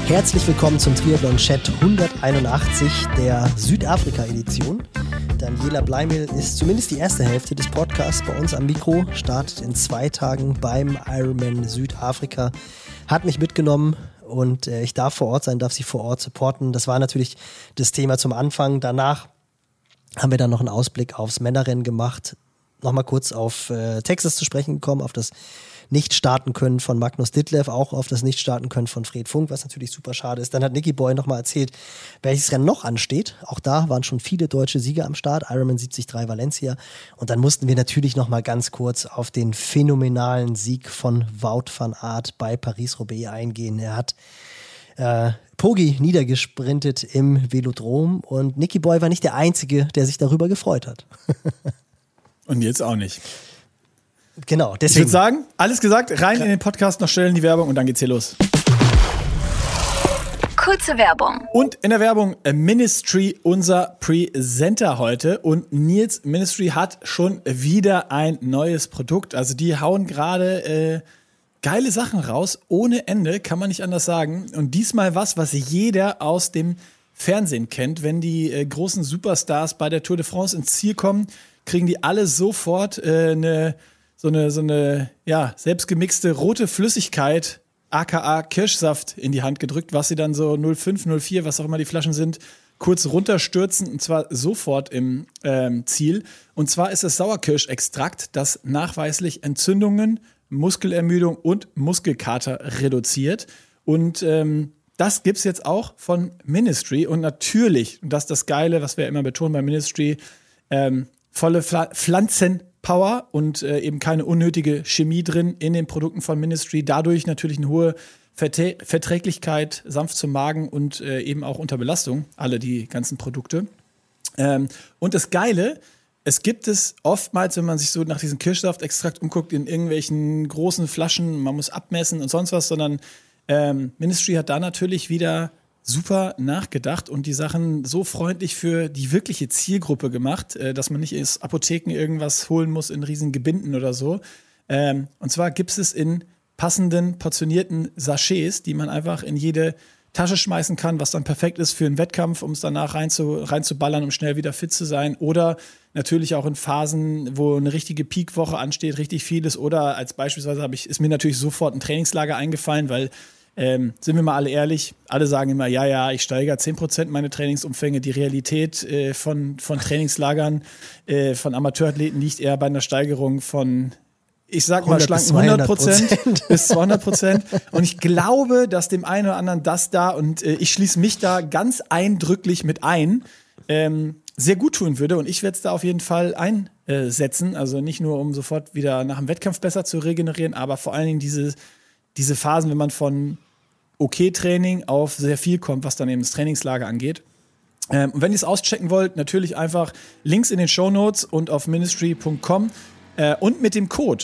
Herzlich willkommen zum Triathlon-Chat 181 der Südafrika-Edition. Daniela Bleimel ist zumindest die erste Hälfte des Podcasts bei uns am Mikro, startet in 2 Tagen beim Ironman Südafrika, hat mich mitgenommen und ich darf vor Ort sein, darf sie vor Ort supporten. Das war natürlich das Thema zum Anfang. Danach haben wir dann noch einen Ausblick aufs Männerrennen gemacht, nochmal kurz auf Texas zu sprechen gekommen, auf das Nicht-Starten können von Magnus Ditlev, auch auf das Nicht-Starten können von Fred Funk, was natürlich super schade ist. Dann hat Nicky Boy nochmal erzählt, welches Rennen noch ansteht. Auch da waren schon viele deutsche Sieger am Start, Ironman 73 Valencia. Und dann mussten wir natürlich nochmal ganz kurz auf den phänomenalen Sieg von Wout van Aert bei Paris-Roubaix eingehen. Er hat Poggi niedergesprintet im Velodrom und Nicky Boy war nicht der Einzige, der sich darüber gefreut hat. Und jetzt auch nicht. Genau, deswegen. Ich würde sagen, alles gesagt, rein in den Podcast, noch schnell in die Werbung und dann geht's hier los. Kurze Werbung. Und in der Werbung Ministry, unser Presenter heute. Und Nils Ministry hat schon wieder ein neues Produkt. Also die hauen gerade geile Sachen raus, ohne Ende, kann man nicht anders sagen. Und diesmal was jeder aus dem Fernsehen kennt. Wenn die großen Superstars bei der Tour de France ins Ziel kommen, kriegen die alle sofort so eine selbstgemixte rote Flüssigkeit, aka Kirschsaft, in die Hand gedrückt, was sie dann so 0,5, 0,4, was auch immer die Flaschen sind, kurz runterstürzen und zwar sofort im Ziel. Und zwar ist es Sauerkirschextrakt, das nachweislich Entzündungen, Muskelermüdung und Muskelkater reduziert. Und das gibt's jetzt auch von Ministry. Und natürlich, und das ist das Geile, was wir immer betonen bei Ministry, volle Pflanzenpower und eben keine unnötige Chemie drin in den Produkten von Ministry. Dadurch natürlich eine hohe Verträglichkeit, sanft zum Magen und eben auch unter Belastung, alle die ganzen Produkte. Und das Geile, es gibt es oftmals, wenn man sich so nach diesem Kirschsaftextrakt umguckt, in irgendwelchen großen Flaschen, man muss abmessen und sonst was, sondern Ministry hat da natürlich wieder super nachgedacht und die Sachen so freundlich für die wirkliche Zielgruppe gemacht, dass man nicht in Apotheken irgendwas holen muss in riesigen Gebinden oder so. Und zwar gibt es in passenden, portionierten Sachets, die man einfach in jede Tasche schmeißen kann, was dann perfekt ist für einen Wettkampf, um es danach reinzuballern, um schnell wieder fit zu sein. Oder natürlich auch in Phasen, wo eine richtige Peakwoche ansteht, richtig vieles. Oder als beispielsweise ist mir natürlich sofort ein Trainingslager eingefallen, weil sind wir mal alle ehrlich, alle sagen immer, ja, ich steigere 10% meine Trainingsumfänge. Die Realität von Trainingslagern von Amateurathleten liegt eher bei einer Steigerung von, ich sag mal, schlanken 100% bis 200%. Und ich glaube, dass dem einen oder anderen das da, und ich schließe mich da ganz eindrücklich mit ein, sehr gut tun würde. Und ich werde es da auf jeden Fall einsetzen. Also nicht nur, um sofort wieder nach dem Wettkampf besser zu regenerieren, aber vor allen Dingen diese Phasen, wenn man von Okay-Training auf sehr viel kommt, was dann eben das Trainingslager angeht. Und wenn ihr es auschecken wollt, natürlich einfach Links in den Shownotes und auf ministry.com und mit dem Code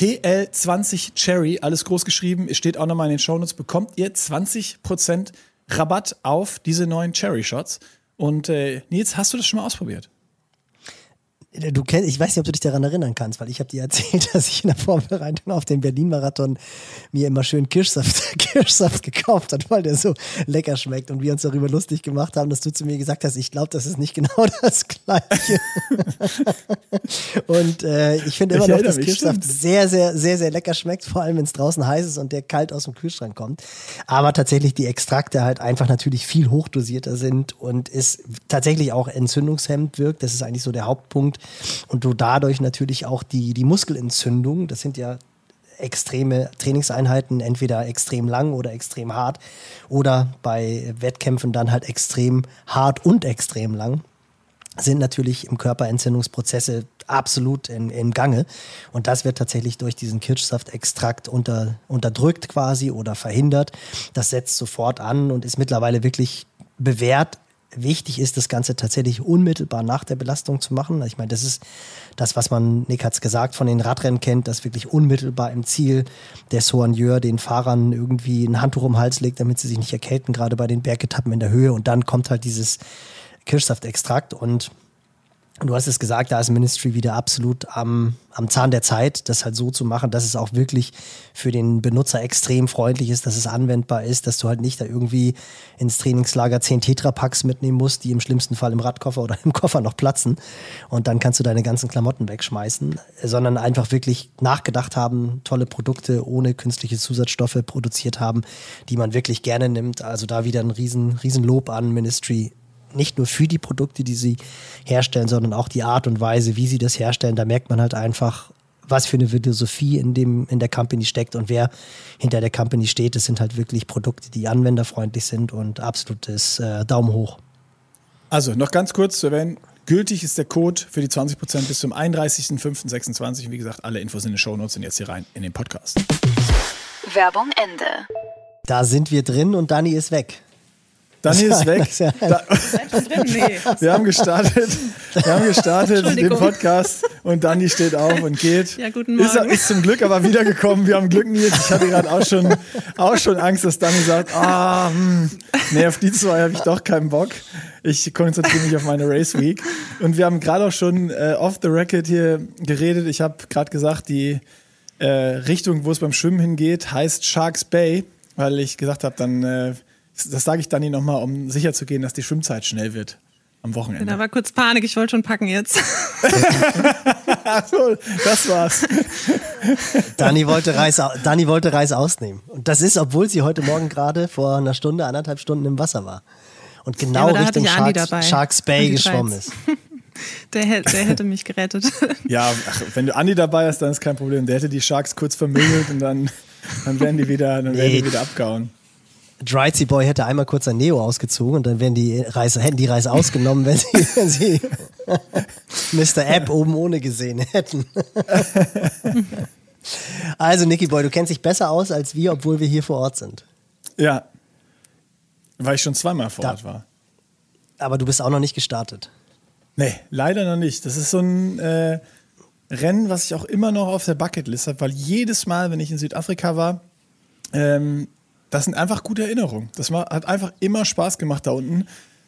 PL20Cherry, alles groß geschrieben, es steht auch nochmal in den Shownotes, bekommt ihr 20% Rabatt auf diese neuen Cherry-Shots. Und Nils, hast du das schon mal ausprobiert? Ich weiß nicht, ob du dich daran erinnern kannst, weil ich habe dir erzählt, dass ich in der Vorbereitung auf den Berlin-Marathon mir immer schön Kirschsaft gekauft habe, weil der so lecker schmeckt und wir uns darüber lustig gemacht haben, dass du zu mir gesagt hast, ich glaube, das ist nicht genau das Gleiche. Und ich finde immer noch, dass Kirschsaft sehr, sehr, sehr, sehr lecker schmeckt, vor allem wenn es draußen heiß ist und der kalt aus dem Kühlschrank kommt. Aber tatsächlich die Extrakte halt einfach natürlich viel hochdosierter sind und es tatsächlich auch entzündungshemmend wirkt. Das ist eigentlich so der Hauptpunkt. Und du dadurch natürlich auch die Muskelentzündung, das sind ja extreme Trainingseinheiten, entweder extrem lang oder extrem hart oder bei Wettkämpfen dann halt extrem hart und extrem lang, sind natürlich im Körper Entzündungsprozesse absolut im Gange. Und das wird tatsächlich durch diesen Kirschsaftextrakt unterdrückt quasi oder verhindert. Das setzt sofort an und ist mittlerweile wirklich bewährt. Wichtig ist, das Ganze tatsächlich unmittelbar nach der Belastung zu machen. Ich meine, das ist das, was man, Nick hat es gesagt, von den Radrennen kennt, dass wirklich unmittelbar im Ziel der Soigneur den Fahrern irgendwie ein Handtuch um den Hals legt, damit sie sich nicht erkälten, gerade bei den Bergetappen in der Höhe. Und dann kommt halt dieses Kirschsaftextrakt und Du hast es gesagt, da ist Ministry wieder absolut am Zahn der Zeit, das halt so zu machen, dass es auch wirklich für den Benutzer extrem freundlich ist, dass es anwendbar ist, dass du halt nicht da irgendwie ins Trainingslager 10 Tetrapacks mitnehmen musst, die im schlimmsten Fall im Radkoffer oder im Koffer noch platzen und dann kannst du deine ganzen Klamotten wegschmeißen, sondern einfach wirklich nachgedacht haben, tolle Produkte ohne künstliche Zusatzstoffe produziert haben, die man wirklich gerne nimmt. Also da wieder ein riesen Lob an Ministry. Nicht nur für die Produkte, die sie herstellen, sondern auch die Art und Weise, wie sie das herstellen. Da merkt man halt einfach, was für eine Philosophie in der Company steckt und wer hinter der Company steht. Das sind halt wirklich Produkte, die anwenderfreundlich sind und absolutes Daumen hoch. Also noch ganz kurz zu erwähnen, gültig ist der Code für die 20% bis zum 31.05.26. Wie gesagt, alle Infos in den Shownotes sind jetzt hier rein in den Podcast. Werbung Ende. Da sind wir drin und Dani ist weg. Dani ist weg. Wir haben gestartet den Podcast und Dani steht auf und geht. Ja, guten Morgen. Ist zum Glück aber wiedergekommen. Wir haben Glück, Nils. Ich hatte gerade auch schon Angst, dass Dani sagt, nee, auf die zwei habe ich doch keinen Bock. Ich konzentriere mich auf meine Race Week. Und wir haben gerade auch schon off the record hier geredet. Ich habe gerade gesagt, die Richtung, wo es beim Schwimmen hingeht, heißt Sharks Bay, weil ich gesagt habe, dann das sage ich Dani nochmal, um sicher zu gehen, dass die Schwimmzeit schnell wird am Wochenende. Da war kurz Panik, ich wollte schon packen jetzt. Ach so, das war's. Dani wollte Reis ausnehmen. Und das ist, obwohl sie heute Morgen gerade vor einer Stunde, 1,5 Stunden im Wasser war. Und genau Richtung Sharks Bay geschwommen ist. Der hätte mich gerettet. Ja, wenn du Andi dabei hast, dann ist kein Problem. Der hätte die Sharks kurz vermögelt und dann werden die wieder abgehauen. Dritey Boy hätte einmal kurz ein Neo ausgezogen und dann hätten die Reis ausgenommen, wenn sie Mr. App oben ohne gesehen hätten. Also Nicky Boy, du kennst dich besser aus als wir, obwohl wir hier vor Ort sind. Ja, weil ich schon zweimal vor Ort war. Aber du bist auch noch nicht gestartet. Nee, leider noch nicht. Das ist so ein Rennen, was ich auch immer noch auf der Bucketlist habe, weil jedes Mal, wenn ich in Südafrika war, das sind einfach gute Erinnerungen. Hat einfach immer Spaß gemacht da unten.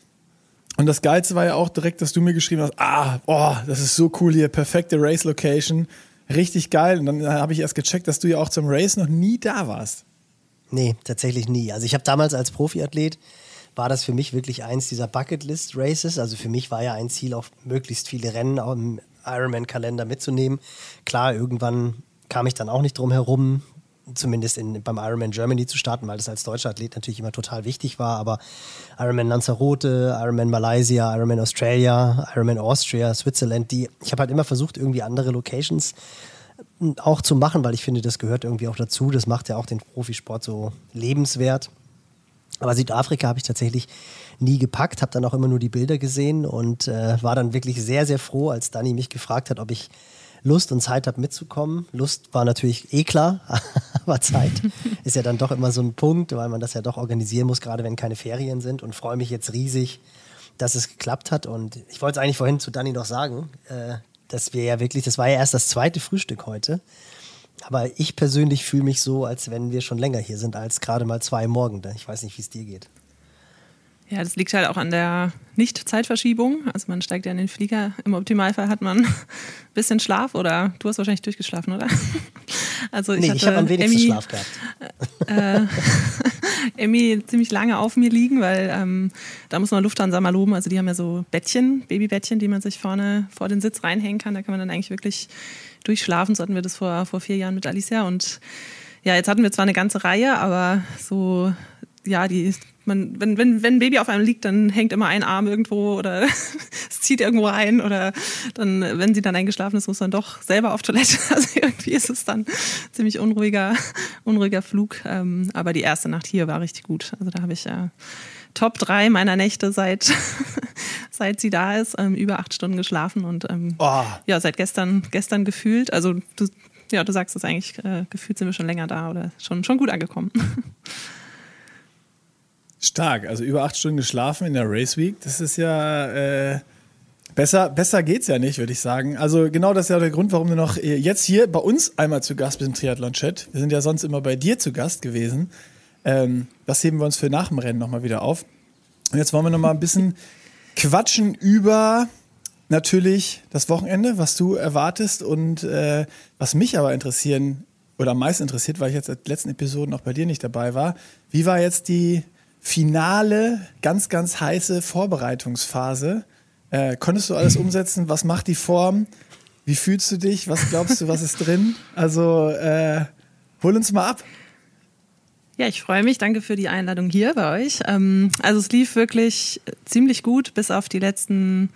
Und das Geilste war ja auch direkt, dass du mir geschrieben hast, das ist so cool hier, perfekte Race-Location, richtig geil. Und dann habe ich erst gecheckt, dass du ja auch zum Race noch nie da warst. Nee, tatsächlich nie. Also ich habe damals als Profiathlet, war das für mich wirklich eins dieser Bucketlist-Races. Also für mich war ja ein Ziel, auch möglichst viele Rennen auch im Ironman-Kalender mitzunehmen. Klar, irgendwann kam ich dann auch nicht drum herum, zumindest beim Ironman Germany zu starten, weil das als deutscher Athlet natürlich immer total wichtig war, aber Ironman Lanzarote, Ironman Malaysia, Ironman Australia, Ironman Austria, Switzerland, ich habe halt immer versucht, irgendwie andere Locations auch zu machen, weil ich finde, das gehört irgendwie auch dazu, das macht ja auch den Profisport so lebenswert. Aber Südafrika habe ich tatsächlich nie gepackt, habe dann auch immer nur die Bilder gesehen und war dann wirklich sehr, sehr froh, als Dani mich gefragt hat, ob ich Lust und Zeit habe mitzukommen. Lust war natürlich klar, aber Zeit ist ja dann doch immer so ein Punkt, weil man das ja doch organisieren muss, gerade wenn keine Ferien sind, und freue mich jetzt riesig, dass es geklappt hat. Und ich wollte es eigentlich vorhin zu Dani noch sagen, dass wir ja wirklich, das war ja erst das zweite Frühstück heute, aber ich persönlich fühle mich so, als wenn wir schon länger hier sind, als gerade mal 2 morgen. Ich weiß nicht, wie es dir geht. Ja, das liegt halt auch an der Nicht-Zeitverschiebung. Also man steigt ja in den Flieger. Im Optimalfall hat man ein bisschen Schlaf, oder du hast wahrscheinlich durchgeschlafen, oder? Also ich habe am wenigsten Schlaf gehabt. Emmy ziemlich lange auf mir liegen, weil da muss man Lufthansa mal loben. Also die haben ja so Bettchen, Babybettchen, die man sich vorne vor den Sitz reinhängen kann. Da kann man dann eigentlich wirklich durchschlafen. So hatten wir das vor 4 Jahren mit Alicia. Und ja, jetzt hatten wir zwar eine ganze Reihe, aber so, ja, wenn ein Baby auf einem liegt, dann hängt immer ein Arm irgendwo oder es zieht irgendwo rein, oder dann, wenn sie dann eingeschlafen ist, muss man doch selber auf Toilette. Also irgendwie ist es dann ziemlich unruhiger Flug. Aber die erste Nacht hier war richtig gut. Also da habe ich Top 3 meiner Nächte seit sie da ist, über 8 Stunden geschlafen und ja, seit gestern gefühlt. Also du sagst es eigentlich, gefühlt sind wir schon länger da oder schon gut angekommen. Stark, also über 8 Stunden geschlafen in der Race Week, das ist ja besser geht's ja nicht, würde ich sagen. Also genau das ist ja der Grund, warum du noch jetzt hier bei uns einmal zu Gast bist im Triathlon-Chat. Wir sind ja sonst immer bei dir zu Gast gewesen. Das heben wir uns für nach dem Rennen nochmal wieder auf. Und jetzt wollen wir nochmal ein bisschen quatschen über natürlich das Wochenende, was du erwartest und was mich aber interessieren oder am meisten interessiert, weil ich jetzt in den letzten Episoden auch bei dir nicht dabei war. Wie war jetzt die finale, ganz, ganz heiße Vorbereitungsphase? Konntest du alles umsetzen? Was macht die Form? Wie fühlst du dich? Was glaubst du, was ist drin? Also hol uns mal ab. Ja, ich freue mich. Danke für die Einladung hier bei euch. Also es lief wirklich ziemlich gut, bis auf die letzten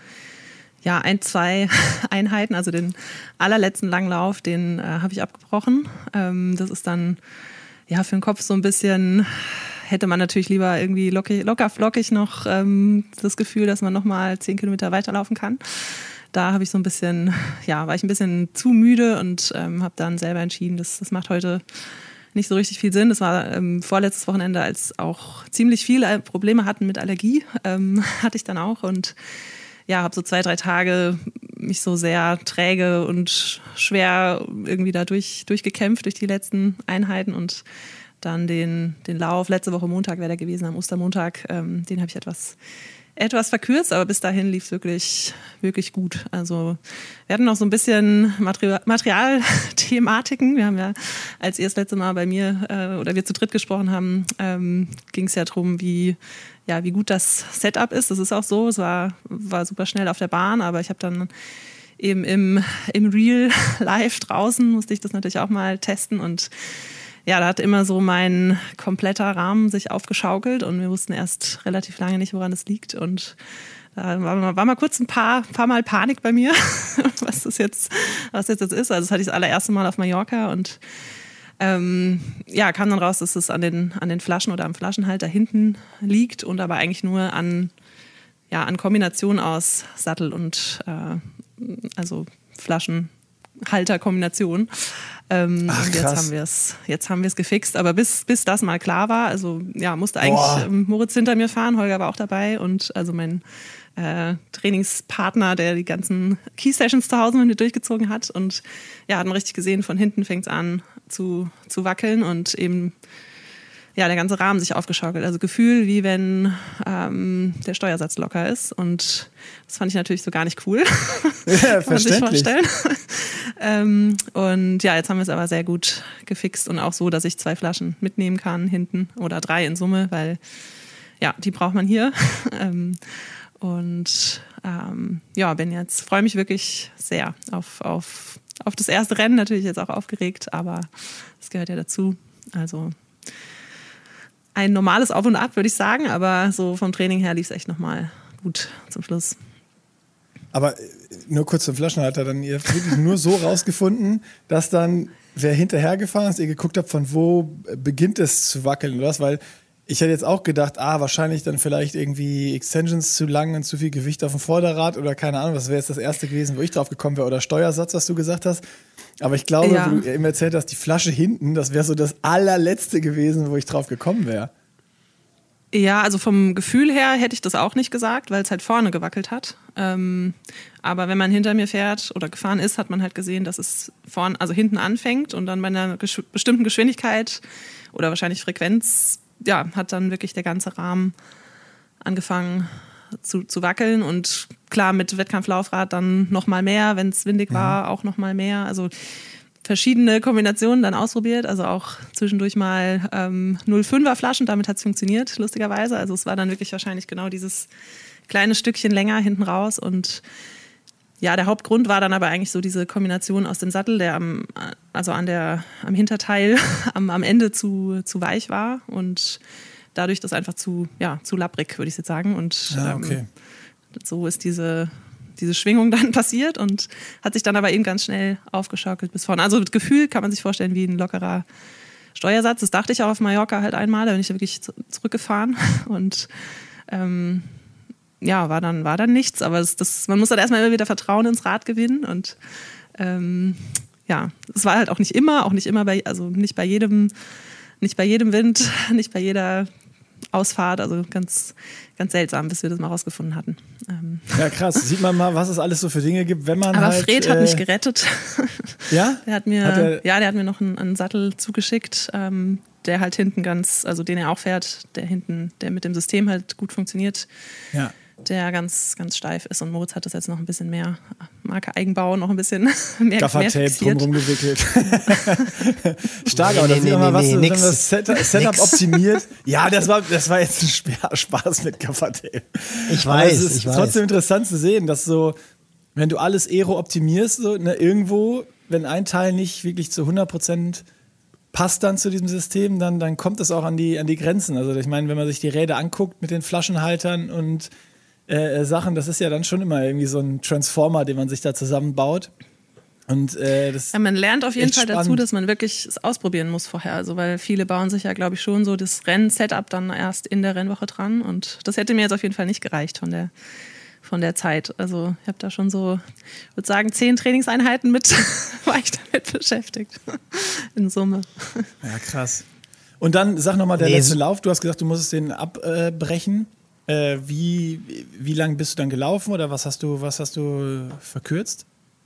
1-2 Einheiten. Also den allerletzten Langlauf, den habe ich abgebrochen. Das ist dann für den Kopf so ein bisschen, hätte man natürlich lieber irgendwie locker flockig noch das Gefühl, dass man nochmal 10 Kilometer weiterlaufen kann. Da habe ich so ein bisschen, war ich ein bisschen zu müde und habe dann selber entschieden, das macht heute nicht so richtig viel Sinn. Das war vorletztes Wochenende, als auch ziemlich viele Probleme hatten mit Allergie, hatte ich dann auch und habe so 2-3 Tage mich so sehr träge und schwer irgendwie da durchgekämpft durch die letzten Einheiten und dann den Lauf, letzte Woche Montag wäre der gewesen, am Ostermontag, den habe ich etwas verkürzt, aber bis dahin lief es wirklich, wirklich gut. Also wir hatten noch so ein bisschen Materialthematiken. Wir haben ja, als ihr das letzte Mal bei mir oder wir zu dritt gesprochen haben, ging es ja darum, wie gut das Setup ist. Das ist auch so. Es war super schnell auf der Bahn, aber ich habe dann eben im Real Live draußen musste ich das natürlich auch mal testen und da hat immer so mein kompletter Rahmen sich aufgeschaukelt und wir wussten erst relativ lange nicht, woran es liegt. Und da war mal kurz ein paar Mal Panik bei mir, was jetzt ist. Also das hatte ich das allererste Mal auf Mallorca und kam dann raus, dass es an den Flaschen oder am Flaschenhalter hinten liegt und aber eigentlich nur an Kombination aus Sattel und also Flaschenhalter-Kombination. Jetzt haben wir es gefixt, aber bis das mal klar war, also musste eigentlich Moritz hinter mir fahren, Holger war auch dabei und also mein Trainingspartner, der die ganzen Key-Sessions zu Hause mit mir durchgezogen hat und hat man richtig gesehen, von hinten fängt es an zu wackeln und eben der ganze Rahmen sich aufgeschaukelt. Also Gefühl, wie wenn der Steuersatz locker ist. Und das fand ich natürlich so gar nicht cool. Ja, kann man sich verständlich. vorstellen. Und jetzt haben wir es aber sehr gut gefixt und auch so, dass ich 2 Flaschen mitnehmen kann hinten oder 3 in Summe, weil die braucht man hier. Freue mich wirklich sehr auf das erste Rennen. Natürlich jetzt auch aufgeregt, aber das gehört ja dazu. Also ein normales Auf und Ab, würde ich sagen, aber so vom Training her lief es echt nochmal gut zum Schluss. Aber nur kurz zum Flaschenhalter, dann ihr habt wirklich nur so rausgefunden, dass dann wer hinterhergefahren ist, ihr geguckt habt, von wo beginnt es zu wackeln oder was, weil ich hätte jetzt auch gedacht, wahrscheinlich dann vielleicht irgendwie Extensions zu lang und zu viel Gewicht auf dem Vorderrad oder keine Ahnung, was wäre jetzt das erste gewesen, wo ich drauf gekommen wäre oder Steuersatz, was du gesagt hast. Aber ich glaube, wo du eben erzählt hast, die Flasche hinten, das wäre so das allerletzte gewesen, wo ich drauf gekommen wäre. Ja, also vom Gefühl her hätte ich das auch nicht gesagt, weil es halt vorne gewackelt hat. Aber wenn man hinter mir fährt oder gefahren ist, hat man halt gesehen, dass es also hinten anfängt und dann bei einer bestimmten Geschwindigkeit oder wahrscheinlich Frequenz, hat dann wirklich der ganze Rahmen angefangen zu wackeln und klar mit Wettkampflaufrad dann noch mal mehr, wenn es windig war, auch noch mal mehr. Also verschiedene Kombinationen dann ausprobiert, also auch zwischendurch mal 0,5er Flaschen, damit hat es funktioniert, lustigerweise. Also es war dann wirklich wahrscheinlich genau dieses kleine Stückchen länger hinten raus und der Hauptgrund war dann aber eigentlich so diese Kombination aus dem Sattel, der am Hinterteil am Ende zu weich war und dadurch das einfach zu labbrig, würde ich jetzt sagen. Und so ist diese Schwingung dann passiert und hat sich dann aber eben ganz schnell aufgeschaukelt bis vorne. Also das Gefühl kann man sich vorstellen wie ein lockerer Steuersatz. Das dachte ich auch auf Mallorca halt einmal, da bin ich wirklich zurückgefahren und war dann nichts. Aber man muss dann erstmal immer wieder Vertrauen ins Rad gewinnen und es war halt auch nicht immer nicht bei jedem Wind, nicht bei jeder Ausfahrt, also ganz, ganz seltsam, bis wir das mal rausgefunden hatten. Ja, krass. Sieht man mal, was es alles so für Dinge gibt, wenn man aber Fred hat mich gerettet. Ja? Der hat mir noch einen Sattel zugeschickt, der halt hinten den er auch fährt, der mit dem System halt gut funktioniert. Ja. der ganz, ganz steif ist. Und Moritz hat das jetzt noch ein bisschen mehr Marke Eigenbau, noch ein bisschen mehr Gaffertape drumherum gewickelt. Stark, aber da sieht man mal, was das Setup optimiert. Ja, das war jetzt ein Spaß mit Gaffertape. Ich weiß, es ist trotzdem interessant zu sehen, dass so, wenn du alles Aero optimierst, so, ne, irgendwo, wenn ein Teil nicht wirklich zu 100% passt dann zu diesem System, dann kommt es auch an die Grenzen. Also ich meine, wenn man sich die Räder anguckt mit den Flaschenhaltern und Sachen, das ist ja dann schon immer irgendwie so ein Transformer, den man sich da zusammenbaut. Und man lernt auf jeden Fall dazu, dass man wirklich es ausprobieren muss vorher. Also weil viele bauen sich ja, glaube ich, schon so das Renn-Setup dann erst in der Rennwoche dran. Und das hätte mir jetzt auf jeden Fall nicht gereicht von der Zeit. Also ich habe da schon so, ich würde sagen, 10 Trainingseinheiten war ich damit beschäftigt. In Summe. Ja, krass. Und dann sag nochmal der letzte Lauf. Du hast gesagt, du musstest den abbrechen. Wie lang bist du dann gelaufen oder was hast du verkürzt?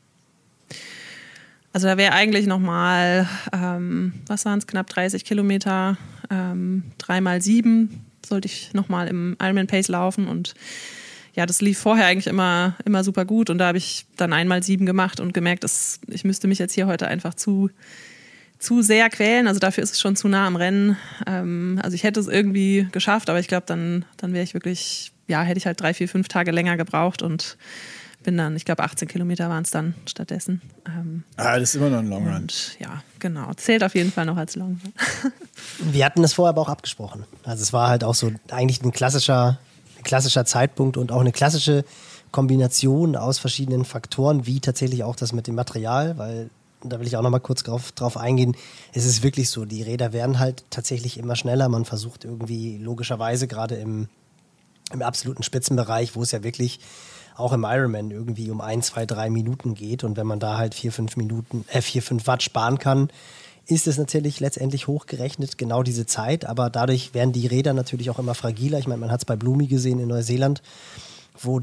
Also da wäre eigentlich nochmal, was waren es, knapp 30 Kilometer, 3x7 sollte ich nochmal im Ironman Pace laufen und ja, das lief vorher eigentlich immer super gut und da habe ich dann 1x7 gemacht und gemerkt, dass ich müsste mich jetzt hier heute einfach zu sehr quälen, also dafür ist es schon zu nah am Rennen. Also ich hätte es irgendwie geschafft, aber ich glaube, dann wäre ich wirklich, ja, hätte ich halt 3, 4, 5 Tage länger gebraucht und bin dann, ich glaube 18 Kilometer waren es dann stattdessen. Das ist immer noch ein Long Run. Und ja, genau, zählt auf jeden Fall noch als Long Run. Wir hatten das vorher aber auch abgesprochen. Also es war halt auch so eigentlich ein klassischer Zeitpunkt und auch eine klassische Kombination aus verschiedenen Faktoren, wie tatsächlich auch das mit dem Material, weil da will ich auch noch mal kurz drauf eingehen. Es ist wirklich so, die Räder werden halt tatsächlich immer schneller. Man versucht irgendwie logischerweise gerade im absoluten Spitzenbereich, wo es ja wirklich auch im Ironman irgendwie um 1, 2, 3 Minuten geht und wenn man da halt 4, 5 Watt sparen kann, ist es natürlich letztendlich hochgerechnet genau diese Zeit, aber dadurch werden die Räder natürlich auch immer fragiler. Ich meine, man hat es bei Blumi gesehen in Neuseeland, wo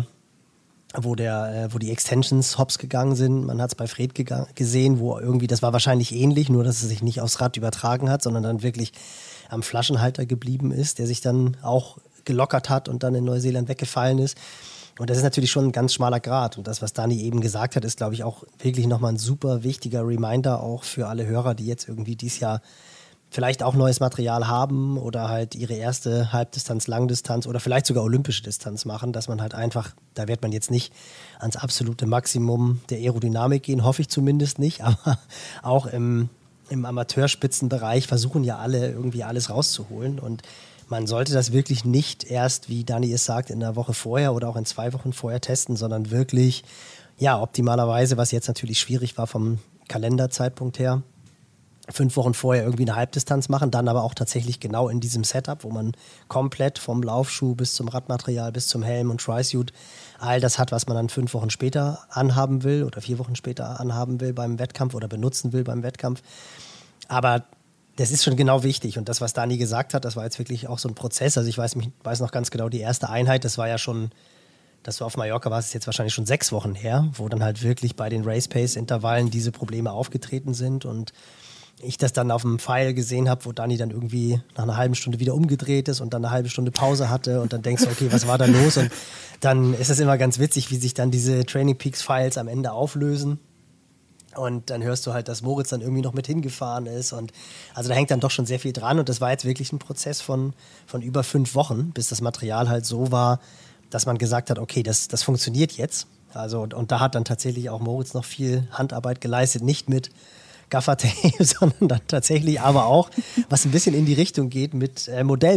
die Extensions hops gegangen sind. Man hat es bei Fred gesehen, wo irgendwie, das war wahrscheinlich ähnlich, nur dass es sich nicht aufs Rad übertragen hat, sondern dann wirklich am Flaschenhalter geblieben ist, der sich dann auch gelockert hat und dann in Neuseeland weggefallen ist. Und das ist natürlich schon ein ganz schmaler Grat. Und das, was Dani eben gesagt hat, ist, glaube ich, auch wirklich nochmal ein super wichtiger Reminder auch für alle Hörer, die jetzt irgendwie dieses Jahr vielleicht auch neues Material haben oder halt ihre erste Halbdistanz, Langdistanz oder vielleicht sogar olympische Distanz machen, dass man halt einfach, da wird man jetzt nicht ans absolute Maximum der Aerodynamik gehen, hoffe ich zumindest nicht, aber auch im Amateurspitzenbereich versuchen ja alle irgendwie alles rauszuholen und man sollte das wirklich nicht erst, wie Dani es sagt, in einer Woche vorher oder auch in 2 Wochen vorher testen, sondern wirklich, ja, optimalerweise, was jetzt natürlich schwierig war vom Kalenderzeitpunkt her, 5 Wochen vorher irgendwie eine Halbdistanz machen, dann aber auch tatsächlich genau in diesem Setup, wo man komplett vom Laufschuh bis zum Radmaterial, bis zum Helm und Tri-Suit all das hat, was man dann 5 Wochen später anhaben will oder 4 Wochen später anhaben will beim Wettkampf oder benutzen will beim Wettkampf. Aber das ist schon genau wichtig und das, was Dani gesagt hat, das war jetzt wirklich auch so ein Prozess. Also ich weiß noch ganz genau, die erste Einheit, das war ja schon, dass du auf Mallorca warst, ist jetzt wahrscheinlich schon 6 Wochen her, wo dann halt wirklich bei den Race-Pace-Intervallen diese Probleme aufgetreten sind und ich das dann auf dem Pfeil gesehen habe, wo Dani dann irgendwie nach einer halben Stunde wieder umgedreht ist und dann eine halbe Stunde Pause hatte und dann denkst du, okay, was war da los? Und dann ist es immer ganz witzig, wie sich dann diese Training Peaks Files am Ende auflösen. Und dann hörst du halt, dass Moritz dann irgendwie noch mit hingefahren ist. Und also da hängt dann doch schon sehr viel dran. Und das war jetzt wirklich ein Prozess von über 5 Wochen, bis das Material halt so war, dass man gesagt hat, okay, das funktioniert jetzt. Also, und da hat dann tatsächlich auch Moritz noch viel Handarbeit geleistet, nicht mit Gaffertape, sondern dann tatsächlich aber auch, was ein bisschen in die Richtung geht mit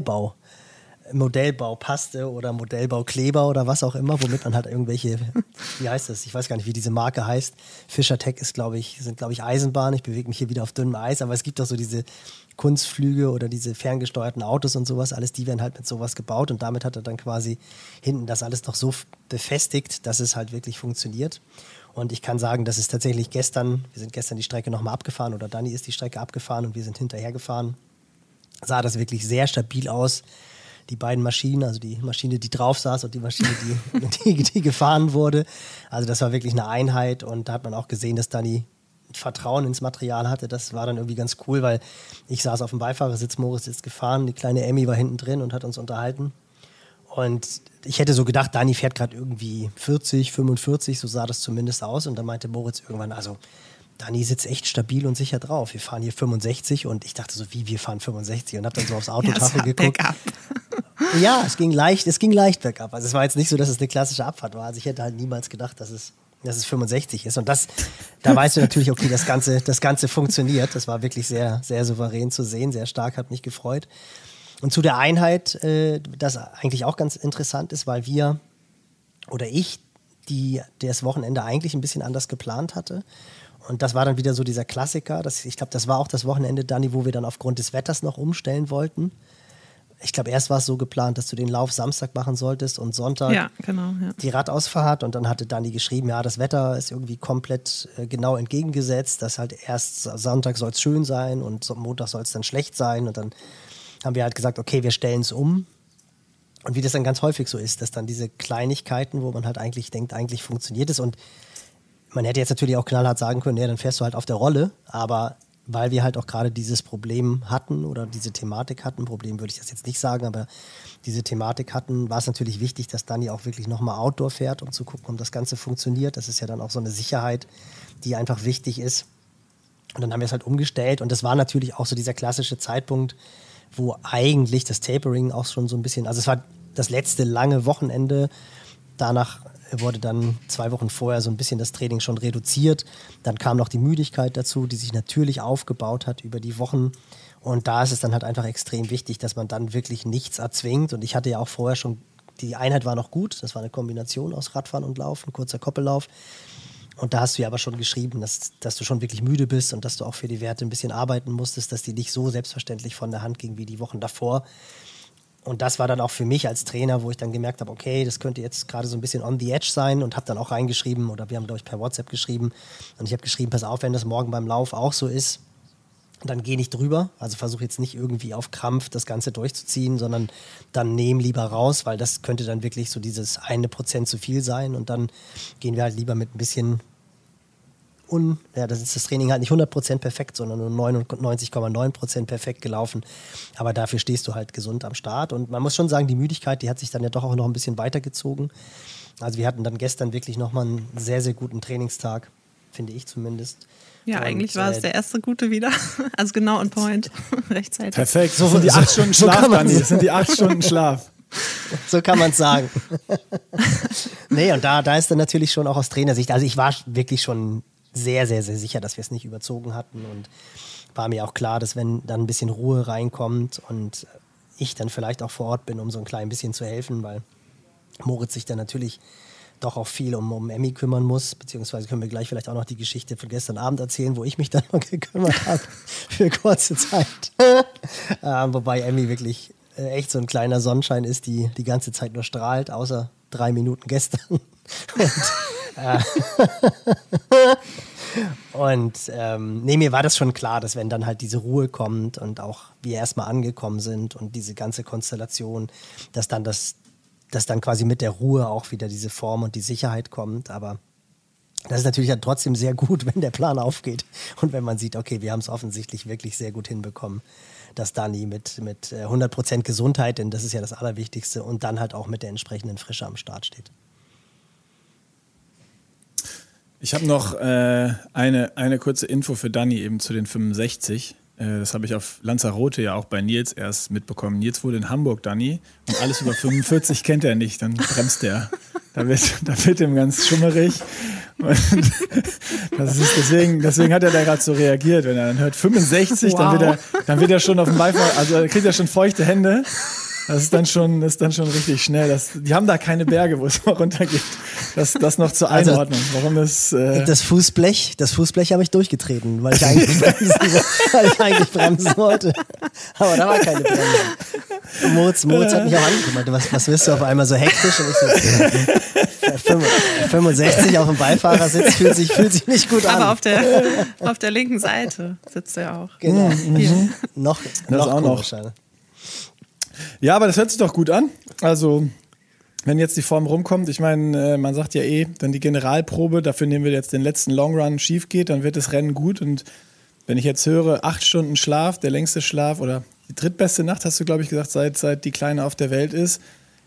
Modellbaupaste oder Modellbaukleber oder was auch immer, womit man halt irgendwelche, wie heißt das? Ich weiß gar nicht, wie diese Marke heißt. Fischertech sind, glaube ich, Eisenbahnen. Ich bewege mich hier wieder auf dünnem Eis, aber es gibt doch so diese Kunstflüge oder diese ferngesteuerten Autos und sowas. Alles die werden halt mit sowas gebaut und damit hat er dann quasi hinten das alles noch so befestigt, dass es halt wirklich funktioniert. Und ich kann sagen, dass es tatsächlich wir sind gestern die Strecke nochmal abgefahren oder Dani ist die Strecke abgefahren und wir sind hinterher gefahren. Sah das wirklich sehr stabil aus. Die beiden Maschinen, also die Maschine, die drauf saß und die Maschine, die gefahren wurde. Also das war wirklich eine Einheit und da hat man auch gesehen, dass Dani Vertrauen ins Material hatte. Das war dann irgendwie ganz cool, weil ich saß auf dem Beifahrersitz, Moritz ist gefahren, die kleine Emmy war hinten drin und hat uns unterhalten. Und ich hätte so gedacht, Dani fährt gerade irgendwie 40, 45, so sah das zumindest aus. Und dann meinte Moritz irgendwann, also Dani sitzt echt stabil und sicher drauf. Wir fahren hier 65 und ich dachte so, wir fahren 65 und habe dann so aufs Autotafel geguckt. Bergab. Ja, es ging leicht bergab. Also es war jetzt nicht so, dass es eine klassische Abfahrt war. Also ich hätte halt niemals gedacht, dass es 65 ist. Und da weißt du natürlich, okay, das Ganze funktioniert. Das war wirklich sehr, sehr souverän zu sehen, sehr stark, hat mich gefreut. Und zu der Einheit, das eigentlich auch ganz interessant ist, weil ich das Wochenende eigentlich ein bisschen anders geplant hatte. Und das war dann wieder so dieser Klassiker. Ich glaube, das war auch das Wochenende, Dani, wo wir dann aufgrund des Wetters noch umstellen wollten. Ich glaube, erst war es so geplant, dass du den Lauf Samstag machen solltest und Sonntag die Radausfahrt. Und dann hatte Dani geschrieben, ja, das Wetter ist irgendwie komplett genau entgegengesetzt. Dass halt erst Sonntag soll es schön sein und Montag soll es dann schlecht sein. Und dann haben wir halt gesagt, okay, wir stellen es um. Und wie das dann ganz häufig so ist, dass dann diese Kleinigkeiten, wo man halt eigentlich denkt, eigentlich funktioniert es. Und man hätte jetzt natürlich auch knallhart sagen können, ja, dann fährst du halt auf der Rolle. Aber weil wir halt auch gerade dieses Problem hatten oder diese Thematik hatten, Problem würde ich das jetzt nicht sagen, aber diese Thematik hatten, war es natürlich wichtig, dass Dani auch wirklich nochmal Outdoor fährt, um zu gucken, ob das Ganze funktioniert. Das ist ja dann auch so eine Sicherheit, die einfach wichtig ist. Und dann haben wir es halt umgestellt und das war natürlich auch so dieser klassische Zeitpunkt, wo eigentlich das Tapering auch schon so ein bisschen, also es war das letzte lange Wochenende, danach wurde dann 2 Wochen vorher so ein bisschen das Training schon reduziert. Dann kam noch die Müdigkeit dazu, die sich natürlich aufgebaut hat über die Wochen. Und da ist es dann halt einfach extrem wichtig, dass man dann wirklich nichts erzwingt. Und ich hatte ja auch vorher schon, die Einheit war noch gut. Das war eine Kombination aus Radfahren und Laufen, kurzer Koppellauf. Und da hast du ja aber schon geschrieben, dass du schon wirklich müde bist und dass du auch für die Werte ein bisschen arbeiten musstest, dass die nicht so selbstverständlich von der Hand ging wie die Wochen davor. Und das war dann auch für mich als Trainer, wo ich dann gemerkt habe, okay, das könnte jetzt gerade so ein bisschen on the edge sein und habe dann auch reingeschrieben oder wir haben, glaube ich, per WhatsApp geschrieben und ich habe geschrieben, pass auf, wenn das morgen beim Lauf auch so ist, dann geh nicht drüber. Also versuche jetzt nicht irgendwie auf Krampf das Ganze durchzuziehen, sondern dann nehm lieber raus, weil das könnte dann wirklich so dieses 1% zu viel sein und dann gehen wir halt lieber mit ein bisschen das ist das Training halt nicht 100% perfekt, sondern nur 99,9% perfekt gelaufen. Aber dafür stehst du halt gesund am Start. Und man muss schon sagen, die Müdigkeit, die hat sich dann ja doch auch noch ein bisschen weitergezogen. Also wir hatten dann gestern wirklich nochmal einen sehr, sehr guten Trainingstag, finde ich zumindest. Ja, eigentlich war es der erste gute wieder. Also genau on point, rechtzeitig. Perfekt, so sind die 8 Stunden Schlaf, Dani. Das sind die 8 Stunden Schlaf. So kann man es sagen. Nee, und da ist dann natürlich schon auch aus Trainersicht, also ich war wirklich schon sehr, sehr, sehr sicher, dass wir es nicht überzogen hatten und war mir auch klar, dass wenn dann ein bisschen Ruhe reinkommt und ich dann vielleicht auch vor Ort bin, um so ein klein bisschen zu helfen, weil Moritz sich dann natürlich doch auch viel um Emmy kümmern muss, beziehungsweise können wir gleich vielleicht auch noch die Geschichte von gestern Abend erzählen, wo ich mich dann noch gekümmert habe für kurze Zeit. Wobei Emmy wirklich echt so ein kleiner Sonnenschein ist, die ganze Zeit nur strahlt, außer 3 Minuten gestern. Mir war das schon klar, dass wenn dann halt diese Ruhe kommt und auch wir erstmal angekommen sind und diese ganze Konstellation, dass dann quasi mit der Ruhe auch wieder diese Form und die Sicherheit kommt. Aber das ist natürlich dann trotzdem sehr gut, wenn der Plan aufgeht und wenn man sieht, okay, wir haben es offensichtlich wirklich sehr gut hinbekommen, dass Dani mit 100% Gesundheit, denn das ist ja das Allerwichtigste, und dann halt auch mit der entsprechenden Frische am Start steht. Ich habe noch eine kurze Info für Dani eben zu den 65. Das habe ich auf Lanzarote ja auch bei Nils erst mitbekommen. Nils wurde in Hamburg, Dani, und alles über 45 kennt er nicht, dann bremst er. Da wird ihm ganz schummerig. Und deswegen hat er da gerade so reagiert. Wenn er dann hört 65, wow. dann wird er schon auf dem Beifahrer, also kriegt er schon feuchte Hände. Das ist dann schon richtig schnell. Die haben da keine Berge, wo es mal runtergeht. Das noch zur Einordnung. Warum das Fußblech habe ich durchgetreten, weil ich eigentlich bremsen wollte. Aber da war keine Bremse. Moritz hat mich auch angeguckt. Was wirst du auf einmal so hektisch? Und ich so, 65 auf dem Beifahrersitz fühlt sich nicht gut an. Aber auf der linken Seite sitzt er auch. Genau. Noch auch noch. Ja, aber das hört sich doch gut an. Also, wenn jetzt die Form rumkommt, ich meine, man sagt ja wenn die Generalprobe, dafür nehmen wir jetzt den letzten Long Run, schief geht, dann wird das Rennen gut. Und wenn ich jetzt höre, 8 Stunden Schlaf, der längste Schlaf oder die drittbeste Nacht, hast du, glaube ich, gesagt, seit die Kleine auf der Welt ist,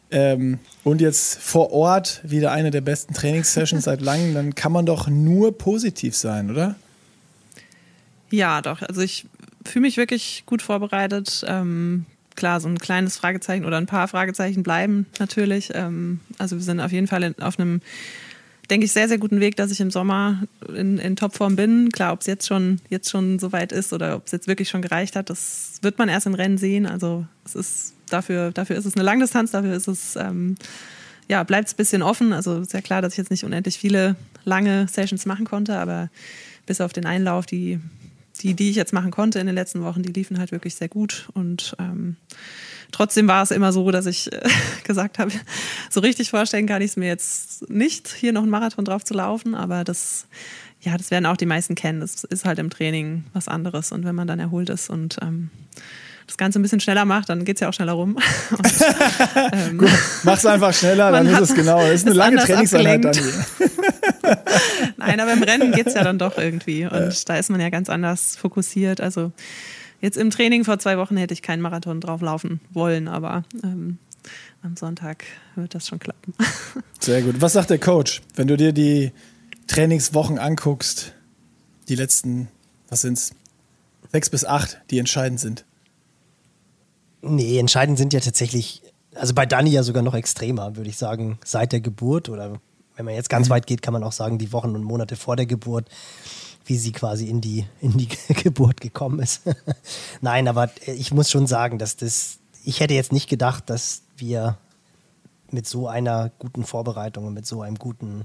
und jetzt vor Ort wieder eine der besten Trainingssessions seit langem, dann kann man doch nur positiv sein, oder? Ja, doch. Also ich fühle mich wirklich gut vorbereitet. Klar, so ein kleines Fragezeichen oder ein paar Fragezeichen bleiben natürlich. Also wir sind auf jeden Fall auf einem, denke ich, sehr, sehr guten Weg, dass ich im Sommer in Topform bin. Klar, ob es jetzt schon so weit ist oder ob es jetzt wirklich schon gereicht hat, das wird man erst im Rennen sehen. Also es ist dafür ist es eine Langdistanz, dafür ist es bleibt es ein bisschen offen. Also ist ja klar, dass ich jetzt nicht unendlich viele lange Sessions machen konnte, aber bis auf den Einlauf, die ich jetzt machen konnte in den letzten Wochen, die liefen halt wirklich sehr gut. Und trotzdem war es immer so, dass ich gesagt habe, so richtig vorstellen kann ich es mir jetzt nicht, hier noch einen Marathon drauf zu laufen. Aber das werden auch die meisten kennen. Das ist halt im Training was anderes. Und wenn man dann erholt ist und das Ganze ein bisschen schneller macht, dann geht es ja auch schneller rum. Und, gut, mach's einfach schneller, dann ist es genau. Das ist eine lange Trainingseinheit dann hier. Nein, aber im Rennen geht es ja dann doch irgendwie. Und da ist man ja ganz anders fokussiert. Also jetzt im Training vor 2 Wochen hätte ich keinen Marathon drauf laufen wollen, aber am Sonntag wird das schon klappen. Sehr gut. Was sagt der Coach, wenn du dir die Trainingswochen anguckst, die letzten, was sind's, 6 bis 8, die entscheidend sind? Nee, entscheidend sind ja tatsächlich, also bei Dani ja sogar noch extremer, würde ich sagen, seit der Geburt oder wenn man jetzt ganz weit geht, kann man auch sagen, die Wochen und Monate vor der Geburt, wie sie quasi in die Geburt gekommen ist. Nein, aber ich muss schon sagen, ich hätte jetzt nicht gedacht, dass wir mit so einer guten Vorbereitung und mit so einem guten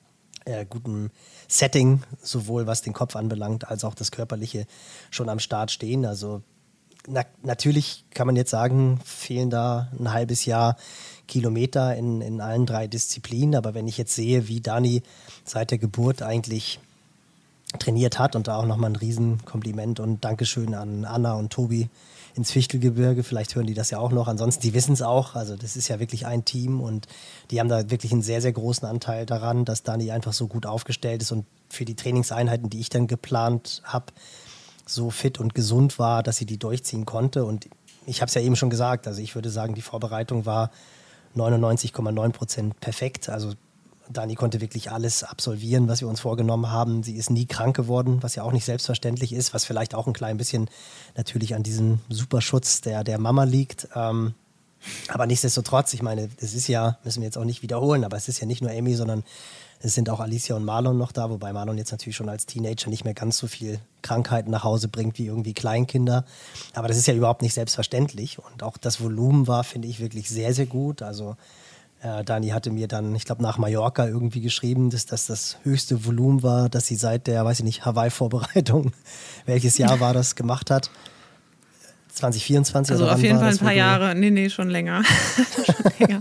Setting, sowohl was den Kopf anbelangt, als auch das Körperliche, schon am Start stehen. Also natürlich kann man jetzt sagen, fehlen da ein halbes Jahr Kilometer in allen 3 Disziplinen. Aber wenn ich jetzt sehe, wie Dani seit der Geburt eigentlich trainiert hat und da auch nochmal ein Riesenkompliment und Dankeschön an Anna und Tobi ins Fichtelgebirge. Vielleicht hören die das ja auch noch. Ansonsten, die wissen es auch. Also das ist ja wirklich ein Team und die haben da wirklich einen sehr, sehr großen Anteil daran, dass Dani einfach so gut aufgestellt ist und für die Trainingseinheiten, die ich dann geplant habe, so fit und gesund war, dass sie die durchziehen konnte. Und ich habe es ja eben schon gesagt, also ich würde sagen, die Vorbereitung war 99,9% perfekt. Also Dani konnte wirklich alles absolvieren, was wir uns vorgenommen haben. Sie ist nie krank geworden, was ja auch nicht selbstverständlich ist, was vielleicht auch ein klein bisschen natürlich an diesem Superschutz der Mama liegt. Aber nichtsdestotrotz, ich meine, es ist ja, müssen wir jetzt auch nicht wiederholen, aber es ist ja nicht nur Amy, sondern es sind auch Alicia und Marlon noch da, wobei Marlon jetzt natürlich schon als Teenager nicht mehr ganz so viel Krankheiten nach Hause bringt wie irgendwie Kleinkinder. Aber das ist ja überhaupt nicht selbstverständlich. Und auch das Volumen war, finde ich, wirklich sehr, sehr gut. Also Dani hatte mir dann, ich glaube, nach Mallorca irgendwie geschrieben, dass das höchste Volumen war, dass sie seit der, weiß ich nicht, Hawaii-Vorbereitung, welches Jahr war das, gemacht hat. 2024 also oder auf jeden Fall ein paar Volumen? Jahre. Nee, schon länger. Schon länger.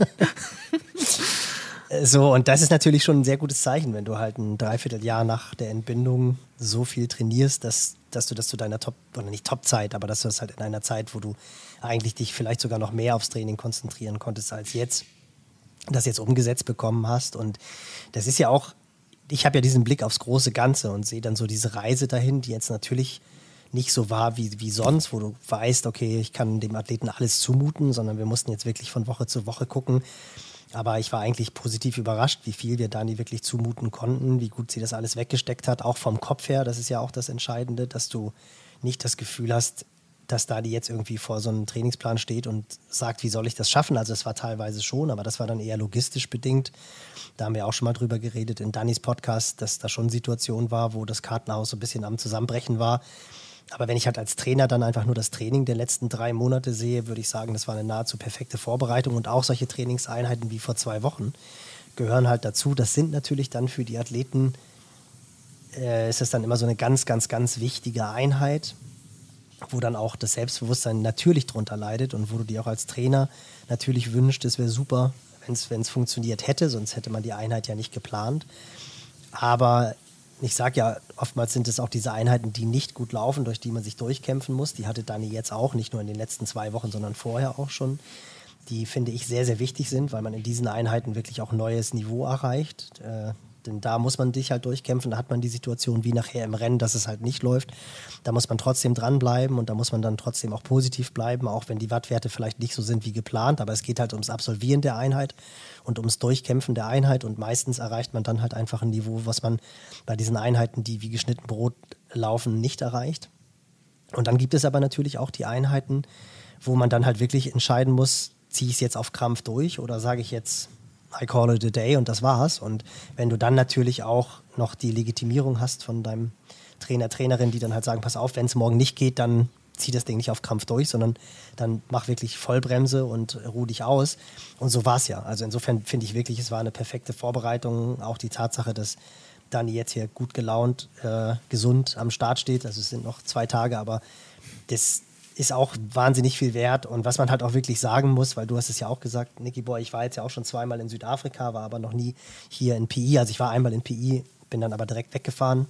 So, und das ist natürlich schon ein sehr gutes Zeichen, wenn du halt ein Dreivierteljahr nach der Entbindung so viel trainierst, dass du das zu deiner oder nicht Top-Zeit, aber dass du das halt in einer Zeit, wo du eigentlich dich vielleicht sogar noch mehr aufs Training konzentrieren konntest als jetzt, das jetzt umgesetzt bekommen hast. Und das ist ja auch, ich habe ja diesen Blick aufs große Ganze und sehe dann so diese Reise dahin, die jetzt natürlich nicht so war wie sonst, wo du weißt, okay, ich kann dem Athleten alles zumuten, sondern wir mussten jetzt wirklich von Woche zu Woche gucken. Aber ich war eigentlich positiv überrascht, wie viel wir Dani wirklich zumuten konnten, wie gut sie das alles weggesteckt hat, auch vom Kopf her. Das ist ja auch das Entscheidende, dass du nicht das Gefühl hast, dass Dani jetzt irgendwie vor so einem Trainingsplan steht und sagt, wie soll ich das schaffen? Also es war teilweise schon, aber das war dann eher logistisch bedingt. Da haben wir auch schon mal drüber geredet in Danis Podcast, dass da schon Situationen war, wo das Kartenhaus so ein bisschen am Zusammenbrechen war. Aber wenn ich halt als Trainer dann einfach nur das Training der letzten 3 Monate sehe, würde ich sagen, das war eine nahezu perfekte Vorbereitung. Und auch solche Trainingseinheiten wie vor 2 Wochen gehören halt dazu. Das sind natürlich dann für die Athleten, ist es dann immer so eine ganz, ganz, ganz wichtige Einheit, wo dann auch das Selbstbewusstsein natürlich drunter leidet und wo du dir auch als Trainer natürlich wünscht, es wäre super, wenn es funktioniert hätte, sonst hätte man die Einheit ja nicht geplant. Aber ich sage ja, oftmals sind es auch diese Einheiten, die nicht gut laufen, durch die man sich durchkämpfen muss. Die hatte Dani jetzt auch, nicht nur in den letzten 2 Wochen, sondern vorher auch schon. Die, finde ich, sehr, sehr wichtig sind, weil man in diesen Einheiten wirklich auch neues Niveau erreicht. Denn da muss man dich halt durchkämpfen, da hat man die Situation wie nachher im Rennen, dass es halt nicht läuft. Da muss man trotzdem dranbleiben und da muss man dann trotzdem auch positiv bleiben, auch wenn die Wattwerte vielleicht nicht so sind wie geplant, aber es geht halt ums Absolvieren der Einheit und ums Durchkämpfen der Einheit und meistens erreicht man dann halt einfach ein Niveau, was man bei diesen Einheiten, die wie geschnitten Brot laufen, nicht erreicht. Und dann gibt es aber natürlich auch die Einheiten, wo man dann halt wirklich entscheiden muss, ziehe ich es jetzt auf Krampf durch oder sage ich jetzt, I call it a day und das war's. Und wenn du dann natürlich auch noch die Legitimierung hast von deinem Trainer, Trainerin, die dann halt sagen, pass auf, wenn es morgen nicht geht, dann zieh das Ding nicht auf Krampf durch, sondern dann mach wirklich Vollbremse und ruh dich aus. Und so war es ja. Also insofern finde ich wirklich, es war eine perfekte Vorbereitung. Auch die Tatsache, dass Dani jetzt hier gut gelaunt, gesund am Start steht. Also es sind noch 2 Tage, aber das ist auch wahnsinnig viel wert. Und was man halt auch wirklich sagen muss, weil du hast es ja auch gesagt, Niki, boah, ich war jetzt ja auch schon 2-mal in Südafrika, war aber noch nie hier in PI. Also ich war einmal in PI, bin dann aber direkt weggefahren.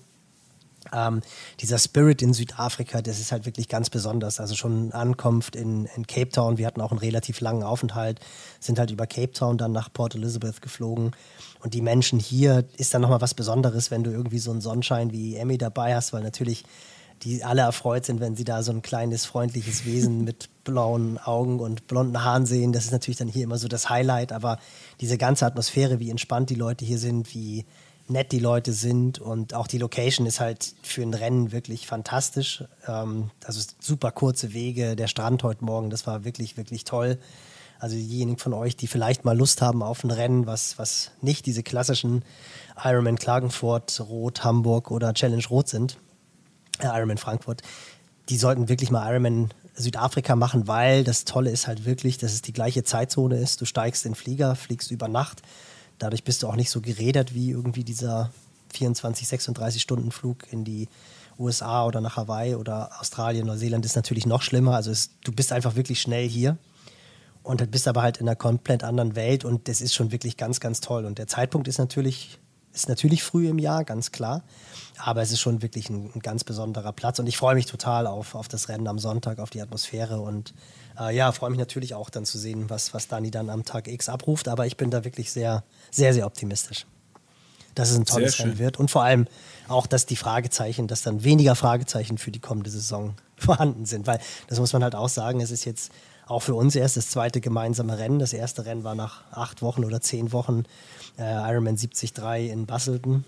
Dieser Spirit in Südafrika, das ist halt wirklich ganz besonders. Also schon Ankunft in Cape Town, wir hatten auch einen relativ langen Aufenthalt, sind halt über Cape Town dann nach Port Elizabeth geflogen. Und die Menschen hier ist dann nochmal was Besonderes, wenn du irgendwie so einen Sonnenschein wie Emmy dabei hast, weil natürlich die alle erfreut sind, wenn sie da so ein kleines, freundliches Wesen mit blauen Augen und blonden Haaren sehen. Das ist natürlich dann hier immer so das Highlight, aber diese ganze Atmosphäre, wie entspannt die Leute hier sind, wie nett die Leute sind und auch die Location ist halt für ein Rennen wirklich fantastisch. Also super kurze Wege, der Strand heute Morgen, das war wirklich, wirklich toll. Also diejenigen von euch, die vielleicht mal Lust haben auf ein Rennen, was nicht diese klassischen Ironman Klagenfurt, Rot, Hamburg oder Challenge Rot sind, Ironman Frankfurt, die sollten wirklich mal Ironman Südafrika machen, weil das Tolle ist halt wirklich, dass es die gleiche Zeitzone ist. Du steigst in den Flieger, fliegst über Nacht. Dadurch bist du auch nicht so gerädert wie irgendwie dieser 24, 36 Stunden Flug in die USA oder nach Hawaii oder Australien, Neuseeland ist natürlich noch schlimmer. Also du bist einfach wirklich schnell hier und bist aber halt in einer komplett anderen Welt und das ist schon wirklich ganz, ganz toll. Und der Zeitpunkt ist natürlich früh im Jahr, ganz klar, aber es ist schon wirklich ein ganz besonderer Platz und ich freue mich total auf das Rennen am Sonntag, auf die Atmosphäre und freue mich natürlich auch dann zu sehen, was Dani dann am Tag X abruft, aber ich bin da wirklich sehr, sehr, sehr optimistisch, dass es ein tolles Rennen wird und vor allem auch, dass dass dann weniger Fragezeichen für die kommende Saison vorhanden sind, weil das muss man halt auch sagen, es ist jetzt auch für uns erst das 2. gemeinsame Rennen. Das erste Rennen war nach 8 Wochen oder 10 Wochen Ironman 73 in Busselton.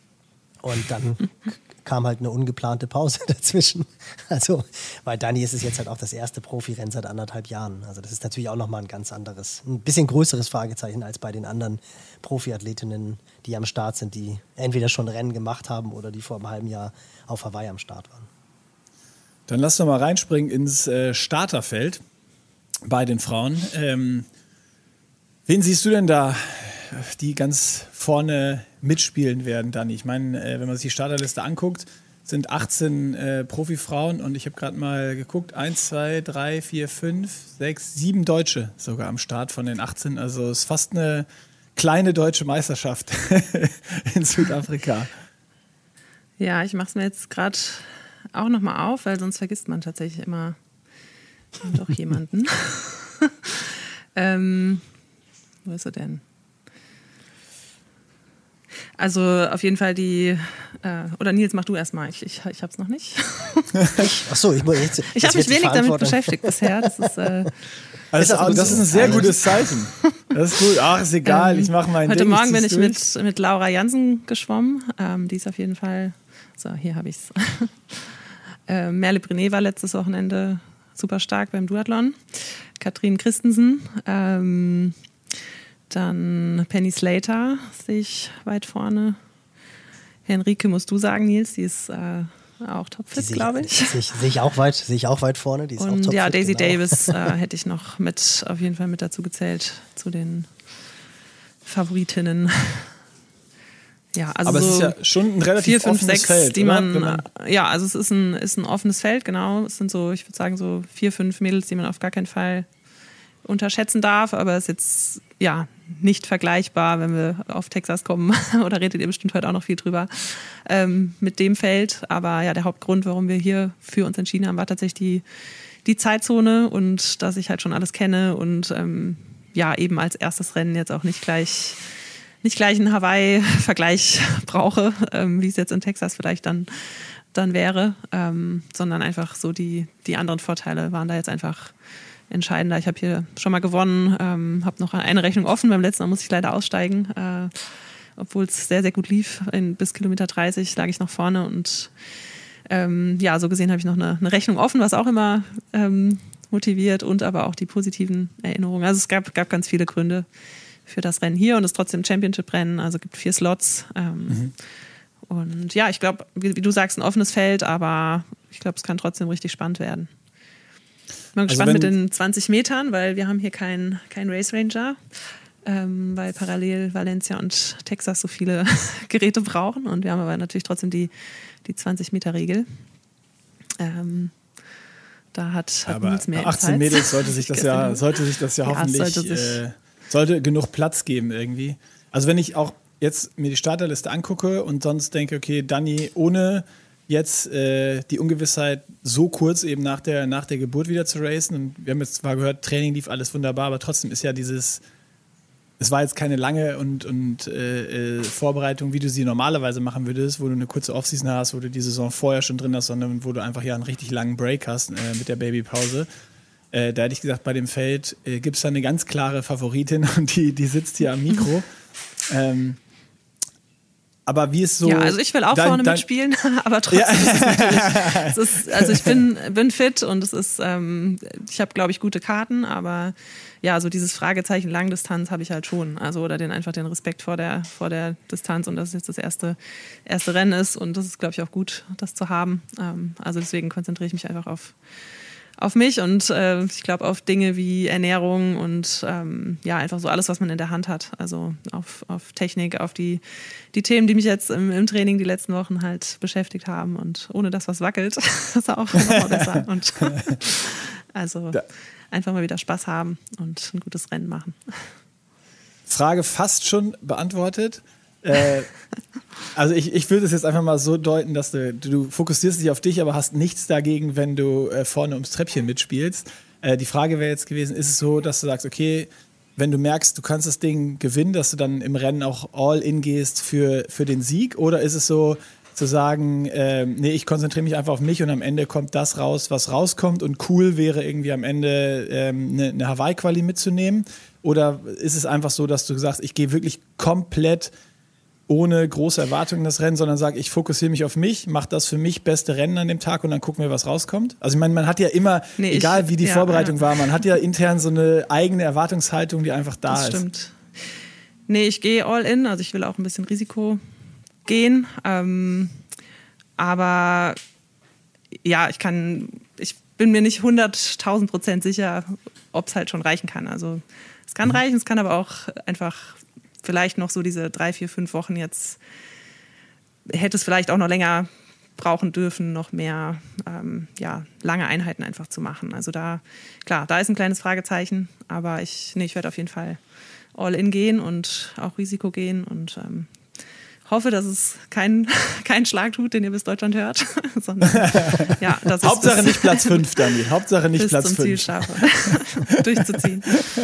Und dann kam halt eine ungeplante Pause dazwischen. Also bei Dani ist es jetzt halt auch das erste Profirennen seit 1,5 Jahren. Also das ist natürlich auch nochmal ein bisschen größeres Fragezeichen als bei den anderen Profiathletinnen, die am Start sind, die entweder schon Rennen gemacht haben oder die vor einem halben Jahr auf Hawaii am Start waren. Dann lass doch mal reinspringen ins Starterfeld bei den Frauen. Wen siehst du denn da, die ganz vorne mitspielen werden, Dani? Ich meine, wenn man sich die Starterliste anguckt, sind 18 Profifrauen und ich habe gerade mal geguckt, 1, 2, 3, 4, 5, 6, 7 Deutsche sogar am Start von den 18. Also es ist fast eine kleine deutsche Meisterschaft in Südafrika. Ja, ich mache es mir jetzt gerade auch nochmal auf, weil sonst vergisst man tatsächlich immer doch jemanden. Wo ist er denn? Also auf jeden Fall oder Nils, mach du erstmal, ich hab's noch nicht. Achso, ich habe mich wenig damit beschäftigt bisher. Das ist, das ist ein sehr gutes Zeichen. Das ist gut. Ach, ist egal, ich mache mein Ding. Heute Morgen bin ich mit Laura Jansen geschwommen. Die ist auf jeden Fall, so, hier habe ich's. Merle Brené war letztes Wochenende super stark beim Duathlon. Katrin Christensen. Dann Penny Slater sehe ich weit vorne. Henrike musst du sagen, Nils, die ist auch topfit, glaube ich. Sehe ich auch weit vorne. Die ist auch topfit, ja, Daisy Davis hätte ich noch auf jeden Fall mit dazu gezählt, zu den Favoritinnen. Ja, also aber so es ist ja schon ein relativ 4, 5, offenes 6, Feld, die ja, also es ist ein offenes Feld, genau. Es sind so, ich würde sagen, so 4, 5 Mädels, die man auf gar keinen Fall unterschätzen darf, aber es ist jetzt ja nicht vergleichbar, wenn wir auf Texas kommen, oder redet ihr bestimmt heute auch noch viel drüber, mit dem Feld. Aber ja, der Hauptgrund, warum wir hier für uns entschieden haben, war tatsächlich die Zeitzone und dass ich halt schon alles kenne und ja, eben als erstes Rennen jetzt auch nicht gleich nicht gleich einen Hawaii-Vergleich brauche, wie es jetzt in Texas vielleicht dann wäre, sondern einfach so die anderen Vorteile waren da jetzt einfach entscheidender. Ich habe hier schon mal gewonnen, habe noch eine Rechnung offen. Beim letzten Mal musste ich leider aussteigen, obwohl es sehr, sehr gut lief. Bis Kilometer 30 lag ich noch vorne und so gesehen habe ich noch eine Rechnung offen, was auch immer motiviert und aber auch die positiven Erinnerungen. Also es gab ganz viele Gründe für das Rennen hier und es ist trotzdem ein Championship-Rennen, also gibt 4 Slots. Und ja, ich glaube, wie du sagst, ein offenes Feld, aber ich glaube, es kann trotzdem richtig spannend werden. Ich bin gespannt mit den 20 Metern, weil wir haben hier keinen Race Ranger, weil parallel Valencia und Texas so viele Geräte brauchen und wir haben aber natürlich trotzdem die 20-Meter-Regel. Da hat Nils mehr 18 Mädels sollte sich das ja hoffentlich sollte genug Platz geben irgendwie. Also wenn ich auch jetzt mir die Starterliste angucke und sonst denke, okay, Dani, ohne jetzt die Ungewissheit so kurz eben nach der Geburt wieder zu racen und wir haben jetzt zwar gehört, Training lief alles wunderbar, aber trotzdem ist ja es war jetzt keine lange und Vorbereitung, wie du sie normalerweise machen würdest, wo du eine kurze Offseason hast, wo du die Saison vorher schon drin hast, sondern wo du einfach ja einen richtig langen Break hast mit der Babypause. Da hätte ich gesagt, bei dem Feld gibt es da eine ganz klare Favoritin und die sitzt hier am Mikro. Aber wie ist so... Ja, also ich will auch vorne mitspielen, aber trotzdem ist es natürlich... also ich bin fit und es ist... ich habe, glaube ich, gute Karten, aber ja, so dieses Fragezeichen Langdistanz habe ich halt schon. Also oder den Respekt vor der Distanz und dass es jetzt das erste Rennen ist und das ist, glaube ich, auch gut, das zu haben. Also deswegen konzentriere ich mich einfach auf mich und ich glaube auf Dinge wie Ernährung und einfach so alles, was man in der Hand hat. Also auf Technik, auf die Themen, die mich jetzt im Training die letzten Wochen halt beschäftigt haben und ohne das, was wackelt, ist auch noch besser. Und also einfach mal wieder Spaß haben und ein gutes Rennen machen. Frage fast schon beantwortet. Also ich würde es jetzt einfach mal so deuten, dass du fokussierst dich auf dich, aber hast nichts dagegen, wenn du vorne ums Treppchen mitspielst. Die Frage wäre jetzt gewesen, ist es so, dass du sagst, okay, wenn du merkst, du kannst das Ding gewinnen, dass du dann im Rennen auch all in gehst für den Sieg? Oder ist es so, zu sagen, nee, ich konzentriere mich einfach auf mich und am Ende kommt das raus, was rauskommt und cool wäre irgendwie am Ende eine Hawaii-Quali mitzunehmen? Oder ist es einfach so, dass du sagst, ich gehe wirklich komplett ohne große Erwartungen in das Rennen, sondern sage, ich fokussiere mich auf mich, mache das für mich beste Rennen an dem Tag und dann gucken wir, was rauskommt? Also ich meine, man hat ja immer, egal wie die Vorbereitung war, man hat ja intern so eine eigene Erwartungshaltung, die einfach da ist. Das stimmt. Nee, ich gehe all in, also ich will auch ein bisschen Risiko gehen, aber ja, ich bin mir nicht 100.000% sicher, ob es halt schon reichen kann. Also es kann reichen, es kann aber auch einfach vielleicht noch so diese 3, 4, 5 Wochen jetzt, hätte es vielleicht auch noch länger brauchen dürfen, noch mehr lange Einheiten einfach zu machen. Also da ist ein kleines Fragezeichen, aber ich werde auf jeden Fall all in gehen und auch Risiko gehen und hoffe, dass es keinen Schlag tut, den ihr bis Deutschland hört. Sondern, ja, dass Hauptsache nicht Platz 5, Dani. Hauptsache nicht Platz 5. Bis zum Ziel schaffe. Durchzuziehen.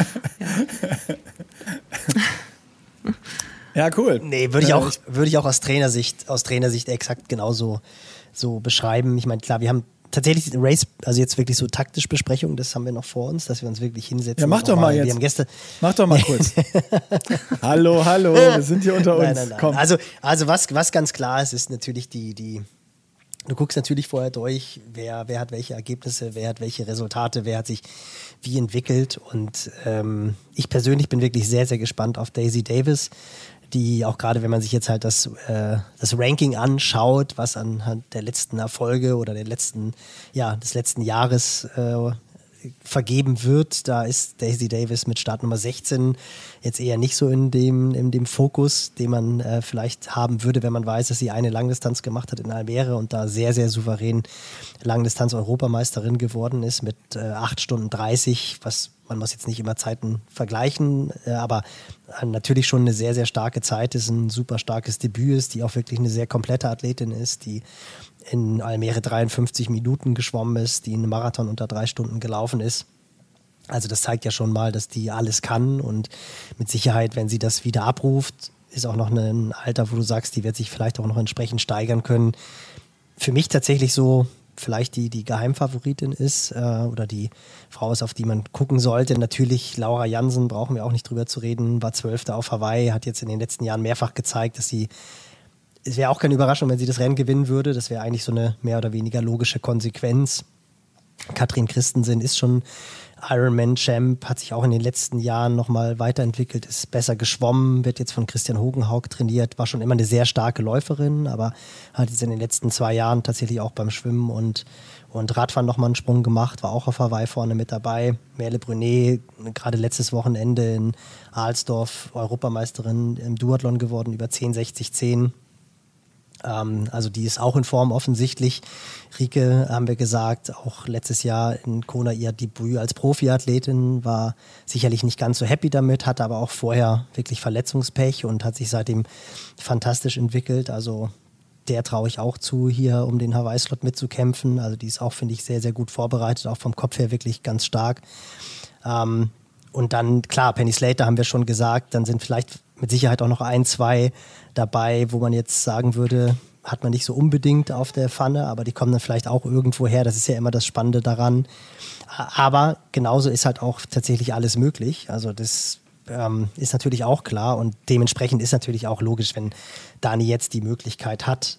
Ja, cool. Nee, würde ich auch aus Trainersicht exakt genauso so beschreiben. Ich meine, klar, wir haben tatsächlich den Race, also jetzt wirklich so taktisch Besprechungen, das haben wir noch vor uns, dass wir uns wirklich hinsetzen. Ja, mach doch mal jetzt. Mach doch mal kurz. Hallo, wir sind hier unter uns. Nein. Komm. Also was ganz klar ist natürlich du guckst natürlich vorher durch, wer hat welche Ergebnisse, wer hat welche Resultate, wer hat sich wie entwickelt und ich persönlich bin wirklich sehr, sehr gespannt auf Daisy Davis, die auch gerade, wenn man sich jetzt halt das Ranking anschaut, was anhand der letzten Erfolge oder des letzten Jahres vergeben wird, da ist Daisy Davis mit Startnummer 16 jetzt eher nicht so in dem Fokus, den man vielleicht haben würde, wenn man weiß, dass sie eine Langdistanz gemacht hat in Almere und da sehr, sehr souverän Langdistanz-Europameisterin geworden ist mit 8 Stunden 30, man muss jetzt nicht immer Zeiten vergleichen, aber natürlich schon eine sehr, sehr starke Zeit ist, ein super starkes Debüt ist, die auch wirklich eine sehr komplette Athletin ist, die in Almere 53 Minuten geschwommen ist, die einen Marathon unter 3 Stunden gelaufen ist. Also das zeigt ja schon mal, dass die alles kann und mit Sicherheit, wenn sie das wieder abruft, ist auch noch ein Alter, wo du sagst, die wird sich vielleicht auch noch entsprechend steigern können. Für mich tatsächlich so vielleicht die Geheimfavoritin ist oder die Frau ist, auf die man gucken sollte. Natürlich Laura Jansen, brauchen wir auch nicht drüber zu reden, war 12. auf Hawaii, hat jetzt in den letzten Jahren mehrfach gezeigt, dass es wäre auch keine Überraschung, wenn sie das Rennen gewinnen würde. Das wäre eigentlich so eine mehr oder weniger logische Konsequenz. Katrin Christensen ist schon Ironman-Champ, hat sich auch in den letzten Jahren nochmal weiterentwickelt, ist besser geschwommen, wird jetzt von Christian Hogenhaug trainiert, war schon immer eine sehr starke Läuferin, aber hat jetzt in den letzten 2 Jahren tatsächlich auch beim Schwimmen und Radfahren nochmal einen Sprung gemacht, war auch auf Hawaii vorne mit dabei. Merle Brunet, gerade letztes Wochenende in Alsdorf, Europameisterin im Duathlon geworden, über 10,60,10. Also die ist auch in Form offensichtlich. Rike, haben wir gesagt, auch letztes Jahr in Kona ihr Debüt als Profiathletin, war sicherlich nicht ganz so happy damit, hatte aber auch vorher wirklich Verletzungspech und hat sich seitdem fantastisch entwickelt. Also der traue ich auch zu, hier um den Hawaii-Slot mitzukämpfen. Also die ist auch, finde ich, sehr, sehr gut vorbereitet, auch vom Kopf her wirklich ganz stark. Und dann, klar, Penny Slater haben wir schon gesagt, dann sind vielleicht mit Sicherheit auch noch 1, 2 dabei, wo man jetzt sagen würde, hat man nicht so unbedingt auf der Pfanne, aber die kommen dann vielleicht auch irgendwo her. Das ist ja immer das Spannende daran. Aber genauso ist halt auch tatsächlich alles möglich. Also das ist natürlich auch klar und dementsprechend ist natürlich auch logisch, wenn Dani jetzt die Möglichkeit hat,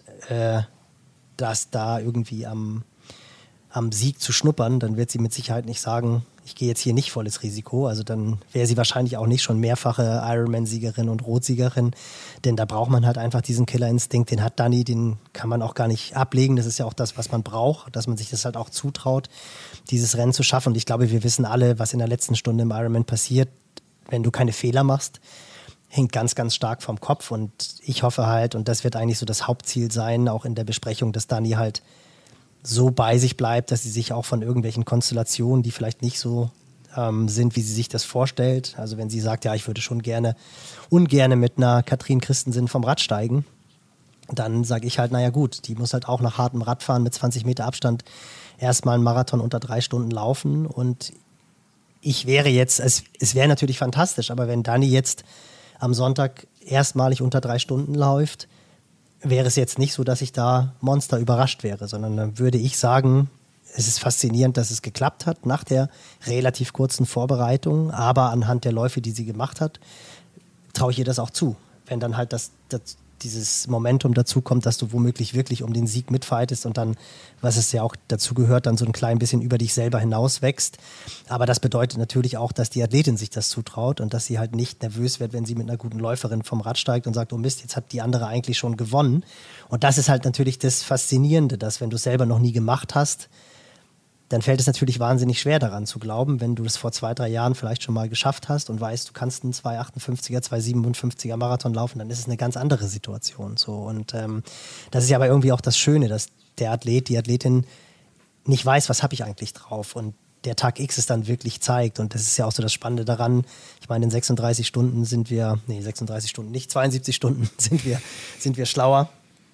dass da irgendwie am Sieg zu schnuppern, dann wird sie mit Sicherheit nicht sagen, ich gehe jetzt hier nicht volles Risiko. Also dann wäre sie wahrscheinlich auch nicht schon mehrfache Ironman-Siegerin und Rotsiegerin, denn da braucht man halt einfach diesen Killerinstinkt, den hat Dani, den kann man auch gar nicht ablegen. Das ist ja auch das, was man braucht, dass man sich das halt auch zutraut, dieses Rennen zu schaffen. Und ich glaube, wir wissen alle, was in der letzten Stunde im Ironman passiert, wenn du keine Fehler machst, hängt ganz, ganz stark vom Kopf. Und ich hoffe halt, und das wird eigentlich so das Hauptziel sein, auch in der Besprechung, dass Dani halt so bei sich bleibt, dass sie sich auch von irgendwelchen Konstellationen, die vielleicht nicht so sind, wie sie sich das vorstellt. Also wenn sie sagt, ja, ich würde schon ungerne mit einer Katrin Christensen vom Rad steigen, dann sage ich halt, naja gut, die muss halt auch nach hartem Radfahren mit 20 Meter Abstand erstmal einen Marathon unter 3 Stunden laufen. Und ich wäre jetzt, es wäre natürlich fantastisch, aber wenn Dani jetzt am Sonntag erstmalig unter 3 Stunden läuft, wäre es jetzt nicht so, dass ich da Monster überrascht wäre, sondern dann würde ich sagen, es ist faszinierend, dass es geklappt hat nach der relativ kurzen Vorbereitung, aber anhand der Läufe, die sie gemacht hat, traue ich ihr das auch zu. Wenn dann halt dieses Momentum dazu kommt, dass du womöglich wirklich um den Sieg mitfightest und dann, was es ja auch dazu gehört, dann so ein klein bisschen über dich selber hinaus wächst. Aber das bedeutet natürlich auch, dass die Athletin sich das zutraut und dass sie halt nicht nervös wird, wenn sie mit einer guten Läuferin vom Rad steigt und sagt, oh Mist, jetzt hat die andere eigentlich schon gewonnen. Und das ist halt natürlich das Faszinierende, dass wenn du es selber noch nie gemacht hast, dann fällt es natürlich wahnsinnig schwer daran zu glauben, wenn du das vor 2, 3 Jahren vielleicht schon mal geschafft hast und weißt, du kannst einen 2,58er, 2,57er Marathon laufen, dann ist es eine ganz andere Situation. So. Und das ist ja aber irgendwie auch das Schöne, dass der Athlet, die Athletin nicht weiß, was habe ich eigentlich drauf und der Tag X es dann wirklich zeigt. Und das ist ja auch so das Spannende daran. Ich meine, in 36 Stunden 36 Stunden nicht, 72 Stunden sind wir schlauer.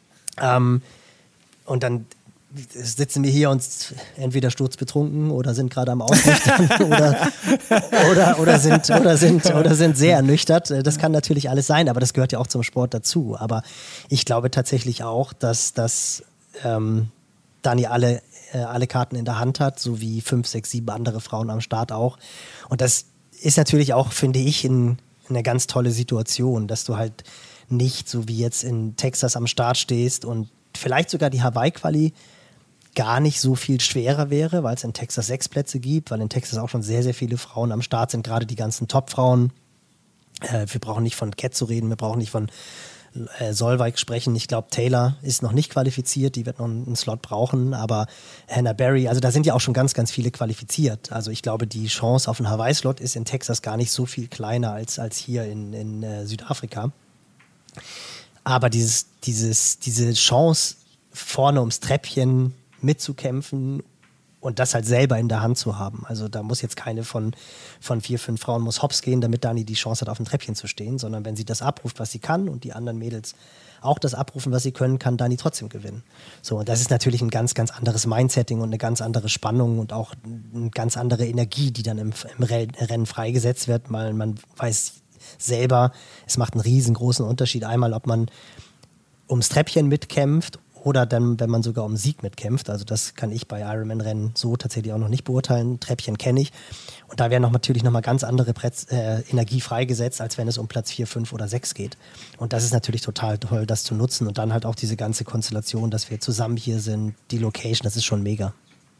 Und dann sitzen wir hier und entweder sturzbetrunken oder sind gerade am Ausnüchtern oder sind sehr ernüchtert. Das kann natürlich alles sein, aber das gehört ja auch zum Sport dazu. Aber ich glaube tatsächlich auch, dass Dani alle Karten in der Hand hat, so wie 5, 6, 7 andere Frauen am Start auch. Und das ist natürlich auch, finde ich, eine ganz tolle Situation, dass du halt nicht so wie jetzt in Texas am Start stehst und vielleicht sogar die Hawaii-Quali gar nicht so viel schwerer wäre, weil es in Texas 6 Plätze gibt, weil in Texas auch schon sehr, sehr viele Frauen am Start sind, gerade die ganzen Top-Frauen. Wir brauchen nicht von Cat zu reden, wir brauchen nicht von Solveig sprechen. Ich glaube, Taylor ist noch nicht qualifiziert, die wird noch einen Slot brauchen, aber Hannah Berry, also da sind ja auch schon ganz, ganz viele qualifiziert. Also ich glaube, die Chance auf einen Hawaii-Slot ist in Texas gar nicht so viel kleiner als hier in Südafrika. Aber diese Chance, vorne ums Treppchen mitzukämpfen und das halt selber in der Hand zu haben. Also da muss jetzt keine von 4, 5 Frauen muss hops gehen, damit Dani die Chance hat, auf dem Treppchen zu stehen, sondern wenn sie das abruft, was sie kann und die anderen Mädels auch das abrufen, was sie können, kann Dani trotzdem gewinnen. So, und das ist natürlich ein ganz, ganz anderes Mindsetting und eine ganz andere Spannung und auch eine ganz andere Energie, die dann im Rennen freigesetzt wird, weil man weiß selber, es macht einen riesengroßen Unterschied. Einmal, ob man ums Treppchen mitkämpft oder dann, wenn man sogar um Sieg mitkämpft. Also das kann ich bei Ironman-Rennen so tatsächlich auch noch nicht beurteilen. Treppchen kenne ich. Und da werden natürlich nochmal ganz andere Energie freigesetzt, als wenn es um Platz 4, 5 oder 6 geht. Und das ist natürlich total toll, das zu nutzen. Und dann halt auch diese ganze Konstellation, dass wir zusammen hier sind, die Location, das ist schon mega.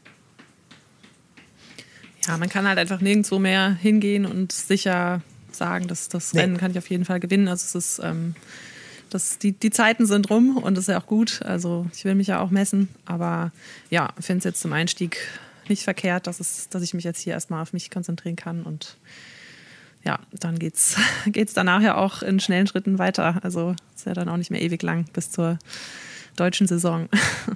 Ja, man kann halt einfach nirgendwo mehr hingehen und sicher sagen, dass das Rennen kann ich auf jeden Fall gewinnen. Also es ist die Zeiten sind rum und das ist ja auch gut. Also ich will mich ja auch messen, aber ja, finde es jetzt zum Einstieg nicht verkehrt, dass ich mich jetzt hier erstmal auf mich konzentrieren kann und ja, dann geht's danach ja auch in schnellen Schritten weiter. Also ist ja dann auch nicht mehr ewig lang bis zur deutschen Saison.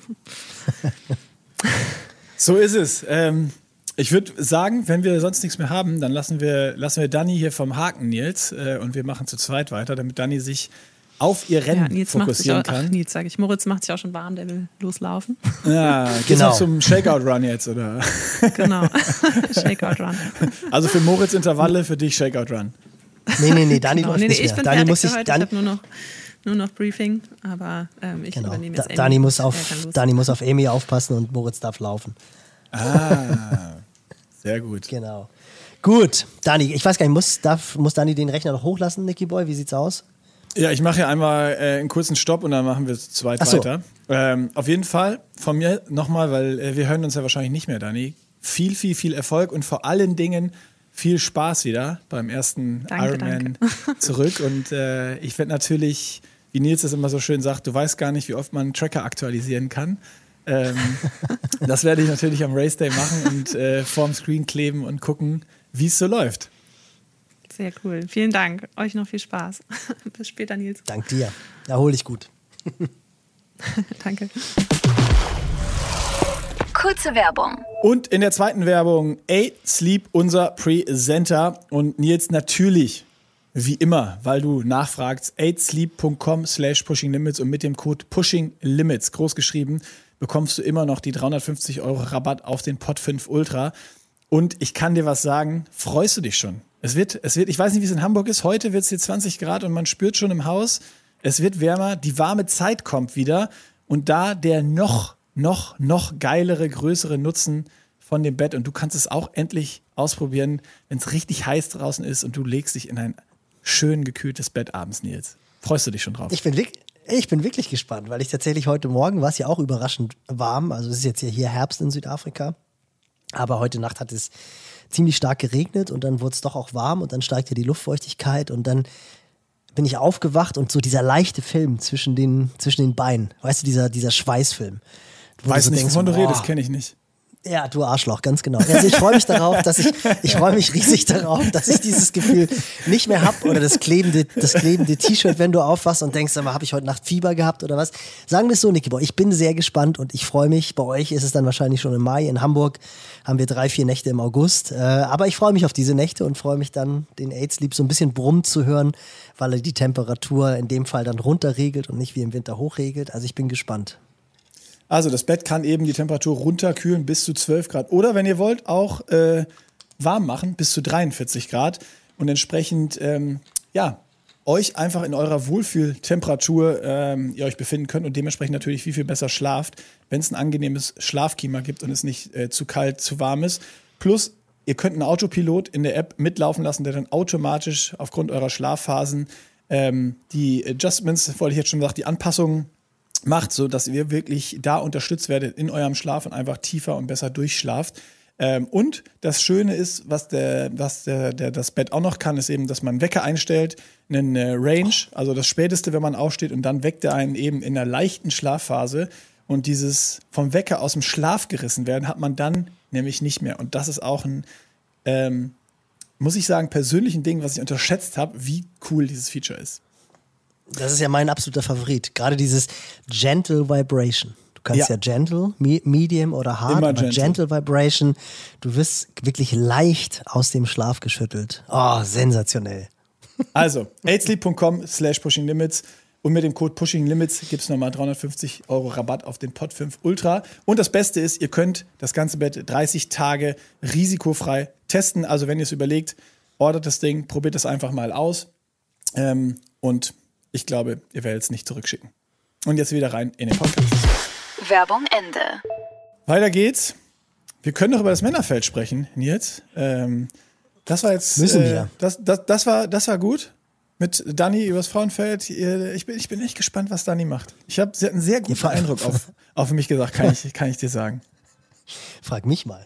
So ist es. Ich würde sagen, wenn wir sonst nichts mehr haben, dann lassen wir Dani hier vom Haken, Nils, und wir machen zu zweit weiter, damit Dani sich auf ihr Rennen fokussieren kann. Nils, sage ich. Moritz macht sich auch schon warm, der will loslaufen. Ja, geht's noch zum Shakeout-Run jetzt, oder? Genau, Shakeout-Run. Also für Moritz Intervalle, für dich Shakeout-Run. Nee, Dani läuft nicht ich mehr. bin fertig für heute. Ich habe nur noch Briefing, aber ich übernehme jetzt Dani muss auf Amy aufpassen und Moritz darf laufen. Ah, sehr gut. Genau. Gut, Dani, ich weiß gar nicht, muss Dani den Rechner noch hochlassen, Nicky Boy? Wie sieht's aus? Ja, ich mache hier einmal einen kurzen Stopp und dann machen wir zu zweit weiter. Auf jeden Fall von mir nochmal, weil wir hören uns ja wahrscheinlich nicht mehr, Dani. Viel, viel, viel Erfolg und vor allen Dingen viel Spaß wieder beim ersten Ironman zurück. Und ich werde natürlich, wie Nils das immer so schön sagt, du weißt gar nicht, wie oft man einen Tracker aktualisieren kann. Das werde ich natürlich am Race Day machen und vorm Screen kleben und gucken, wie es so läuft. Sehr cool. Vielen Dank. Euch noch viel Spaß. Bis später, Nils. Dank dir. Erhol dich gut. Danke. Kurze Werbung. Und in der zweiten Werbung 8 Sleep, unser Presenter. Und Nils, natürlich, wie immer, weil du nachfragst, 8sleep.com/pushinglimits und mit dem Code pushinglimits, großgeschrieben, bekommst du immer noch die 350 € Rabatt auf den Pod 5 Ultra. Und ich kann dir was sagen, freust du dich schon? Es wird, ich weiß nicht, wie es in Hamburg ist, heute wird es hier 20 Grad und man spürt schon im Haus, es wird wärmer, die warme Zeit kommt wieder und da der noch geilere, größere Nutzen von dem Bett und du kannst es auch endlich ausprobieren, wenn es richtig heiß draußen ist und du legst dich in ein schön gekühltes Bett abends, Nils. Freust du dich schon drauf? Ich bin wirklich gespannt, weil ich tatsächlich heute Morgen war es ja auch überraschend warm, also es ist jetzt hier Herbst in Südafrika, aber heute Nacht hat es ziemlich stark geregnet und dann wurde es doch auch warm und dann steigt ja die Luftfeuchtigkeit und dann bin ich aufgewacht und so dieser leichte Film zwischen den Beinen, weißt du, dieser Schweißfilm. Weiß nicht, wovon du redest, kenne ich nicht. Ja, du Arschloch, ganz genau. Also ich freue mich darauf, ich freue mich riesig darauf, dass ich dieses Gefühl nicht mehr habe oder das klebende T-Shirt, wenn du aufwachst und denkst, habe ich heute Nacht Fieber gehabt oder was. Sagen wir es so, Nicky Boy, ich bin sehr gespannt und ich freue mich. Bei euch ist es dann wahrscheinlich schon im Mai. In Hamburg haben wir 3-4 Nächte im August. Aber ich freue mich auf diese Nächte und freue mich dann, den 8 Sleep so ein bisschen brummen zu hören, weil er die Temperatur in dem Fall dann runterregelt und nicht wie im Winter hochregelt. Also ich bin gespannt. Also das Bett kann eben die Temperatur runterkühlen bis zu 12 Grad. Oder wenn ihr wollt, auch warm machen bis zu 43 Grad. Und entsprechend, euch einfach in eurer Wohlfühltemperatur ihr euch befinden könnt und dementsprechend natürlich viel, viel besser schlaft, wenn es ein angenehmes Schlafklima gibt und es nicht zu kalt, zu warm ist. Plus, ihr könnt einen Autopilot in der App mitlaufen lassen, der dann automatisch aufgrund eurer Schlafphasen die Adjustments, wollte ich jetzt schon gesagt, die Anpassungen macht, so dass ihr wirklich da unterstützt werdet in eurem Schlaf und einfach tiefer und besser durchschlaft. Und das Schöne ist, was das Bett auch noch kann, ist eben, dass man einen Wecker einstellt, einen Range, also das Späteste, wenn man aufsteht und dann weckt er einen eben in einer leichten Schlafphase und dieses vom Wecker aus dem Schlaf gerissen werden, hat man dann nämlich nicht mehr. Und das ist auch ein, muss ich sagen, persönlichen Ding, was ich unterschätzt habe, wie cool dieses Feature ist. Das ist ja mein absoluter Favorit. Gerade dieses Gentle Vibration. Du kannst ja Gentle, Medium oder Hard, aber Gentle Vibration. Du wirst wirklich leicht aus dem Schlaf geschüttelt. Oh, sensationell. Also, 8sleep.com/pushinglimits und mit dem Code pushinglimits gibt es nochmal 350 € Rabatt auf den Pod 5 Ultra. Und das Beste ist, ihr könnt das ganze Bett 30 Tage risikofrei testen. Also wenn ihr es überlegt, ordert das Ding, probiert es einfach mal aus. Und ich glaube, ihr werdet es nicht zurückschicken. Und jetzt wieder rein in den Podcast. Werbung Ende. Weiter geht's. Wir können doch über das Männerfeld sprechen, Nils. Das war jetzt. Müssen wir. Das war gut. Mit Dani übers Frauenfeld. Ich bin echt gespannt, was Dani macht. Sie hat einen sehr guten Eindruck auf mich gesagt, kann ich dir sagen. Frag mich mal.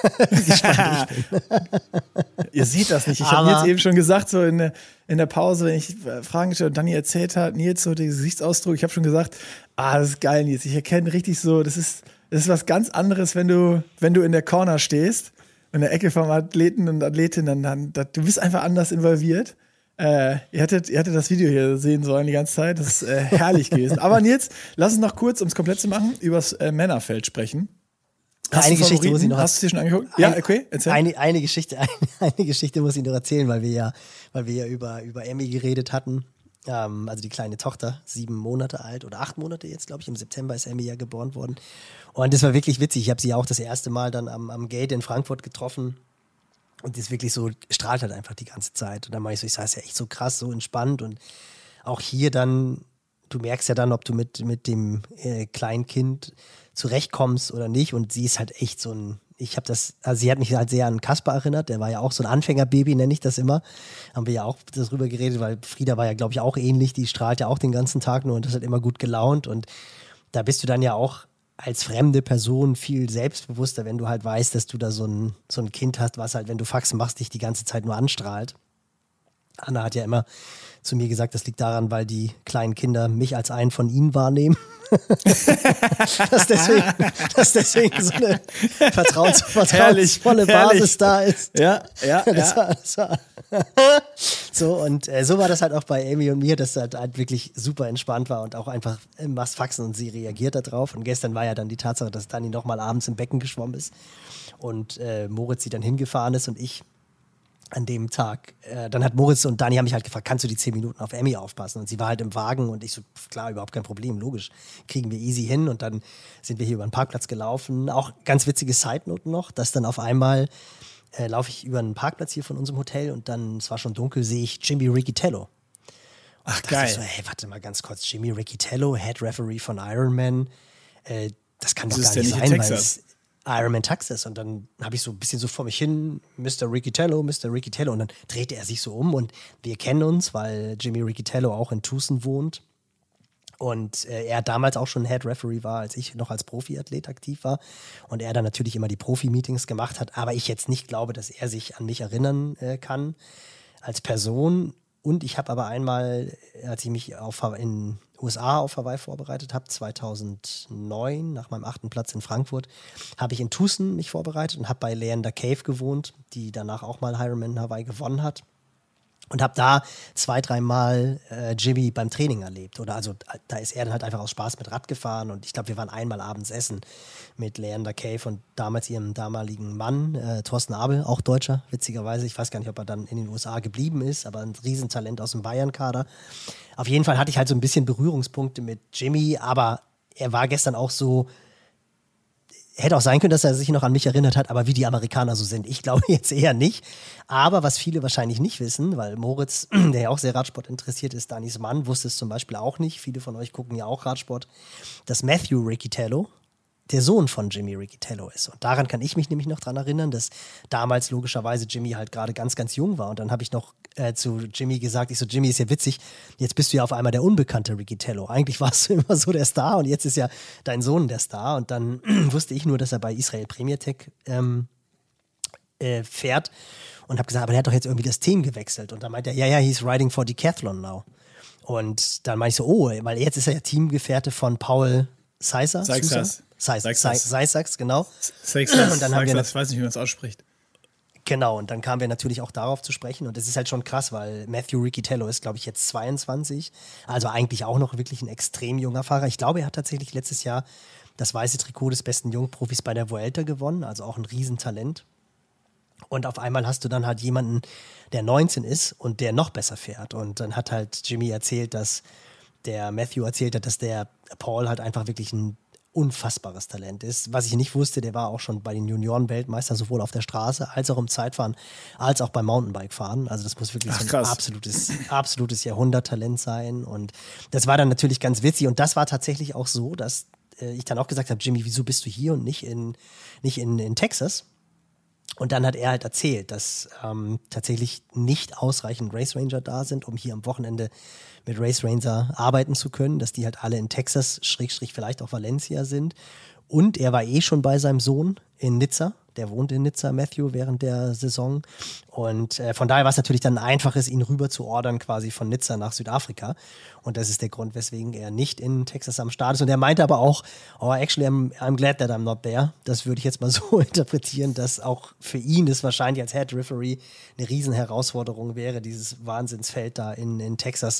Ihr seht das nicht. Ich habe jetzt eben schon gesagt, so in der Pause, wenn ich Fragen gestellt und Dani erzählt hat, Nils, so den Gesichtsausdruck, ich habe schon gesagt, das ist geil, Nils. Ich erkenne richtig so, das ist was ganz anderes, wenn du in der Corner stehst, in der Ecke vom Athleten und Athletin, dann du bist einfach anders involviert. Ihr hättet das Video hier sehen sollen die ganze Zeit. Das ist herrlich gewesen. Aber Nils, lass uns noch kurz, um es komplett zu machen, übers Männerfeld sprechen. Hast du es dir schon angeguckt? Ja, okay, erzähl. Eine Geschichte muss ich noch erzählen, weil wir ja über Emmy geredet hatten. Also die kleine Tochter, 7 Monate alt oder 8 Monate jetzt, glaube ich. Im September ist Emmy ja geboren worden. Und das war wirklich witzig. Ich habe sie auch das erste Mal dann am Gate in Frankfurt getroffen. Und die ist wirklich so, strahlt halt einfach die ganze Zeit. Und dann meine ich sah es ja echt so krass, so entspannt. Und auch hier dann, du merkst ja dann, ob du mit dem kleinen Kind zurechtkommst oder nicht. Und sie ist halt echt so ein, sie hat mich halt sehr an Kasper erinnert. Der war ja auch so ein Anfängerbaby, nenne ich das immer. Haben wir ja auch darüber geredet, weil Frieda war ja, glaube ich, auch ähnlich. Die strahlt ja auch den ganzen Tag nur und ist halt immer gut gelaunt. Und da bist du dann ja auch als fremde Person viel selbstbewusster, wenn du halt weißt, dass du da so ein Kind hast, was halt, wenn du Faxen machst, dich die ganze Zeit nur anstrahlt. Anna hat ja immer zu mir gesagt, das liegt daran, weil die kleinen Kinder mich als einen von ihnen wahrnehmen. dass deswegen so eine vertrauensvolle Basis da ist. Ja. Das war so, und so war das halt auch bei Amy und mir, dass das halt wirklich super entspannt war und auch einfach machst Faxen und sie reagiert da drauf. Und gestern war ja dann die Tatsache, dass Dani nochmal abends im Becken geschwommen ist und Moritz sie dann hingefahren ist und ich an dem Tag, dann hat Moritz und Dani haben mich halt gefragt, kannst du die 10 Minuten auf Emmy aufpassen? Und sie war halt im Wagen und ich so, klar, überhaupt kein Problem, logisch, kriegen wir easy hin. Und dann sind wir hier über den Parkplatz gelaufen. Auch ganz witzige Side-Note noch, dass dann auf einmal laufe ich über einen Parkplatz hier von unserem Hotel und dann, es war schon dunkel, sehe ich Jimmy Riccitello. Ach, geil. So, hey, warte mal ganz kurz, Jimmy Riccitello, Head Referee von Ironman, das kann doch gar nicht sein, weil es Ironman Texas. Und dann habe ich so ein bisschen so vor mich hin, Mr. Riccitello. Und dann drehte er sich so um und wir kennen uns, weil Jimmy Riccitello auch in Tucson wohnt. Und er damals auch schon Head Referee war, als ich noch als Profiathlet aktiv war. Und er dann natürlich immer die Profi-Meetings gemacht hat. Aber ich jetzt nicht glaube, dass er sich an mich erinnern kann als Person. Und ich habe aber einmal, als ich mich in USA auf Hawaii vorbereitet habe, 2009, nach meinem 8. Platz in Frankfurt, habe ich in Tucson mich vorbereitet und habe bei Leander Cave gewohnt, die danach auch mal Ironman in Hawaii gewonnen hat. Und habe da 2-3 Mal Jimmy beim Training erlebt. Oder also da ist er dann halt einfach aus Spaß mit Rad gefahren. Und ich glaube, wir waren einmal abends essen mit Leander Cave und damals ihrem damaligen Mann, Thorsten Abel, auch Deutscher, witzigerweise. Ich weiß gar nicht, ob er dann in den USA geblieben ist, aber ein Riesentalent aus dem Bayern-Kader. Auf jeden Fall hatte ich halt so ein bisschen Berührungspunkte mit Jimmy, aber er war gestern auch so, hätte auch sein können, dass er sich noch an mich erinnert hat, aber wie die Amerikaner so sind, ich glaube jetzt eher nicht. Aber was viele wahrscheinlich nicht wissen, weil Moritz, der ja auch sehr Radsport interessiert ist, Danis Mann, wusste es zum Beispiel auch nicht. Viele von euch gucken ja auch Radsport, dass Matthew Riccitello der Sohn von Jimmy Riccitello ist. Und daran kann ich mich nämlich noch dran erinnern, dass damals logischerweise Jimmy halt gerade ganz, ganz jung war. Und dann habe ich noch zu Jimmy gesagt, ich so, Jimmy, ist ja witzig, jetzt bist du ja auf einmal der unbekannte Riccitello. Eigentlich warst du immer so der Star und jetzt ist ja dein Sohn der Star. Und dann wusste ich nur, dass er bei Israel Premier Tech fährt und habe gesagt, aber der hat doch jetzt irgendwie das Team gewechselt. Und dann meinte er, ja, he's riding for Decathlon now. Und dann meinte ich so, weil jetzt ist er ja Teamgefährte von Paul Seisax, genau. Und dann haben wir, ich weiß nicht, wie man es ausspricht. Genau, und dann kamen wir natürlich auch darauf zu sprechen. Und das ist halt schon krass, weil Matthew Riccitello ist, glaube ich, jetzt 22. Also eigentlich auch noch wirklich ein extrem junger Fahrer. Ich glaube, er hat tatsächlich letztes Jahr das weiße Trikot des besten Jungprofis bei der Vuelta gewonnen. Also auch ein Riesentalent. Und auf einmal hast du dann halt jemanden, der 19 ist und der noch besser fährt. Und dann hat halt Jimmy erzählt, dass der Matthew erzählt hat, dass der Paul halt einfach wirklich ein unfassbares Talent ist. Was ich nicht wusste, der war auch schon bei den Junioren-Weltmeister, sowohl auf der Straße als auch im Zeitfahren, als auch beim Mountainbike-Fahren. Also das muss wirklich so ein absolutes Jahrhunderttalent sein. Und das war dann natürlich ganz witzig. Und das war tatsächlich auch so, dass ich dann auch gesagt habe, Jimmy, wieso bist du hier und nicht in Texas? Und dann hat er halt erzählt, dass tatsächlich nicht ausreichend Race Ranger da sind, um hier am Wochenende mit Race Ranger arbeiten zu können, dass die halt alle in Texas, / vielleicht auch Valencia sind. Und er war schon bei seinem Sohn in Nizza. Der wohnt in Nizza, Matthew, während der Saison. Und von daher war es natürlich dann einfaches, ihn rüber zu ordern, quasi von Nizza nach Südafrika. Und das ist der Grund, weswegen er nicht in Texas am Start ist. Und er meinte aber auch, actually, I'm glad that I'm not there. Das würde ich jetzt mal so interpretieren, dass auch für ihn es wahrscheinlich als Head Referee eine Riesenherausforderung wäre, dieses Wahnsinnsfeld da in Texas,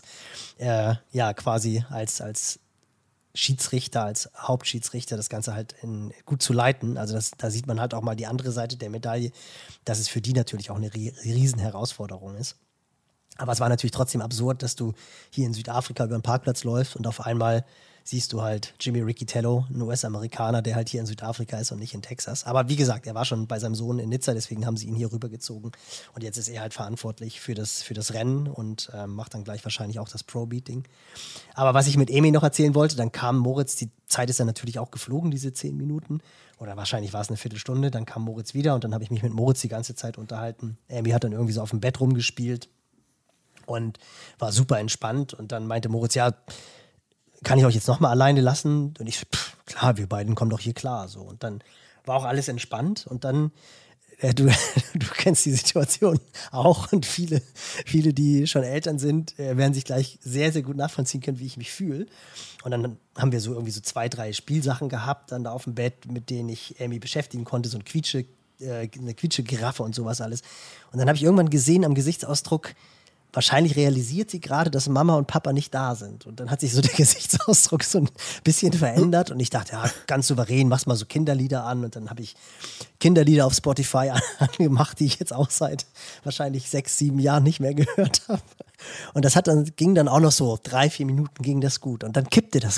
quasi als Schiedsrichter, als Hauptschiedsrichter das Ganze halt gut zu leiten. Also da sieht man halt auch mal die andere Seite der Medaille, dass es für die natürlich auch eine riesen Herausforderung ist. Aber es war natürlich trotzdem absurd, dass du hier in Südafrika über den Parkplatz läufst und auf einmal siehst du halt Jimmy Riccitello, ein US-Amerikaner, der halt hier in Südafrika ist und nicht in Texas. Aber wie gesagt, er war schon bei seinem Sohn in Nizza, deswegen haben sie ihn hier rübergezogen. Und jetzt ist er halt verantwortlich für das Rennen und macht dann gleich wahrscheinlich auch das Pro-Beating. Aber was ich mit Emi noch erzählen wollte, dann kam Moritz, die Zeit ist dann natürlich auch geflogen, diese 10 Minuten. Oder wahrscheinlich war es eine Viertelstunde, dann kam Moritz wieder und dann habe ich mich mit Moritz die ganze Zeit unterhalten. Emi hat dann irgendwie so auf dem Bett rumgespielt und war super entspannt. Und dann meinte Moritz, ja, kann ich euch jetzt nochmal alleine lassen? Und ich, klar, wir beiden kommen doch hier klar. So. Und dann war auch alles entspannt. Und dann, du kennst die Situation auch. Und viele, die schon Eltern sind, werden sich gleich sehr, sehr gut nachvollziehen können, wie ich mich fühle. Und dann haben wir so irgendwie so 2, 3 Spielsachen gehabt, dann da auf dem Bett, mit denen ich Amy beschäftigen konnte, so eine Quietsche-Giraffe und sowas alles. Und dann habe ich irgendwann gesehen am Gesichtsausdruck, wahrscheinlich realisiert sie gerade, dass Mama und Papa nicht da sind. Und dann hat sich so der Gesichtsausdruck so ein bisschen verändert. Und ich dachte, ja, ganz souverän, machst mal so Kinderlieder an. Und dann habe ich Kinderlieder auf Spotify angemacht, die ich jetzt auch seit wahrscheinlich 6, 7 Jahren nicht mehr gehört habe. Und das ging dann auch noch so 3, 4 Minuten ging das gut. Und dann kippte das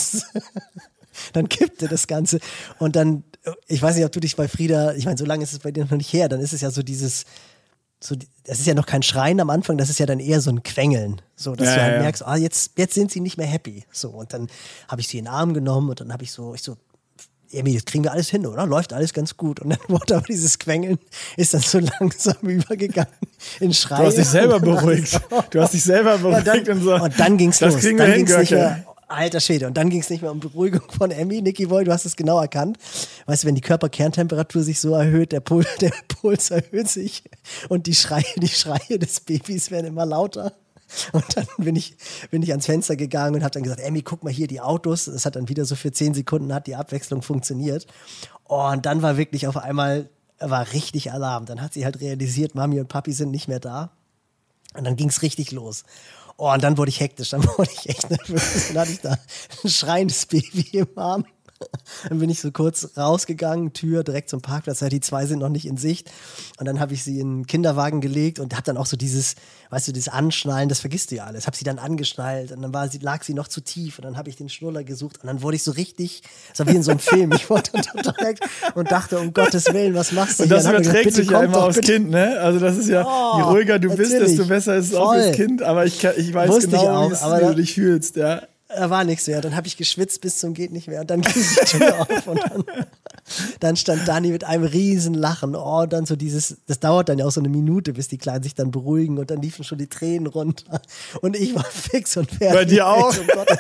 Ganze. Und dann, ich weiß nicht, ob du dich bei Frieda, ich meine, so lange ist es bei dir noch nicht her, dann ist es ja so dieses, das ist ja noch kein Schreien am Anfang, das ist ja dann eher so ein Quengeln, so dass du halt merkst, jetzt sind sie nicht mehr happy, so, und dann habe ich sie in den Arm genommen und dann habe ich so, Emi, das kriegen wir alles hin, oder? Läuft alles ganz gut. Und dann wurde aber dieses Quengeln ist dann so langsam übergegangen in Schreien. Du hast dich selber beruhigt. Und dann ging's los. Das kriegen wir hin, Görke. Alter Schwede. Und dann ging es nicht mehr um Beruhigung von Emmy. Nicky Boy, du hast es genau erkannt. Weißt du, wenn die Körperkerntemperatur sich so erhöht, der Puls erhöht sich und die Schreie des Babys werden immer lauter. Und dann bin ich ans Fenster gegangen und habe dann gesagt, Emmy, guck mal hier die Autos. Das hat dann wieder so für 10 Sekunden hat die Abwechslung funktioniert. Und dann war wirklich auf einmal, war richtig Alarm. Dann hat sie halt realisiert, Mami und Papi sind nicht mehr da. Und dann ging es richtig los. Oh, und dann wurde ich hektisch, dann wurde ich echt nervös. Dann hatte ich da ein schreiendes Baby im Arm. Dann bin ich so kurz rausgegangen, Tür direkt zum Parkplatz, die 2 sind noch nicht in Sicht. Und dann habe ich sie in den Kinderwagen gelegt und habe dann auch so dieses Anschnallen, das vergisst du ja alles. Habe sie dann angeschnallt und dann lag sie noch zu tief und dann habe ich den Schnuller gesucht und dann wurde ich so richtig, das war wie in so einem Film, ich wurde dann total und dachte, um Gottes Willen, was machst du hier? Und das überträgt sich ja immer aufs Kind, ne? Also das ist ja, je ruhiger du bist, desto besser ist es auch fürs Kind, aber ich weiß genau, wie du dich fühlst, ja. Da war nichts mehr. Dann habe ich geschwitzt bis zum geht nicht mehr. Und dann ging die Tür auf und dann stand Dani mit einem riesen Lachen. Oh, dann so das dauert dann ja auch so eine Minute, bis die Kleinen sich dann beruhigen und dann liefen schon die Tränen runter. Und ich war fix und fertig. Bei dir auch?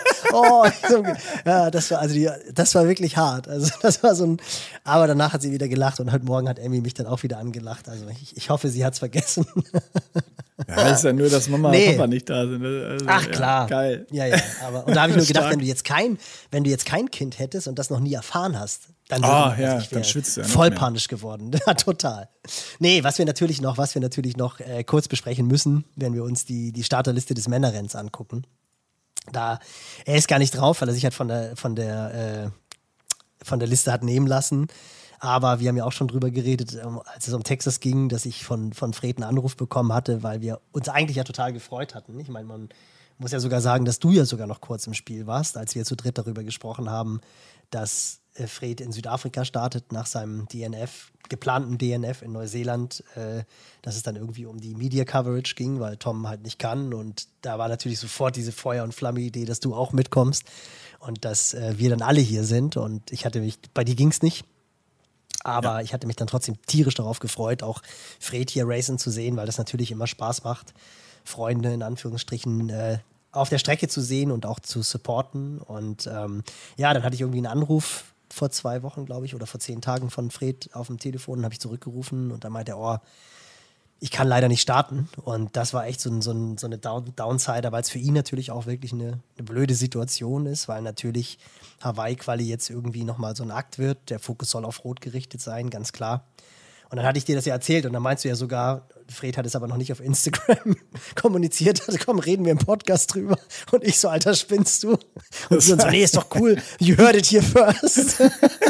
Ja, das war wirklich hart. Also das war aber danach hat sie wieder gelacht und heute Morgen hat Emmy mich dann auch wieder angelacht. Also ich hoffe, sie hat es vergessen. Ja, ist ja nur, dass Mama und Papa nicht da sind. Also, ach klar. Geil. Ja. Und da habe ich nur gedacht, wenn du jetzt kein Kind hättest und das noch nie erfahren hast, dann dann schwitzt du ja voll panisch geworden. Ja, total. Nee, was wir natürlich noch kurz besprechen müssen, wenn wir uns die Starterliste des Männerrenns angucken. Er ist gar nicht drauf, weil er sich halt von der Liste hat nehmen lassen. Aber wir haben ja auch schon drüber geredet, als es um Texas ging, dass ich von Fred einen Anruf bekommen hatte, weil wir uns eigentlich ja total gefreut hatten. Ich meine, man muss ja sogar sagen, dass du ja sogar noch kurz im Spiel warst, als wir zu dritt darüber gesprochen haben, dass Fred in Südafrika startet nach seinem geplanten DNF in Neuseeland, dass es dann irgendwie um die Media Coverage ging, weil Tom halt nicht kann. Und da war natürlich sofort diese Feuer- und Flamme-Idee, dass du auch mitkommst und dass wir dann alle hier sind. Und bei dir ging es nicht. Aber ich hatte mich dann trotzdem tierisch darauf gefreut, auch Fred hier racen zu sehen, weil das natürlich immer Spaß macht, Freunde in Anführungsstrichen auf der Strecke zu sehen und auch zu supporten. Und dann hatte ich irgendwie einen Anruf vor 2 Wochen, glaube ich, oder vor 10 Tagen von Fred auf dem Telefon, habe ich zurückgerufen und dann meinte er, ich kann leider nicht starten. Und das war echt so eine Downsider, weil es für ihn natürlich auch wirklich eine blöde Situation ist, weil natürlich Hawaii-Quali jetzt irgendwie nochmal so ein Akt wird. Der Fokus soll auf Rot gerichtet sein, ganz klar. Und dann hatte ich dir das ja erzählt und dann meinst du ja sogar, Fred hat es aber noch nicht auf Instagram kommuniziert. Also komm, reden wir im Podcast drüber. Und ich so, Alter, spinnst du? Und so, nee, ist doch cool. You heard it here first.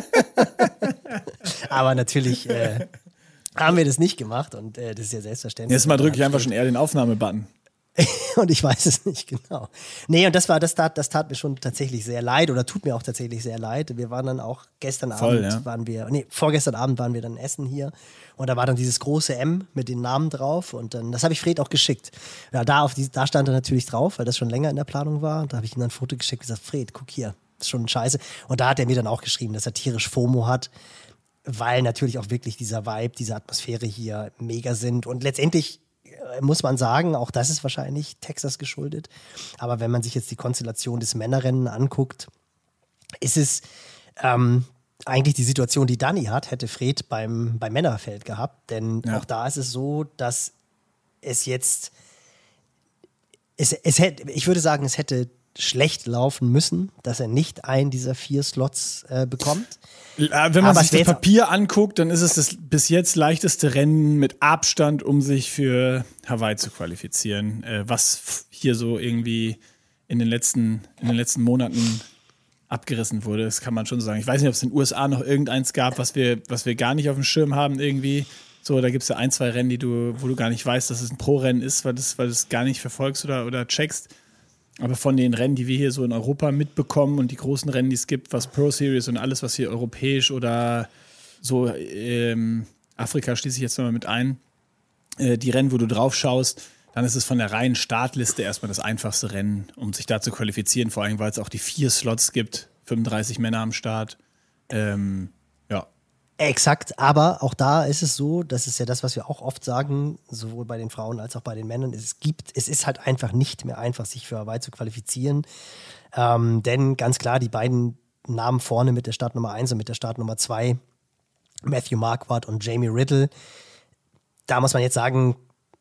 Aber natürlich haben wir das nicht gemacht und das ist ja selbstverständlich. Jetzt mal drücke ich einfach schon eher den Aufnahmebutton. Und ich weiß es nicht genau. Nee, und das tat mir schon tatsächlich sehr leid oder tut mir auch tatsächlich sehr leid. Wir waren dann auch vorgestern Abend waren wir dann essen hier und da war dann dieses große M mit den Namen drauf und dann, das habe ich Fred auch geschickt. Ja, da stand er natürlich drauf, weil das schon länger in der Planung war und da habe ich ihm dann ein Foto geschickt und gesagt, Fred, guck hier, das ist schon scheiße. Und da hat er mir dann auch geschrieben, dass er tierisch FOMO hat, weil natürlich auch wirklich dieser Vibe, diese Atmosphäre hier mega sind und letztendlich muss man sagen, auch das ist wahrscheinlich Texas geschuldet. Aber wenn man sich jetzt die Konstellation des Männerrennen anguckt, ist es eigentlich die Situation, die Dani hat, hätte Fred beim Männerfeld gehabt. Denn auch da ist es so, dass es jetzt, ich würde sagen, es hätte schlecht laufen müssen, dass er nicht einen dieser 4 Slots bekommt. Wenn man sich das Papier anguckt, dann ist es das bis jetzt leichteste Rennen mit Abstand, um sich für Hawaii zu qualifizieren. Was hier so irgendwie in den letzten Monaten abgerissen wurde, das kann man schon sagen. Ich weiß nicht, ob es in den USA noch irgendeins gab, was wir gar nicht auf dem Schirm haben irgendwie. So, da gibt es ja 1, 2 Rennen, wo du gar nicht weißt, dass es ein Pro-Rennen ist, weil du es gar nicht verfolgst oder checkst. Aber von den Rennen, die wir hier so in Europa mitbekommen und die großen Rennen, die es gibt, was Pro Series und alles, was hier europäisch oder so Afrika schließe ich jetzt nochmal mit ein, die Rennen, wo du drauf schaust, dann ist es von der reinen Startliste erstmal das einfachste Rennen, um sich da zu qualifizieren, vor allem, weil es auch die 4 Slots gibt, 35 Männer am Start. Exakt, aber auch da ist es so, das ist ja das, was wir auch oft sagen, sowohl bei den Frauen als auch bei den Männern, es ist halt einfach nicht mehr einfach, sich für Hawaii zu qualifizieren, denn ganz klar, die beiden Namen vorne mit der Startnummer 1 und mit der Startnummer 2, Matthew Marquardt und Jamie Riddle, da muss man jetzt sagen,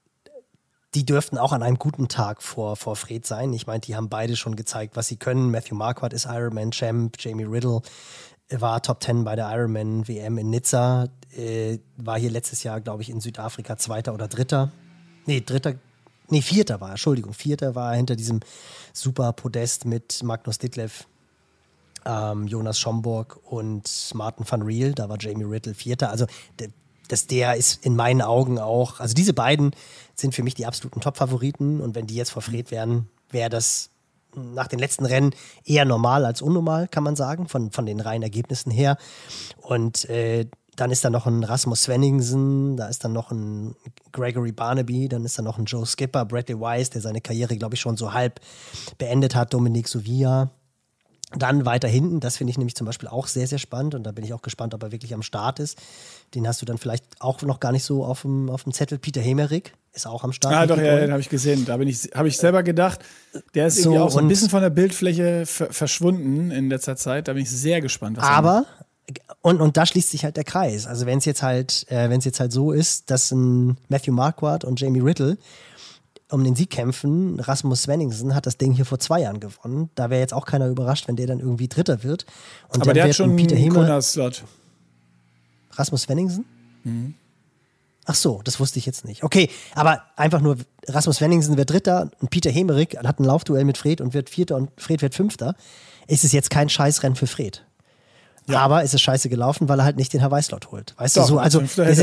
die dürften auch an einem guten Tag vor Fred sein. Ich meine, die haben beide schon gezeigt, was sie können. Matthew Marquardt ist Ironman-Champ, Jamie Riddle war Top 10 bei der Ironman-WM in Nizza, war hier letztes Jahr, glaube ich, in Südafrika 2. oder 3. Vierter war er, Entschuldigung. 4. war er hinter diesem super Podest mit Magnus Ditlev, Jonas Schomburg und Martin van Riel. Da war Jamie Riddle 4. Also der ist in meinen Augen auch, also diese beiden sind für mich die absoluten Top-Favoriten und wenn die jetzt vor Fred wären, wäre das nach den letzten Rennen eher normal als unnormal, kann man sagen, von den reinen Ergebnissen her. Und dann ist da noch ein Rasmus Svenningsen, da ist dann noch ein Gregory Barnaby, dann ist da noch ein Joe Skipper, Bradley Weiss, der seine Karriere, glaube ich, schon so halb beendet hat, Dominic Suvia. Dann weiter hinten, das finde ich nämlich zum Beispiel auch sehr, sehr spannend und da bin ich auch gespannt, ob er wirklich am Start ist. Den hast du dann vielleicht auch noch gar nicht so auf dem Zettel. Peter Hemerick ist auch am Start. Ah, doch, ja, den habe ich gesehen. Da habe ich selber gedacht, der ist irgendwie auch so ein bisschen von der Bildfläche verschwunden in letzter Zeit. Da bin ich sehr gespannt. Und da schließt sich halt der Kreis. Also wenn es jetzt halt so ist, dass ein Matthew Marquardt und Jamie Riddle um den Sieg kämpfen, Rasmus Svenningsen hat das Ding hier vor 2 Jahren gewonnen. Da wäre jetzt auch keiner überrascht, wenn der dann irgendwie Dritter wird. Und aber der hat schon einen Kona-Slot. Rasmus Svenningsen? Mhm. Ach so, das wusste ich jetzt nicht. Okay, aber einfach nur, Rasmus Svenningsen wird Dritter und Peter Hemerick hat ein Laufduell mit Fred und wird Vierter und Fred wird Fünfter. Ist es jetzt kein Scheißrennen für Fred. Ja. Aber es ist scheiße gelaufen, weil er halt nicht den Hawaii-Slot holt. Weißt du, so, also.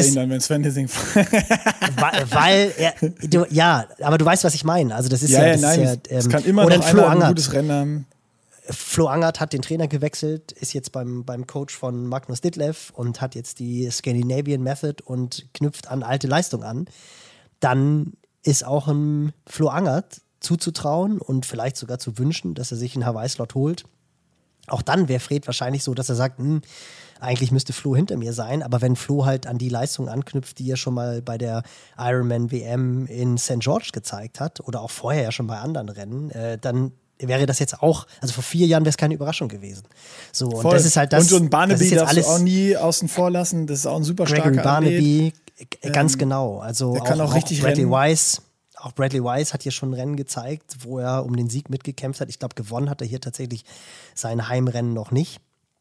Aber du weißt, was ich meine. Also, das ist es kann immer noch einer ein gutes Rennen haben. Flo Angert hat den Trainer gewechselt, ist jetzt beim Coach von Magnus Ditlev und hat jetzt die Scandinavian Method und knüpft an alte Leistung an. Dann ist auch ein Flo Angert zuzutrauen und vielleicht sogar zu wünschen, dass er sich einen Hawaii-Slot holt. Auch dann wäre Fred wahrscheinlich so, dass er sagt, eigentlich müsste Flo hinter mir sein, aber wenn Flo halt an die Leistung anknüpft, die er schon mal bei der Ironman WM in St. George gezeigt hat oder auch vorher ja schon bei anderen Rennen, dann wäre das jetzt auch, also vor 4 Jahren wäre es keine Überraschung gewesen. So, und das ist halt das. Und Barnaby darfst du auch nie außen vor lassen, das ist auch ein super starker Barnaby, ganz genau. Also der kann auch richtig Bradley Weiss. Auch Bradley Weiss hat hier schon ein Rennen gezeigt, wo er um den Sieg mitgekämpft hat. Ich glaube, gewonnen hat er hier tatsächlich sein Heimrennen noch nicht.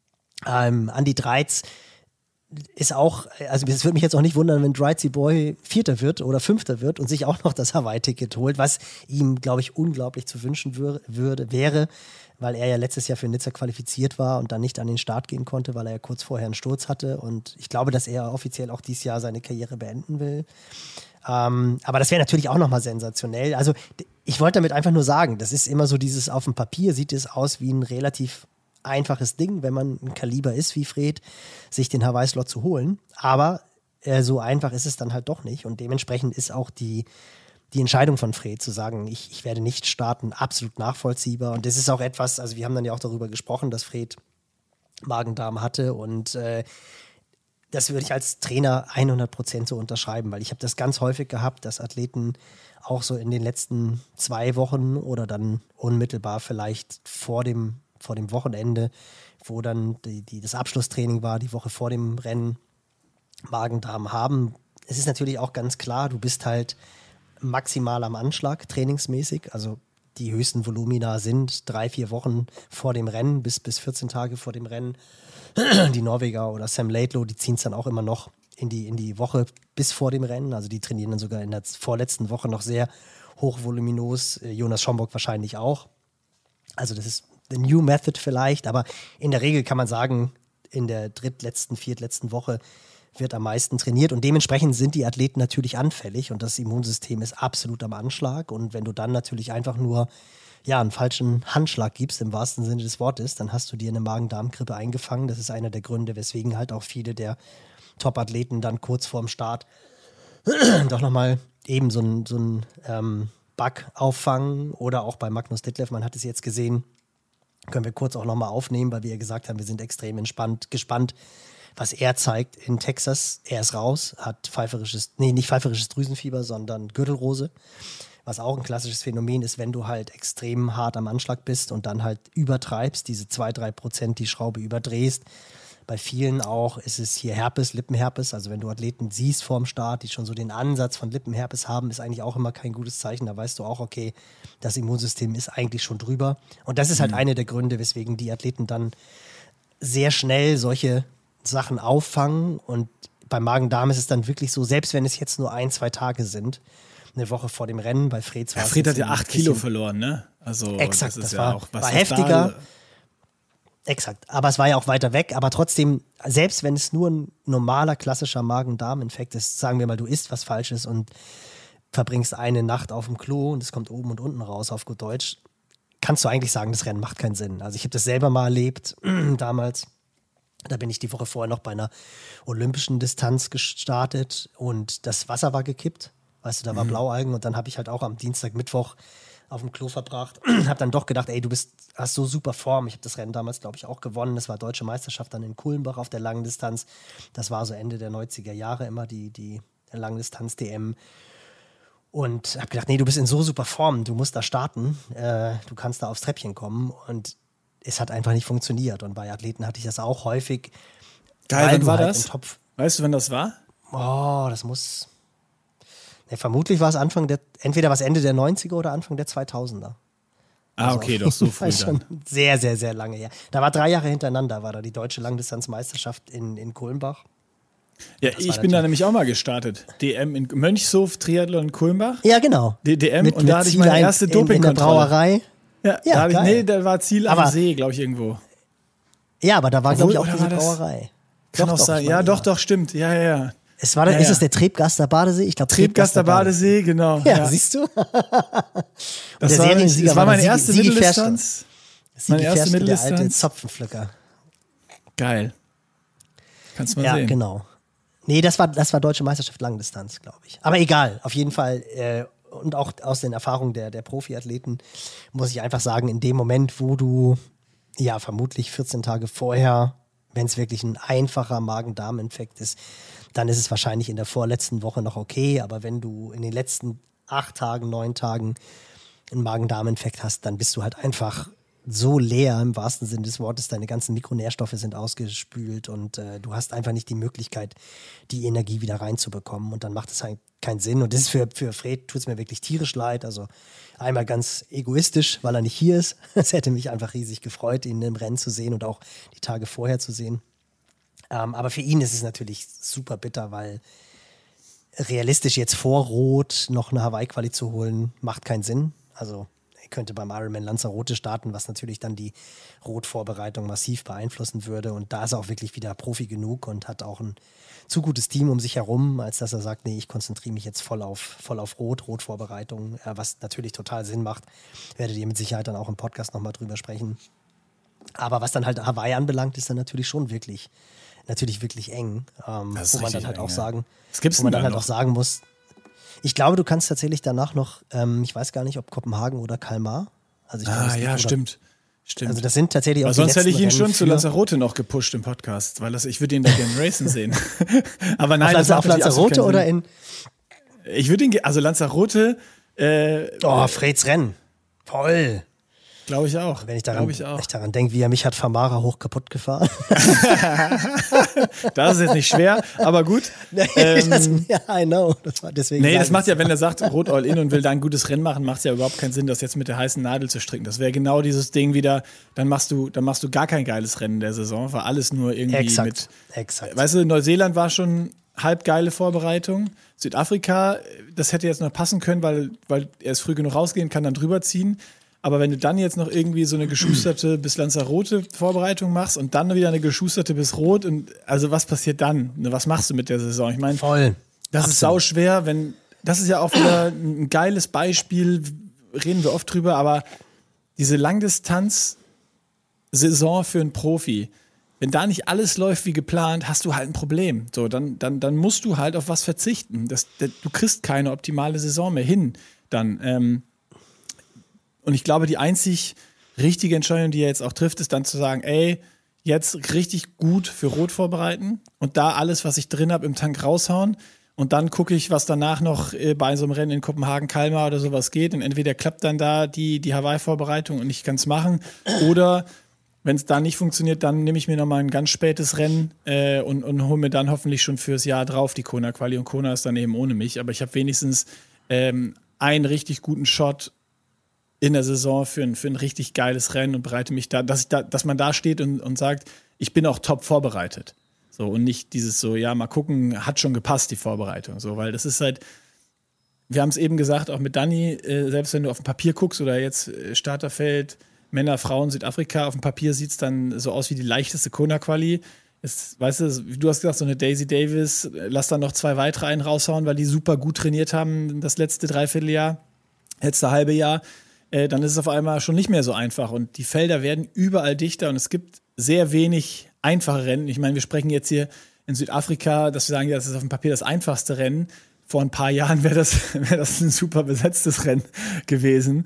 Andy Dreitz ist auch, also es würde mich jetzt auch nicht wundern, wenn Dreizy Boy 4. wird oder 5. wird und sich auch noch das Hawaii-Ticket holt, was ihm, glaube ich, unglaublich zu wünschen wäre, weil er ja letztes Jahr für Nizza qualifiziert war und dann nicht an den Start gehen konnte, weil er ja kurz vorher einen Sturz hatte. Und ich glaube, dass er offiziell auch dieses Jahr seine Karriere beenden will. Aber das wäre natürlich auch nochmal sensationell. Also ich wollte damit einfach nur sagen, das ist immer so dieses, auf dem Papier sieht es aus wie ein relativ einfaches Ding, wenn man ein Kaliber ist wie Fred, sich den Hawaii-Slot zu holen. Aber so einfach ist es dann halt doch nicht. Und dementsprechend ist auch die Entscheidung von Fred zu sagen, ich werde nicht starten, absolut nachvollziehbar. Und das ist auch etwas, also wir haben dann ja auch darüber gesprochen, dass Fred Magen-Darm hatte und das würde ich als Trainer 100% so unterschreiben, weil ich habe das ganz häufig gehabt, dass Athleten auch so in den letzten 2 Wochen oder dann unmittelbar vielleicht vor dem Wochenende, wo dann das Abschlusstraining war, die Woche vor dem Rennen, Magen-Darm haben. Es ist natürlich auch ganz klar, du bist halt maximal am Anschlag, trainingsmäßig. Also die höchsten Volumina sind 3-4 Wochen vor dem Rennen, bis 14 Tage vor dem Rennen. Die Norweger oder Sam Laidlow, die ziehen es dann auch immer noch in die Woche bis vor dem Rennen. Also die trainieren dann sogar in der vorletzten Woche noch sehr hochvoluminos. Jonas Schomburg wahrscheinlich auch. Also das ist the new method vielleicht, aber in der Regel kann man sagen, in der viertletzten Woche wird am meisten trainiert und dementsprechend sind die Athleten natürlich anfällig und das Immunsystem ist absolut am Anschlag und wenn du dann natürlich einfach nur einen falschen Handschlag gibst, im wahrsten Sinne des Wortes, dann hast du dir eine Magen-Darm-Grippe eingefangen. Das ist einer der Gründe, weswegen halt auch viele der Top-Athleten dann kurz vorm Start doch nochmal eben so ein Bug auffangen oder auch bei Magnus Ditlev, man hat es jetzt gesehen, können wir kurz auch nochmal aufnehmen, weil wir ja gesagt haben, wir sind extrem gespannt, was er zeigt in Texas. Er ist raus, hat nicht pfeiferisches Drüsenfieber, sondern Gürtelrose. Was auch ein klassisches Phänomen ist, wenn du halt extrem hart am Anschlag bist und dann halt übertreibst, diese 2-3% die Schraube überdrehst. Bei vielen auch ist es hier Herpes, Lippenherpes. Also wenn du Athleten siehst vorm Start, die schon so den Ansatz von Lippenherpes haben, ist eigentlich auch immer kein gutes Zeichen. Da weißt du auch, okay, das Immunsystem ist eigentlich schon drüber. Und das ist halt einer der Gründe, weswegen die Athleten dann sehr schnell solche Sachen auffangen. Und beim Magen-Darm ist es dann wirklich so, selbst wenn es jetzt nur 1-2 Tage sind, eine Woche vor dem Rennen, bei Fred war Fred hat ja 8 Kilo verloren, ne? Also exakt, das ist war auch was heftiger. Exakt, aber es war ja auch weiter weg, aber trotzdem, selbst wenn es nur ein normaler, klassischer Magen-Darm-Infekt ist, sagen wir mal, du isst was Falsches und verbringst eine Nacht auf dem Klo und es kommt oben und unten raus, auf gut Deutsch, kannst du eigentlich sagen, das Rennen macht keinen Sinn. Also ich habe das selber mal erlebt, damals. Da bin ich die Woche vorher noch bei einer olympischen Distanz gestartet und das Wasser war gekippt. Weißt du, da war Blaualgen und dann habe ich halt auch am Dienstag, Mittwoch auf dem Klo verbracht. Habe dann doch gedacht, ey, hast so super Form. Ich habe das Rennen damals, glaube ich, auch gewonnen. Das war Deutsche Meisterschaft dann in Kulmbach auf der langen Distanz. Das war so Ende der 90er Jahre immer die Langdistanz-DM. Und habe gedacht, nee, du bist in so super Form. Du musst da starten. Du kannst da aufs Treppchen kommen. Und es hat einfach nicht funktioniert. Und bei Athleten hatte ich das auch häufig. Geil, wann war das? Weißt du, wann das war? Oh, das muss... vermutlich war es entweder was Ende der 90er oder Anfang der 2000er. Also okay, doch so früh schon sehr, sehr, sehr lange her. Da war 3 Jahre hintereinander, war da die deutsche Langdistanzmeisterschaft in Kulmbach. Ja, ich bin da nämlich auch mal gestartet. DM in Mönchshof, Triathlon in Kulmbach. Ja, genau. DM und da hatte ich meine erste Dopingkontrolle. In der Brauerei. Ja, da war Ziel am See, glaube ich, irgendwo. Ja, aber da war, glaube ich, auch diese Brauerei. Kann auch sein. Ja, doch, stimmt. Ja. Ist es der Trebgaster Badesee? Ich glaube, Trebgaster Badesee, genau. Ja, siehst du? Das war meine erste Mitteldistanz. Meine erste Mitteldistanz. Der alte Zopfenpflücker. Geil. Kannst du mal sehen. Ja, genau. Nee, das war Deutsche Meisterschaft Langdistanz, glaube ich. Aber egal, auf jeden Fall. Und auch aus den Erfahrungen der Profiathleten muss ich einfach sagen, in dem Moment, wo du ja vermutlich 14 Tage vorher, wenn es wirklich ein einfacher Magen-Darm-Infekt ist, dann ist es wahrscheinlich in der vorletzten Woche noch okay. Aber wenn du in den letzten 8 Tagen, 9 Tagen einen Magen-Darm-Infekt hast, dann bist du halt einfach so leer im wahrsten Sinne des Wortes. Deine ganzen Mikronährstoffe sind ausgespült und du hast einfach nicht die Möglichkeit, die Energie wieder reinzubekommen. Und dann macht es halt keinen Sinn. Und das ist für Fred, tut es mir wirklich tierisch leid. Also einmal ganz egoistisch, weil er nicht hier ist. Es hätte mich einfach riesig gefreut, ihn im Rennen zu sehen und auch die Tage vorher zu sehen. Aber für ihn ist es natürlich super bitter, weil realistisch jetzt vor Rot noch eine Hawaii-Quali zu holen, macht keinen Sinn. Also er könnte beim Ironman Lanzarote starten, was natürlich dann die Rot-Vorbereitung massiv beeinflussen würde. Und da ist er auch wirklich wieder Profi genug und hat auch ein zu gutes Team um sich herum, als dass er sagt, nee, ich konzentriere mich jetzt voll auf Rot-Vorbereitung, was natürlich total Sinn macht. Werdet ihr mit Sicherheit dann auch im Podcast nochmal drüber sprechen. Aber was dann halt Hawaii anbelangt, ist dann natürlich schon wirklich eng, wo man dann halt auch sagen, auch sagen muss, ich glaube, du kannst tatsächlich danach noch, ich weiß gar nicht, ob Kopenhagen oder Kalmar. Also ich glaube, stimmt. Also das sind tatsächlich auch die sonst hätte ich ihn schon zu Lanzarote noch gepusht im Podcast, weil ich würde ihn da gerne racen sehen. Aber nein, auf Lanzarote oder in? Ich würde ihn, also Lanzarote. Freds Rennen. Voll. Glaube ich auch. Wenn ich daran denke, wie er mich hat Famara hoch kaputt gefahren. Das ist jetzt nicht schwer, aber gut. I know. Das macht ja, wenn er sagt, Rot all in und will da ein gutes Rennen machen, macht es ja überhaupt keinen Sinn, das jetzt mit der heißen Nadel zu stricken. Das wäre genau dieses Ding wieder, dann machst du gar kein geiles Rennen der Saison, war alles nur irgendwie Exakt. Weißt du, Neuseeland war schon halb geile Vorbereitung. Südafrika, das hätte jetzt noch passen können, weil er es früh genug rausgehen kann, dann drüber ziehen. Aber wenn du dann jetzt noch irgendwie so eine geschusterte bis Lanzarote Vorbereitung machst und dann wieder eine geschusterte bis Rot, und also was passiert dann? Was machst du mit der Saison? Ich meine, das ist sauschwer, das ist ja auch wieder ein geiles Beispiel, reden wir oft drüber, aber diese Langdistanz-Saison für einen Profi, wenn da nicht alles läuft wie geplant, hast du halt ein Problem. So, dann musst du halt auf was verzichten. Du kriegst keine optimale Saison mehr hin. Dann, und ich glaube, die einzig richtige Entscheidung, die er jetzt auch trifft, ist dann zu sagen, ey, jetzt richtig gut für Rot vorbereiten und da alles, was ich drin habe, im Tank raushauen. Und dann gucke ich, was danach noch bei so einem Rennen in Kopenhagen, Kalmar oder sowas geht. Und entweder klappt dann da die Hawaii-Vorbereitung und ich kann es machen. Oder wenn es da nicht funktioniert, dann nehme ich mir nochmal ein ganz spätes Rennen und hole mir dann hoffentlich schon fürs Jahr drauf die Kona-Quali. Und Kona ist dann eben ohne mich. Aber ich habe wenigstens einen richtig guten Shot in der Saison für ein richtig geiles Rennen und bereite mich da, dass man da steht und sagt, ich bin auch top vorbereitet. So, und nicht dieses so, ja, mal gucken, hat schon gepasst, die Vorbereitung. So, weil das ist halt, wir haben es eben gesagt, auch mit Dani, selbst wenn du auf dem Papier guckst oder jetzt Starterfeld, Männer, Frauen, Südafrika, auf dem Papier sieht es dann so aus wie die leichteste Kona-Quali. Weißt du hast gesagt, so eine Daisy Davis, lass dann noch 2 weitere einen raushauen, weil die super gut trainiert haben das letzte Dreivierteljahr, letzte halbe Jahr. Dann ist es auf einmal schon nicht mehr so einfach und die Felder werden überall dichter und es gibt sehr wenig einfache Rennen. Ich meine, wir sprechen jetzt hier in Südafrika, dass wir sagen, das ist auf dem Papier das einfachste Rennen. Vor ein paar Jahren wäre das ein super besetztes Rennen gewesen.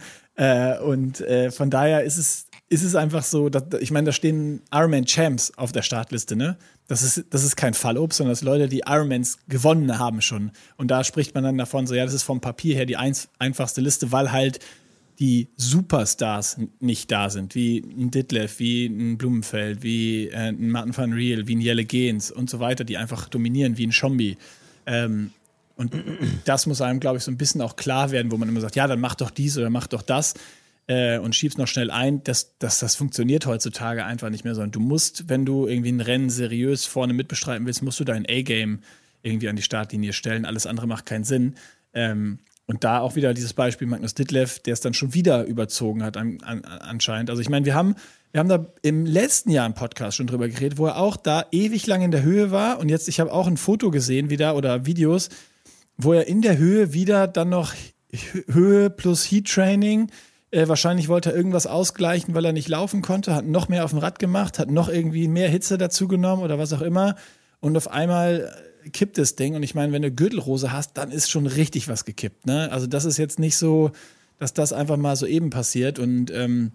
Von daher ist es einfach so, ich meine, da stehen Ironman-Champs auf der Startliste, ne? Das ist kein Fallobst, sondern das sind Leute, die Ironmans gewonnen haben schon. Und da spricht man dann davon so, ja, das ist vom Papier her die einfachste Liste, weil halt die Superstars nicht da sind, wie ein Ditlev, wie ein Blumenfeld, wie ein Martin van Riel, wie ein Jelle Geens und so weiter, die einfach dominieren, wie ein Schombi. Und das muss einem, glaube ich, so ein bisschen auch klar werden, wo man immer sagt, ja, dann mach doch dies oder mach doch das und schieb's noch schnell ein. Das funktioniert heutzutage einfach nicht mehr, sondern du musst, wenn du irgendwie ein Rennen seriös vorne mitbestreiten willst, musst du dein A-Game irgendwie an die Startlinie stellen. Alles andere macht keinen Sinn. Und da auch wieder dieses Beispiel Magnus Ditlev, der es dann schon wieder überzogen hat anscheinend. Also ich meine, wir haben da im letzten Jahr einen Podcast schon drüber geredet, wo er auch da ewig lang in der Höhe war. Und jetzt, ich habe auch ein Foto gesehen wieder oder Videos, wo er in der Höhe wieder dann noch Höhe plus Heat Training. Wahrscheinlich wollte er irgendwas ausgleichen, weil er nicht laufen konnte, hat noch mehr auf dem Rad gemacht, hat noch irgendwie mehr Hitze dazu genommen oder was auch immer. Und auf einmal kippt das Ding. Und ich meine, wenn du Gürtelrose hast, dann ist schon richtig was gekippt. Ne? Also das ist jetzt nicht so, dass das einfach mal so eben passiert. Und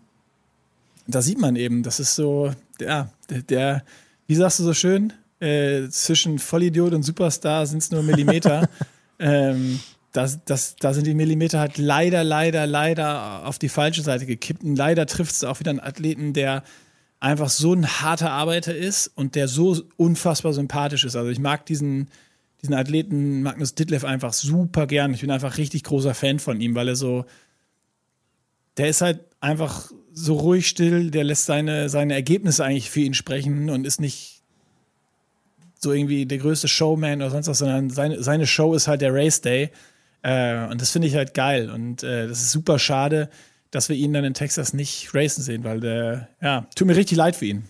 da sieht man eben, das ist so, der wie sagst du so schön, zwischen Vollidiot und Superstar sind es nur Millimeter. Da sind die Millimeter halt leider auf die falsche Seite gekippt. Und leider trifft es auch wieder einen Athleten, der einfach so ein harter Arbeiter ist und der so unfassbar sympathisch ist. Also ich mag diesen Athleten Magnus Ditlev einfach super gern. Ich bin einfach richtig großer Fan von ihm, weil der ist halt einfach so ruhig still, der lässt seine Ergebnisse eigentlich für ihn sprechen und ist nicht so irgendwie der größte Showman oder sonst was, sondern seine Show ist halt der Race Day. Und das finde ich halt geil. Und das ist super schade, dass wir ihn dann in Texas nicht racen sehen, weil tut mir richtig leid für ihn.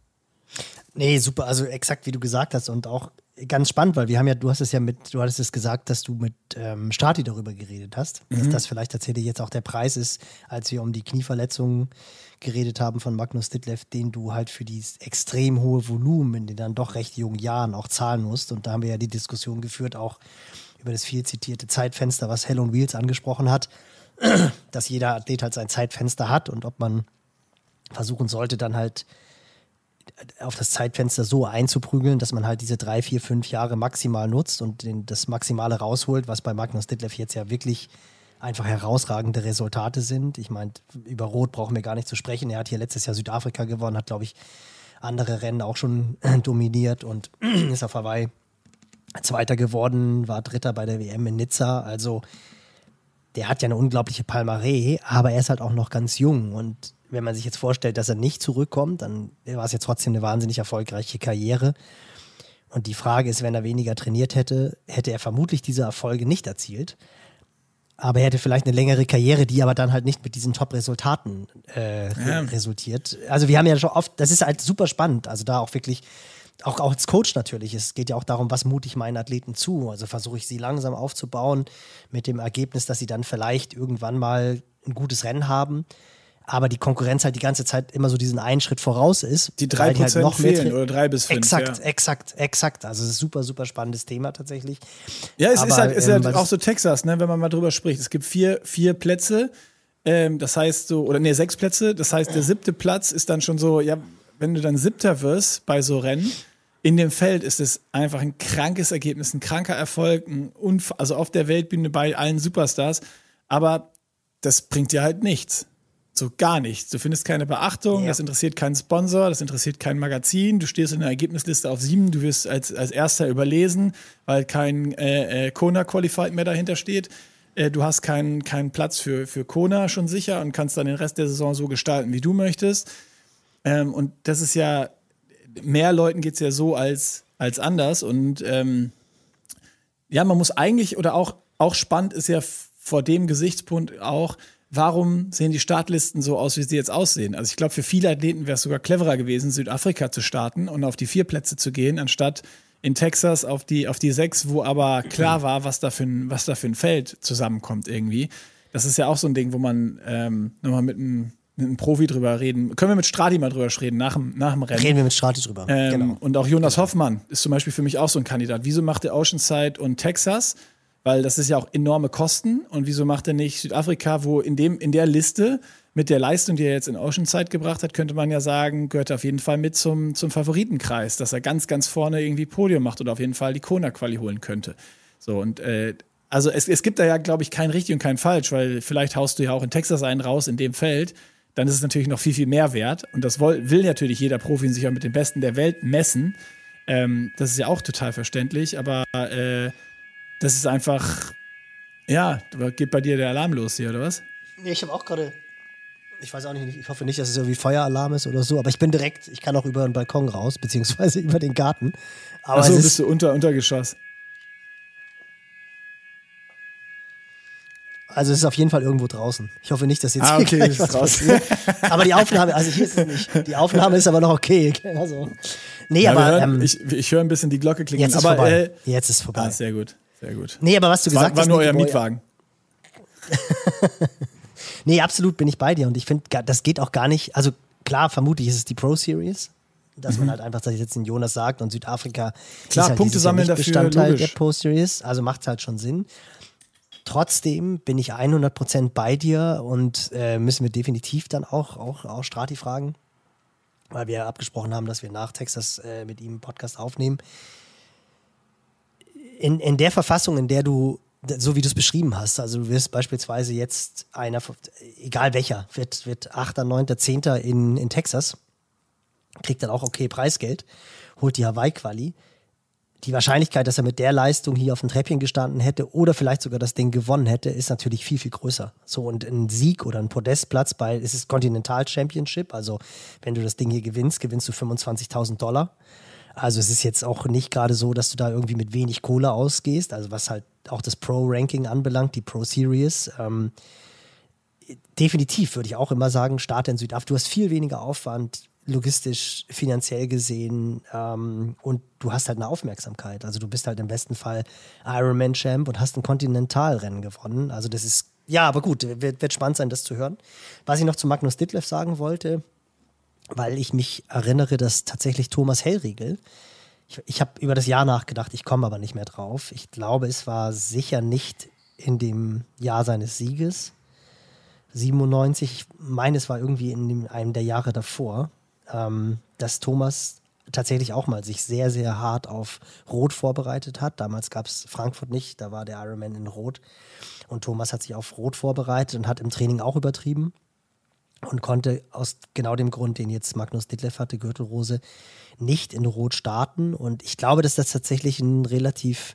Nee, super, also exakt wie du gesagt hast und auch ganz spannend, weil du hattest es gesagt, dass du mit Strati darüber geredet hast, dass das vielleicht tatsächlich jetzt auch der Preis ist, als wir um die Knieverletzungen geredet haben von Magnus Ditlev, den du halt für dieses extrem hohe Volumen in den dann doch recht jungen Jahren auch zahlen musst. Und da haben wir ja die Diskussion geführt, auch über das viel zitierte Zeitfenster, was Hell on Wheels angesprochen hat, dass jeder Athlet halt sein Zeitfenster hat und ob man versuchen sollte, dann halt auf das Zeitfenster so einzuprügeln, dass man halt diese 3, 4, 5 Jahre maximal nutzt und das Maximale rausholt, was bei Magnus Ditlev jetzt ja wirklich einfach herausragende Resultate sind. Ich meine, über Rot brauchen wir gar nicht zu sprechen. Er hat hier letztes Jahr Südafrika gewonnen, hat, glaube ich, andere Rennen auch schon dominiert und ist auf Hawaii Zweiter geworden, war Dritter bei der WM in Nizza. Also der hat ja eine unglaubliche Palmarès, aber er ist halt auch noch ganz jung. Und wenn man sich jetzt vorstellt, dass er nicht zurückkommt, dann war es ja trotzdem eine wahnsinnig erfolgreiche Karriere. Und die Frage ist, wenn er weniger trainiert hätte, hätte er vermutlich diese Erfolge nicht erzielt. Aber er hätte vielleicht eine längere Karriere, die aber dann halt nicht mit diesen Top-Resultaten resultiert. Also wir haben ja schon oft, das ist halt super spannend, also da auch wirklich, auch als Coach natürlich, es geht ja auch darum, was mute ich meinen Athleten zu. Also versuche ich sie langsam aufzubauen mit dem Ergebnis, dass sie dann vielleicht irgendwann mal ein gutes Rennen haben. Aber die Konkurrenz halt die ganze Zeit immer so diesen einen Schritt voraus ist. Die 3% halt noch fehlen oder 3 bis 5. Exakt. Also es ist ein super, super spannendes Thema tatsächlich. Ja, es ist halt auch so Texas, ne, wenn man mal drüber spricht. Es gibt vier Plätze, das heißt so, oder nee, 6 Plätze. Das heißt, der 7. Platz ist dann schon so, ja, wenn du dann 7. wirst bei so Rennen, in dem Feld ist es einfach ein krankes Ergebnis, ein kranker Erfolg, also auf der Weltbühne bei allen Superstars. Aber das bringt dir halt nichts. So gar nichts. Du findest keine Beachtung, Das interessiert keinen Sponsor, das interessiert kein Magazin. Du stehst in der Ergebnisliste auf 7, du wirst als Erster überlesen, weil kein Kona Qualified mehr dahinter steht. Du hast keinen Platz für Kona schon sicher und kannst dann den Rest der Saison so gestalten, wie du möchtest. Und das ist ja, mehr Leuten geht es ja so als anders. Und man muss eigentlich, oder auch spannend ist ja vor dem Gesichtspunkt auch, warum sehen die Startlisten so aus, wie sie jetzt aussehen? Also ich glaube, für viele Athleten wäre es sogar cleverer gewesen, Südafrika zu starten und auf die 4 Plätze zu gehen, anstatt in Texas auf die 6, wo aber klar war, was da für ein Feld zusammenkommt irgendwie. Das ist ja auch so ein Ding, wo man nochmal mit einem Profi drüber reden. Können wir mit Strati mal drüber reden, nach dem Rennen. Reden wir mit Strati drüber, genau. Und auch Jonas Hoffmann ist zum Beispiel für mich auch so ein Kandidat. Wieso macht er Oceanside und Texas? Weil das ist ja auch enorme Kosten. Und wieso macht er nicht Südafrika, wo in der Liste mit der Leistung, die er jetzt in Oceanside gebracht hat, könnte man ja sagen, gehört er auf jeden Fall mit zum Favoritenkreis, dass er ganz, ganz vorne irgendwie Podium macht oder auf jeden Fall die Kona-Quali holen könnte. So, und also es gibt da ja, glaube ich, kein richtig und kein falsch, weil vielleicht haust du ja auch in Texas einen raus in dem Feld, dann ist es natürlich noch viel, viel mehr wert. Und das will natürlich jeder Profi sich auch mit den Besten der Welt messen. Das ist ja auch total verständlich, aber das ist einfach, geht bei dir der Alarm los hier, oder was? Nee, ich habe auch gerade, ich weiß auch nicht, ich hoffe nicht, dass es irgendwie Feueralarm ist oder so, aber ich kann auch über den Balkon raus, beziehungsweise über den Garten. Achso, bist du Untergeschoss. Also es ist auf jeden Fall irgendwo draußen. Ich hoffe nicht, dass jetzt hier gleich was passiert. Aber die Aufnahme, also hier ist es nicht. Die Aufnahme ist aber noch okay. Also, nee, ja, aber ich höre ein bisschen die Glocke klingen. Jetzt ist vorbei. Jetzt ist vorbei. Sehr gut, sehr gut. Nee, aber was du gesagt hast. War nur euer Mietwagen. Nee, absolut bin ich bei dir. Und ich finde, das geht auch gar nicht. Also klar, vermutlich ist es die Pro Series. Dass man halt einfach, dass jetzt ein Jonas sagt und Südafrika klar, ist halt Punkte sammeln Jahr dafür, Bestandteil logisch. der Pro Series. Also macht es halt schon Sinn. Trotzdem bin ich 100% bei dir und müssen wir definitiv dann auch Strati fragen, weil wir ja abgesprochen haben, dass wir nach Texas mit ihm einen Podcast aufnehmen. In der Verfassung, in der du, so wie du es beschrieben hast, also du wirst beispielsweise jetzt einer, egal welcher, wird 8., 9., 10. in Texas, kriegt dann auch okay Preisgeld, holt die Hawaii-Quali. Die Wahrscheinlichkeit, dass er mit der Leistung hier auf dem Treppchen gestanden hätte oder vielleicht sogar das Ding gewonnen hätte, ist natürlich viel, viel größer. So, und ein Sieg oder ein Podestplatz es ist Continental Championship, also wenn du das Ding hier gewinnst du $25.000. Also es ist jetzt auch nicht gerade so, dass du da irgendwie mit wenig Kohle ausgehst, also was halt auch das Pro-Ranking anbelangt, die Pro Series. Definitiv würde ich auch immer sagen, starte in Südafrika. Du hast viel weniger Aufwand, logistisch, finanziell gesehen, und du hast halt eine Aufmerksamkeit. Also du bist halt im besten Fall Ironman-Champ und hast ein Kontinentalrennen gewonnen. Also das ist, ja, aber gut, wird spannend sein, das zu hören. Was ich noch zu Magnus Ditlev sagen wollte, weil ich mich erinnere, dass tatsächlich Thomas Hellriegel, ich habe über das Jahr nachgedacht, ich komme aber nicht mehr drauf. Ich glaube, es war sicher nicht in dem Jahr seines Sieges, 97, ich meine, es war irgendwie in einem der Jahre davor, dass Thomas tatsächlich auch mal sich sehr, sehr hart auf Rot vorbereitet hat. Damals gab es Frankfurt nicht, da war der Ironman in Rot. Und Thomas hat sich auf Rot vorbereitet und hat im Training auch übertrieben und konnte aus genau dem Grund, den jetzt Magnus Ditlev hatte, Gürtelrose, nicht in Rot starten. Und ich glaube, dass das tatsächlich eine relativ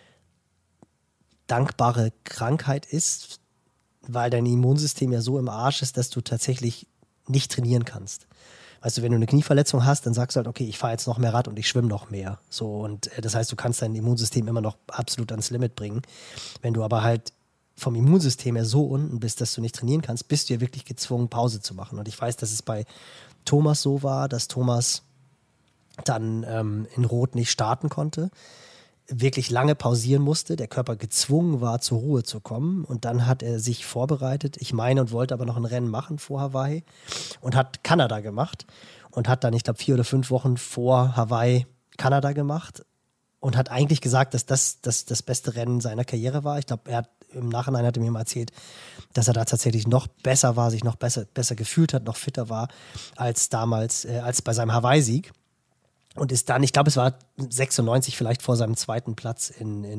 dankbare Krankheit ist, weil dein Immunsystem ja so im Arsch ist, dass du tatsächlich nicht trainieren kannst. Weißt du, wenn du eine Knieverletzung hast, dann sagst du halt, okay, ich fahre jetzt noch mehr Rad und ich schwimme noch mehr. So, und das heißt, du kannst dein Immunsystem immer noch absolut ans Limit bringen. Wenn du aber halt vom Immunsystem her so unten bist, dass du nicht trainieren kannst, bist du ja wirklich gezwungen, Pause zu machen. Und ich weiß, dass es bei Thomas so war, dass Thomas dann in Rot nicht starten konnte, wirklich lange pausieren musste, der Körper gezwungen war, zur Ruhe zu kommen, und dann hat er sich vorbereitet, ich meine, und wollte aber noch ein Rennen machen vor Hawaii und hat Kanada gemacht und hat dann, ich glaube, 4 oder 5 Wochen vor Hawaii Kanada gemacht und hat eigentlich gesagt, dass das beste Rennen seiner Karriere war. Ich glaube, im Nachhinein hat er mir mal erzählt, dass er da tatsächlich noch besser war, sich noch besser gefühlt hat, noch fitter war als damals, als bei seinem Hawaii-Sieg. Und ist dann, ich glaube, es war 96 vielleicht vor seinem zweiten Platz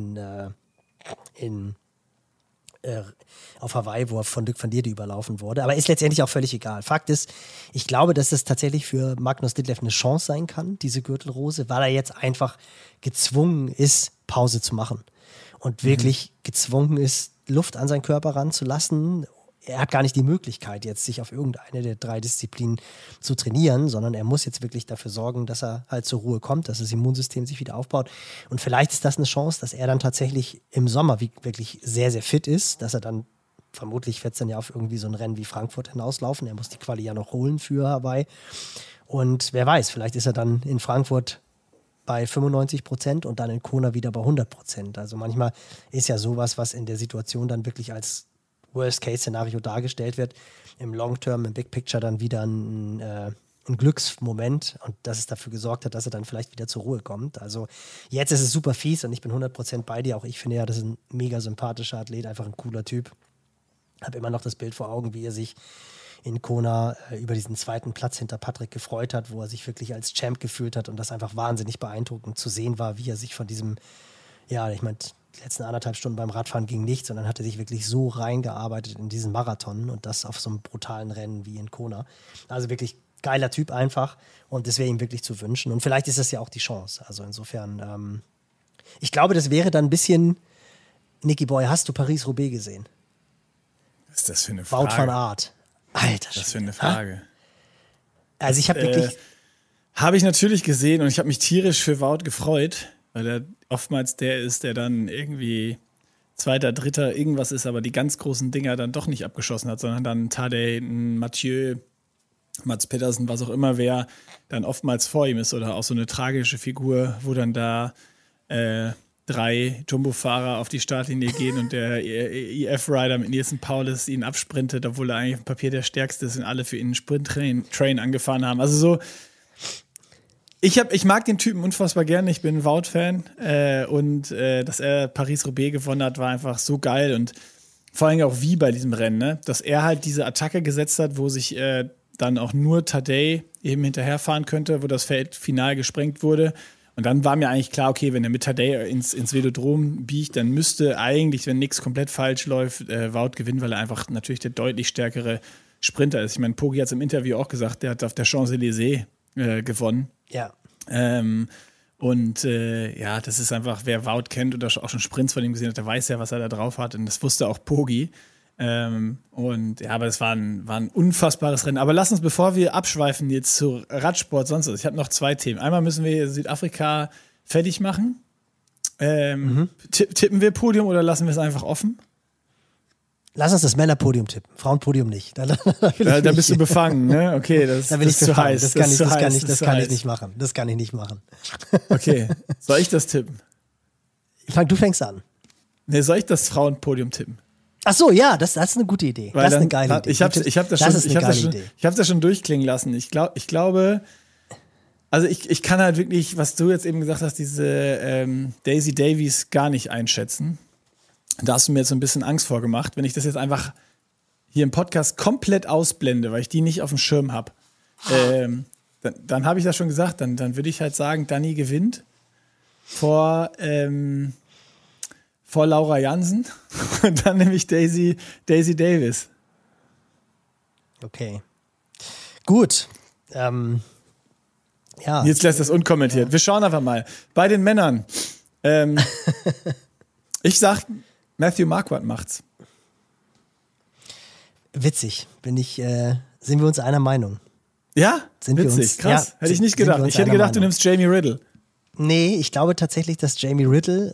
auf Hawaii, wo er von Dirk van Dierde überlaufen wurde. Aber ist letztendlich auch völlig egal. Fakt ist, ich glaube, dass es tatsächlich für Magnus Ditlev eine Chance sein kann, diese Gürtelrose, weil er jetzt einfach gezwungen ist, Pause zu machen. Und wirklich gezwungen ist, Luft an seinen Körper ranzulassen. Er hat gar nicht die Möglichkeit, jetzt sich auf irgendeine der 3 Disziplinen zu trainieren, sondern er muss jetzt wirklich dafür sorgen, dass er halt zur Ruhe kommt, dass das Immunsystem sich wieder aufbaut. Und vielleicht ist das eine Chance, dass er dann tatsächlich im Sommer wirklich sehr, sehr fit ist, dass er dann, vermutlich wird es dann ja auf irgendwie so ein Rennen wie Frankfurt hinauslaufen. Er muss die Quali ja noch holen für Hawaii. Und wer weiß, vielleicht ist er dann in Frankfurt bei 95% und dann in Kona wieder bei 100%. Also manchmal ist ja sowas, was in der Situation dann wirklich als Worst-Case-Szenario dargestellt wird, im Long-Term, im Big Picture dann wieder ein Glücksmoment, und dass es dafür gesorgt hat, dass er dann vielleicht wieder zur Ruhe kommt. Also jetzt ist es super fies und ich bin 100% bei dir. Auch ich finde ja, das ist ein mega sympathischer Athlet, einfach ein cooler Typ. Habe immer noch das Bild vor Augen, wie er sich in Kona über diesen zweiten Platz hinter Patrick gefreut hat, wo er sich wirklich als Champ gefühlt hat und das einfach wahnsinnig beeindruckend zu sehen war, wie er sich von diesem, ja, ich meine, die letzten 1,5 Stunden beim Radfahren ging nichts, sondern hat er sich wirklich so reingearbeitet in diesen Marathon und das auf so einem brutalen Rennen wie in Kona. Also wirklich geiler Typ einfach, und das wäre ihm wirklich zu wünschen. Und vielleicht ist das ja auch die Chance. Also insofern, ich glaube, das wäre dann ein bisschen, Nicky Boy, hast du Paris-Roubaix gesehen? Was ist das für eine Frage? Wout van Aert. Alter, das ist für eine Frage. Also ich habe wirklich... Habe ich natürlich gesehen und ich habe mich tierisch für Wout gefreut, weil er oftmals der ist, der dann irgendwie Zweiter, Dritter, irgendwas ist, aber die ganz großen Dinger dann doch nicht abgeschossen hat, sondern dann Tadej, Mathieu, Mats Pedersen, was auch immer, wer dann oftmals vor ihm ist oder auch so eine tragische Figur, wo dann da 3 Jumbo-Fahrer auf die Startlinie gehen und der EF-Rider mit Nielsen Paulus ihn absprintet, obwohl er eigentlich auf dem Papier der Stärkste ist und alle für ihn einen Sprint-Train angefahren haben. Also so, ich mag den Typen unfassbar gerne, ich bin ein Wout-Fan und dass er Paris-Roubaix gewonnen hat, war einfach so geil und vor allem auch wie bei diesem Rennen, ne? Dass er halt diese Attacke gesetzt hat, wo sich dann auch nur Tadej eben hinterherfahren könnte, wo das Feld final gesprengt wurde. Und dann war mir eigentlich klar, okay, wenn er mit Tadej ins Velodrom biegt, dann müsste eigentlich, wenn nichts komplett falsch läuft, Wout gewinnen, weil er einfach natürlich der deutlich stärkere Sprinter ist. Ich meine, Poggi hat es im Interview auch gesagt, der hat auf der Champs-Élysées gewonnen. Ja. Das ist einfach, wer Wout kennt oder auch schon Sprints von ihm gesehen hat, der weiß ja, was er da drauf hat. Und das wusste auch Poggi. Aber es war ein unfassbares Rennen. Aber lass uns, bevor wir abschweifen jetzt zu Radsport, sonst was. Ich habe noch 2 Themen. Einmal müssen wir Südafrika fertig machen. Tippen wir Podium oder lassen wir es einfach offen? Lass uns das Männerpodium tippen, Frauenpodium nicht. Da bist du befangen, ne? Okay, das ist zu heiß. Das kann ich nicht machen. Das kann ich nicht machen. Okay, soll ich das tippen? Du fängst an. Ne, soll ich das Frauenpodium tippen? Ach so, ja, das ist eine gute Idee. Weil das ist eine geile Idee. Ich habe das schon durchklingen lassen. Ich glaube, also ich kann halt wirklich, was du jetzt eben gesagt hast, diese Daisy Davies gar nicht einschätzen. Da hast du mir jetzt so ein bisschen Angst vorgemacht, wenn ich das jetzt einfach hier im Podcast komplett ausblende, weil ich die nicht auf dem Schirm habe. Dann habe ich das schon gesagt, dann würde ich halt sagen, Dani gewinnt vor Laura Jansen und dann nämlich Daisy Davis. Okay. Gut. Ja. Jetzt lässt das unkommentiert. Ja. Wir schauen einfach mal. Bei den Männern. Ich sag, Matthew Marquardt macht's. Witzig. Sind wir uns einer Meinung? Ja? Witzig. Krass. Hätte ich nicht gedacht. Ich hätte gedacht, du nimmst Jamie Riddle. Nee, ich glaube tatsächlich, dass Jamie Riddle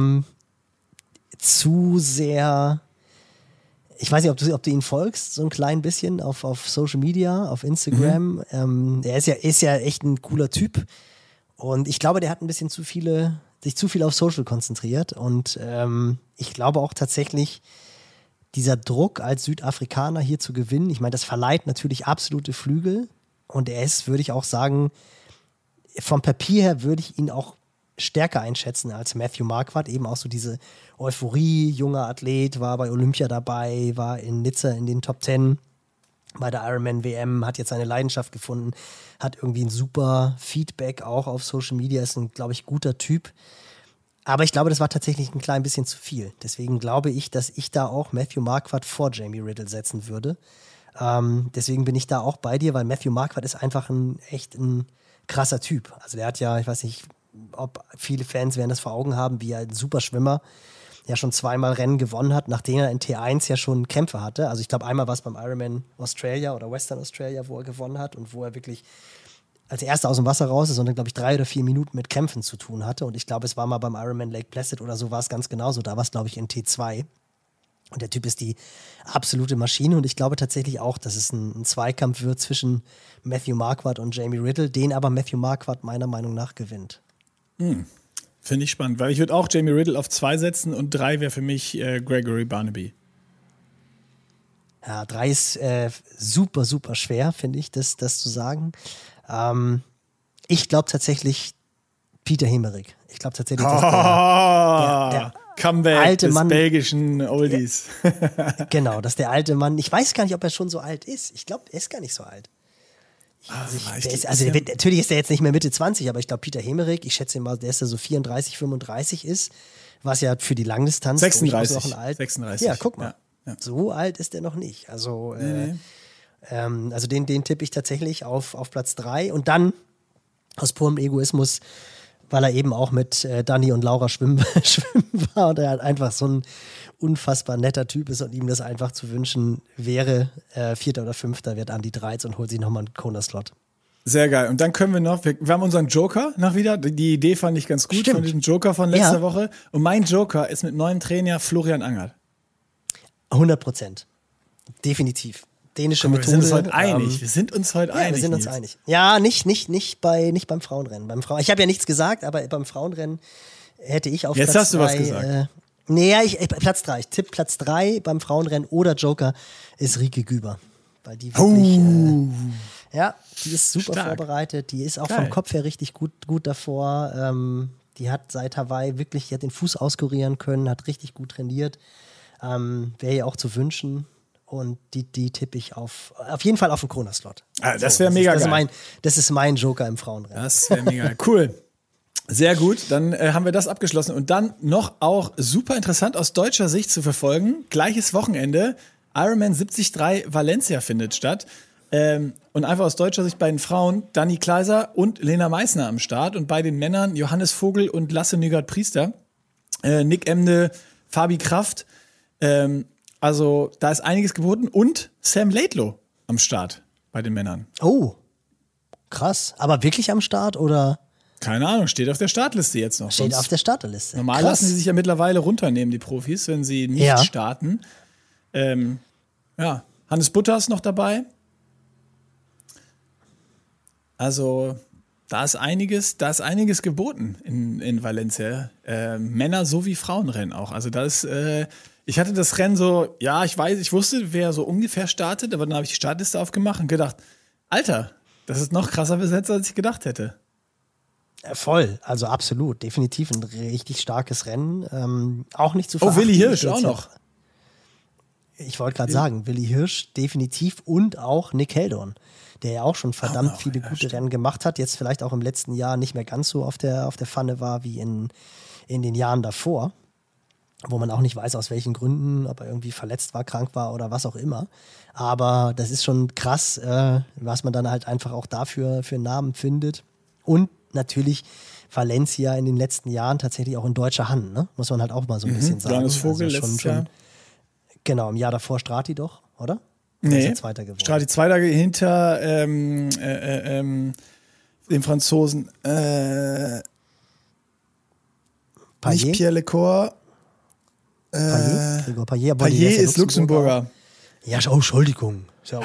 zu sehr, ich weiß nicht, ob du ihn folgst, so ein klein bisschen auf Social Media, auf Instagram. Er ist ja echt ein cooler Typ und ich glaube, der hat ein bisschen sich zu viel auf Social konzentriert und ich glaube auch tatsächlich, dieser Druck als Südafrikaner hier zu gewinnen, ich meine, das verleiht natürlich absolute Flügel und er ist, würde ich auch sagen, vom Papier her würde ich ihn auch stärker einschätzen als Matthew Marquardt, eben auch so diese Euphorie, junger Athlet, war bei Olympia dabei, war in Nizza in den Top 10 bei der Ironman WM, hat jetzt seine Leidenschaft gefunden, hat irgendwie ein super Feedback auch auf Social Media, ist ein, glaube ich, guter Typ. Aber ich glaube, das war tatsächlich ein klein bisschen zu viel. Deswegen glaube ich, dass ich da auch Matthew Marquardt vor Jamie Riddle setzen würde. Deswegen bin ich da auch bei dir, weil Matthew Marquardt ist einfach echt ein krasser Typ. Also der hat ja, ich weiß nicht, ob viele Fans werden das vor Augen haben, wie ein super Schwimmer ja schon 2-mal Rennen gewonnen hat, nachdem er in T1 ja schon Kämpfe hatte. Also ich glaube, einmal war es beim Ironman Australia oder Western Australia, wo er gewonnen hat und wo er wirklich als Erster aus dem Wasser raus ist und dann, glaube ich, 3 oder 4 Minuten mit Kämpfen zu tun hatte. Und ich glaube, es war mal beim Ironman Lake Placid oder so, war es ganz genauso. Da war es, glaube ich, in T2. Und der Typ ist die absolute Maschine. Und ich glaube tatsächlich auch, dass es ein Zweikampf wird zwischen Matthew Marquardt und Jamie Riddle, den aber Matthew Marquardt meiner Meinung nach gewinnt. Finde ich spannend, weil ich würde auch Jamie Riddle auf 2 setzen und 3 wäre für mich Gregory Barnaby. Ja, 3 ist super, super schwer, finde ich, das zu sagen. Ich glaube tatsächlich Pieter Hemerik. Ich glaube tatsächlich, dass der Comeback alte des Mann, belgischen Oldies. Genau, dass der alte Mann, ich weiß gar nicht, ob er schon so alt ist. Ich glaube, er ist gar nicht so alt. Natürlich ist er jetzt nicht mehr Mitte 20, aber ich glaube, Pieter Hemerik, ich schätze mal, der ist ja so 34, 35 ist, was ja für die Langdistanz 36. Noch ein alt. 36. Ja, guck mal. Ja. So alt ist er noch nicht. Also, also den tippe ich tatsächlich auf Platz 3 und dann aus purem Egoismus, weil er eben auch mit Dani und Laura schwimmen war und er halt einfach so ein unfassbar netter Typ ist und ihm das einfach zu wünschen wäre, 4. oder 5. wird Andi Dreiz und holt sich nochmal einen Kona-Slot. Sehr geil. Und dann können wir noch, wir haben unseren Joker noch wieder. Die Idee fand ich ganz gut von diesem Joker von letzter Woche. Und mein Joker ist mit neuen Trainer Florian Angert. 100%. Definitiv. Dänische Methode. Wir sind uns heute einig. Wir sind uns heute einig. Wir sind uns einig. Ja, nicht beim Frauenrennen. Ich habe ja nichts gesagt, aber beim Frauenrennen hätte ich auf Jetzt Platz hast du 3, was gesagt. Platz 3. Ich tippe Platz 3 beim Frauenrennen oder Joker ist Rieke Güber. Weil die wirklich, die ist super vorbereitet. Die ist auch vom Kopf her richtig gut davor. Die hat seit Hawaii wirklich den Fuß auskurieren können, hat richtig gut trainiert. Wäre ja auch zu wünschen. Und die tippe ich auf jeden Fall auf den Kona-Slot. Das wäre mega geil. Das ist mein Joker im Frauenrennen. Das wäre mega geil. Cool. Sehr gut, dann haben wir das abgeschlossen. Und dann noch auch super interessant aus deutscher Sicht zu verfolgen. Gleiches Wochenende, Ironman 73 Valencia findet statt. Und einfach aus deutscher Sicht bei den Frauen Dani Kleiser und Lena Meissner am Start. Und bei den Männern Johannes Vogel und Lasse Nygaard-Priester. Nick Emde, Fabi Kraft. Also da ist einiges geboten und Sam Laidlow am Start bei den Männern. Oh, krass. Aber wirklich am Start oder? Keine Ahnung, steht auf der Startliste jetzt noch. Steht auf der Startliste. Normal lassen sie sich ja mittlerweile runternehmen, die Profis, wenn sie nicht starten. Hannes Butter ist noch dabei. Also da ist einiges geboten in Valencia. Männer- sowie Frauenrennen auch. Also da ist ich hatte das Rennen so, ich wusste, wer so ungefähr startet, aber dann habe ich die Startliste aufgemacht und gedacht, Alter, das ist noch krasser besetzt, als ich gedacht hätte. Voll, also absolut, definitiv ein richtig starkes Rennen. Auch nicht zu verachten. Oh, Willi Hirsch auch noch. Ich wollte gerade sagen, Willi Hirsch definitiv und auch Nick Heldorn, der ja auch schon verdammt viele gute Rennen gemacht hat, jetzt vielleicht auch im letzten Jahr nicht mehr ganz so auf der Pfanne war wie in den Jahren davor. Wo man auch nicht weiß, aus welchen Gründen, ob er irgendwie verletzt war, krank war oder was auch immer. Aber das ist schon krass, was man dann halt einfach auch dafür für Namen findet. Und natürlich Valencia in den letzten Jahren tatsächlich auch in deutscher Hand, ne? Muss man halt auch mal so ein bisschen sagen. Johannes Vogel also letztes Jahr. Genau, im Jahr davor Strati doch, oder? Nee, Zweiter geworden. Strati Zweiter hinter dem Franzosen nicht Pierre Lecor. Payet ist Luxemburger. Ja, Entschuldigung.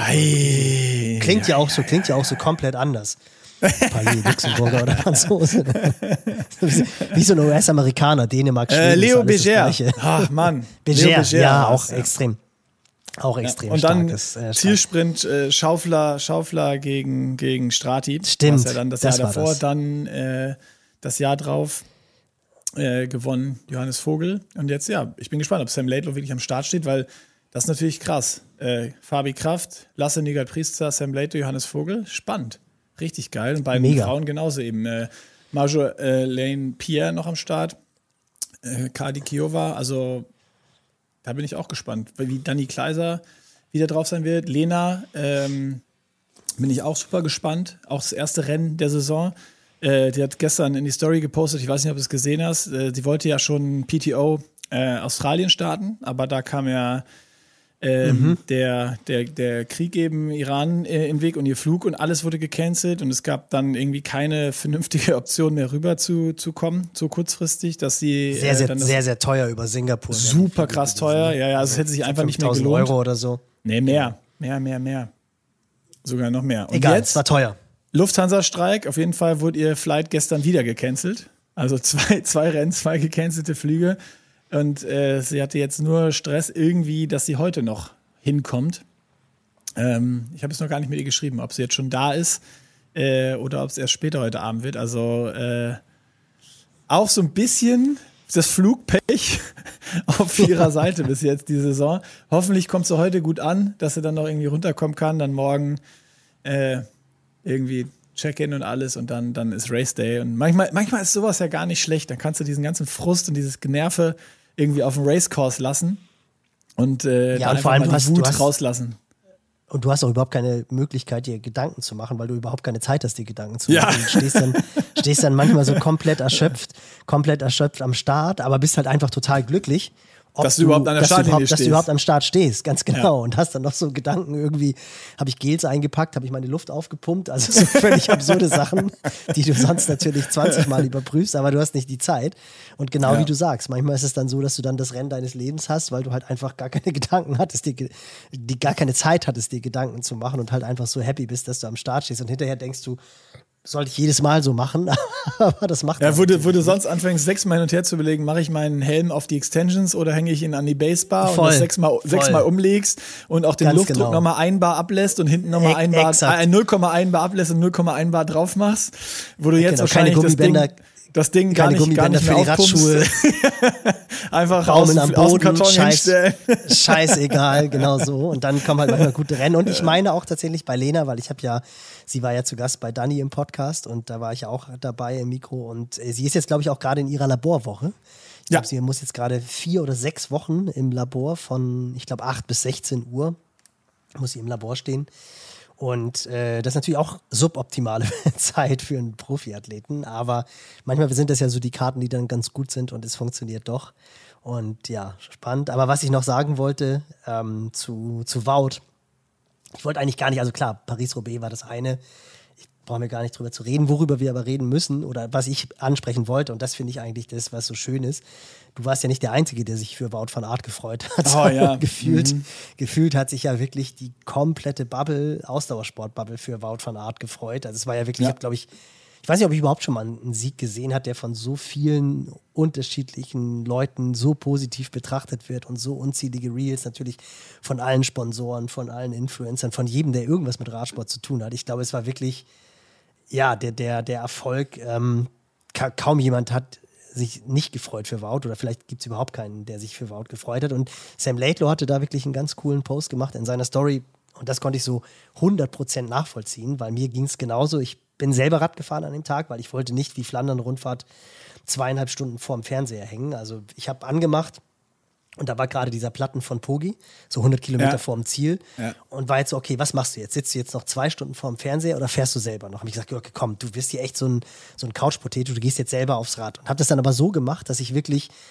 Klingt ja auch so komplett anders. Payet, Luxemburger oder Franzose. Wie so ein US-Amerikaner, Dänemark, Schweden. Leo Beger. Ach Mann. Beger, ja, auch extrem. Auch extrem und dann starkes. Zielsprint Schaufler gegen Strati. Stimmt. Was ja dann das Jahr davor, dann das Jahr drauf gewonnen, Johannes Vogel. Und jetzt, ich bin gespannt, ob Sam Laidlow wirklich am Start steht, weil das ist natürlich krass. Fabi Kraft, Lasse Nygaard-Priester, Sam Laidlow, Johannes Vogel. Spannend. Richtig geil. Und bei den Frauen genauso eben. Marjolaine Pierre noch am Start. Kadi Kiova. Also da bin ich auch gespannt, wie Dani Kleiser wieder drauf sein wird. Lena bin ich auch super gespannt. Auch das erste Rennen der Saison. Die hat gestern in die Story gepostet, ich weiß nicht, ob du es gesehen hast, sie wollte ja schon PTO Australien starten, aber da kam ja der Krieg eben Iran im Weg und ihr Flug und alles wurde gecancelt und es gab dann irgendwie keine vernünftige Option mehr rüber zu kommen, so kurzfristig, dass sie sehr teuer über Singapur. Super krass teuer, also es hätte sich einfach nicht mehr gelohnt. Euro oder so. Nee, mehr. Sogar noch mehr. Und egal, jetzt, es war teuer. Lufthansa-Streik, auf jeden Fall wurde ihr Flight gestern wieder gecancelt. Also zwei Rennen, 2 gecancelte Flüge. Und sie hatte jetzt nur Stress irgendwie, dass sie heute noch hinkommt. Ich habe es noch gar nicht mit ihr geschrieben, ob sie jetzt schon da ist oder ob es erst später heute Abend wird. Also auch so ein bisschen das Flugpech auf ihrer Seite bis jetzt die Saison. Hoffentlich kommt sie heute gut an, dass sie dann noch irgendwie runterkommen kann, dann morgen irgendwie Check-in und alles und dann ist Race Day. Und manchmal ist sowas ja gar nicht schlecht. Dann kannst du diesen ganzen Frust und dieses Generve irgendwie auf dem Racecourse lassen und und vor allem mal die Wut rauslassen. Und du hast auch überhaupt keine Möglichkeit, dir Gedanken zu machen, weil du überhaupt keine Zeit hast, dir Gedanken zu machen. Du stehst dann manchmal so komplett erschöpft am Start, aber bist halt einfach total glücklich. dass du überhaupt an der Startlinie stehst. Dass du überhaupt am Start stehst, ganz genau. Ja. Und hast dann noch so Gedanken irgendwie, habe ich Gels eingepackt, habe ich meine Luft aufgepumpt, also so völlig absurde Sachen, die du sonst natürlich 20 Mal überprüfst, aber du hast nicht die Zeit. Und genau wie du sagst, manchmal ist es dann so, dass du dann das Rennen deines Lebens hast, weil du halt einfach gar keine Gedanken hattest, gar keine Zeit hattest, dir Gedanken zu machen und halt einfach so happy bist, dass du am Start stehst. Und hinterher denkst du, sollte ich jedes Mal so machen, aber das macht ja, wo du sonst anfängst, 6-mal hin und her zu überlegen, mache ich meinen Helm auf die Extensions oder hänge ich ihn an die Basebar und das 6-mal umlegst und auch den ganz Luftdruck nochmal 1 Bar ablässt und hinten nochmal 0,1 Bar ablässt und 0,1 Bar drauf machst, wo du jetzt wahrscheinlich das Ding gar nicht mehr aufpumpst. Einfach aus dem Karton hinstellen. Scheißegal, genau so. Und dann kommen halt manchmal gute Rennen. Und ich meine auch tatsächlich bei Lena, weil sie war ja zu Gast bei Dani im Podcast und da war ich auch dabei im Mikro. Und sie ist jetzt, glaube ich, auch gerade in ihrer Laborwoche. Ich glaube, sie muss jetzt gerade 4 oder 6 Wochen im Labor von, ich glaube, 8 bis 16 Uhr muss sie im Labor stehen. Und das ist natürlich auch suboptimale Zeit für einen Profiathleten, aber manchmal sind das ja so die Karten, die dann ganz gut sind und es funktioniert doch. Und ja, spannend. Aber was ich noch sagen wollte zu Wout, ich wollte eigentlich gar nicht, also klar, Paris-Roubaix war das eine, ich brauche mir gar nicht drüber zu reden, worüber wir aber reden müssen oder was ich ansprechen wollte und das finde ich eigentlich das, was so schön ist. Du warst ja nicht der Einzige, der sich für Wout van Aert gefreut hat. Oh, ja. Gefühlt hat sich ja wirklich die komplette Bubble, Ausdauersport-Bubble für Wout van Aert gefreut. Also es war ja wirklich, ich weiß nicht, ob ich überhaupt schon mal einen Sieg gesehen habe, der von so vielen unterschiedlichen Leuten so positiv betrachtet wird und so unzählige Reels, natürlich von allen Sponsoren, von allen Influencern, von jedem, der irgendwas mit Radsport zu tun hat. Ich glaube, es war wirklich, ja, der Erfolg. Kaum jemand hat sich nicht gefreut für Wout oder vielleicht gibt es überhaupt keinen, der sich für Wout gefreut hat. Und Sam Laidlaw hatte da wirklich einen ganz coolen Post gemacht in seiner Story und das konnte ich so 100% nachvollziehen, weil mir ging es genauso. Ich bin selber Rad gefahren an dem Tag, weil ich wollte nicht wie Flandern-Rundfahrt 2,5 Stunden vorm Fernseher hängen. Also ich habe angemacht und da war gerade dieser Platten von Poggi, so 100 Kilometer vorm Ziel und war jetzt so, okay, was machst du jetzt? Sitzt du jetzt noch 2 Stunden vorm Fernseher oder fährst du selber noch? Habe ich gesagt, okay, komm, du bist hier echt so ein Couch-Potato, du gehst jetzt selber aufs Rad. Und habe das dann aber so gemacht, dass ich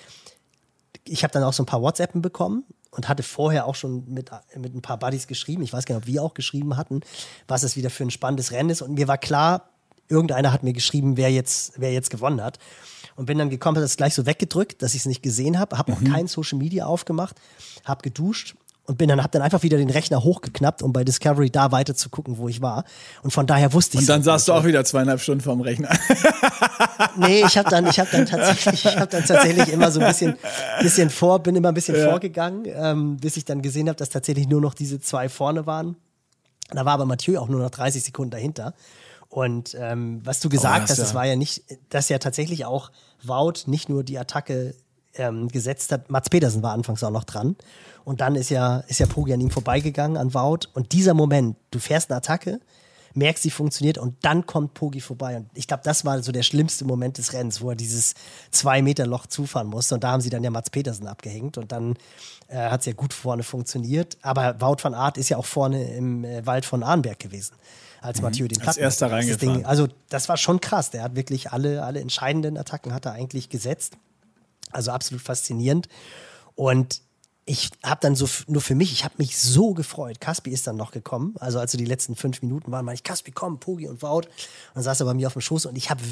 habe dann auch so ein paar WhatsAppen bekommen und hatte vorher auch schon mit ein paar Buddies geschrieben, ich weiß gar nicht, ob wir auch geschrieben hatten, was es wieder für ein spannendes Rennen ist. Und mir war klar, irgendeiner hat mir geschrieben, wer jetzt gewonnen hat. Und bin dann gekommen, habe das gleich so weggedrückt, dass ich es nicht gesehen habe, habe auch kein Social Media aufgemacht, habe geduscht und habe dann einfach wieder den Rechner hochgeknappt, um bei Discovery da weiter zu gucken, wo ich war. Und von daher wusste ich es. Und dann saßt du auch wieder 2,5 Stunden vorm Rechner. Nee, ich habe dann tatsächlich immer so ein bisschen vorgegangen, bis ich dann gesehen habe, dass tatsächlich nur noch diese 2 vorne waren. Da war aber Mathieu auch nur noch 30 Sekunden dahinter. Und was du gesagt hast, das war ja nicht, dass ja tatsächlich auch Wout nicht nur die Attacke gesetzt hat. Mats Pedersen war anfangs auch noch dran. Und dann ist ja Poggi an ihm vorbeigegangen, an Wout. Und dieser Moment, du fährst eine Attacke, merkst, sie funktioniert und dann kommt Poggi vorbei. Und ich glaube, das war so der schlimmste Moment des Rennens, wo er dieses 2-Meter-Loch zufahren musste. Und da haben sie dann ja Mats Pedersen abgehängt. Und dann hat es ja gut vorne funktioniert. Aber Wout van Aert ist ja auch vorne im Wald von Arnberg gewesen, als Mathieu den Platten. Als erster reingefahren. Also das war schon krass. Der hat wirklich alle entscheidenden Attacken hat er eigentlich gesetzt. Also absolut faszinierend. Und ich habe dann nur für mich, ich habe mich so gefreut. Caspi ist dann noch gekommen. Also als so die letzten 5 Minuten waren, meinte ich, Caspi, komm, Poggi und Wout. Und dann saß er bei mir auf dem Schoß und ich habe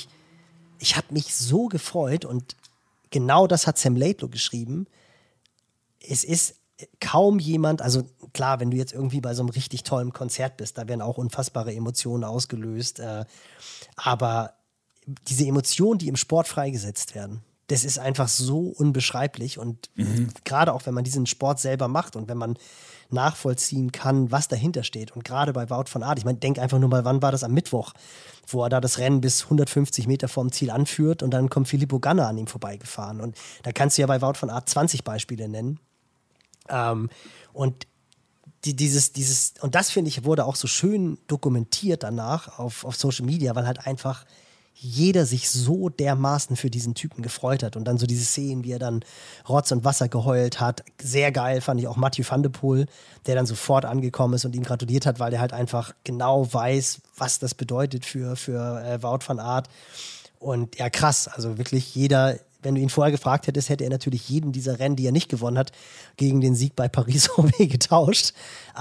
mich so gefreut. Und genau das hat Sam Laidlaw geschrieben. Es ist kaum jemand, also klar, wenn du jetzt irgendwie bei so einem richtig tollen Konzert bist, da werden auch unfassbare Emotionen ausgelöst. Aber diese Emotionen, die im Sport freigesetzt werden, das ist einfach so unbeschreiblich und gerade auch, wenn man diesen Sport selber macht und wenn man nachvollziehen kann, was dahinter steht und gerade bei Wout van Aert, ich meine, denk einfach nur mal, wann war das am Mittwoch, wo er da das Rennen bis 150 Meter vorm Ziel anführt und dann kommt Filippo Ganna an ihm vorbeigefahren und da kannst du ja bei Wout van Aert 20 Beispiele nennen und und das, finde ich, wurde auch so schön dokumentiert danach auf Social Media, weil halt einfach jeder sich so dermaßen für diesen Typen gefreut hat. Und dann so diese Szenen, wie er dann Rotz und Wasser geheult hat. Sehr geil fand ich auch Mathieu van der Poel, der dann sofort angekommen ist und ihm gratuliert hat, weil der halt einfach genau weiß, was das bedeutet für Wout van Aert. Und ja, krass. Also wirklich jeder wenn du ihn vorher gefragt hättest, hätte er natürlich jeden dieser Rennen, die er nicht gewonnen hat, gegen den Sieg bei Paris-Roubaix getauscht.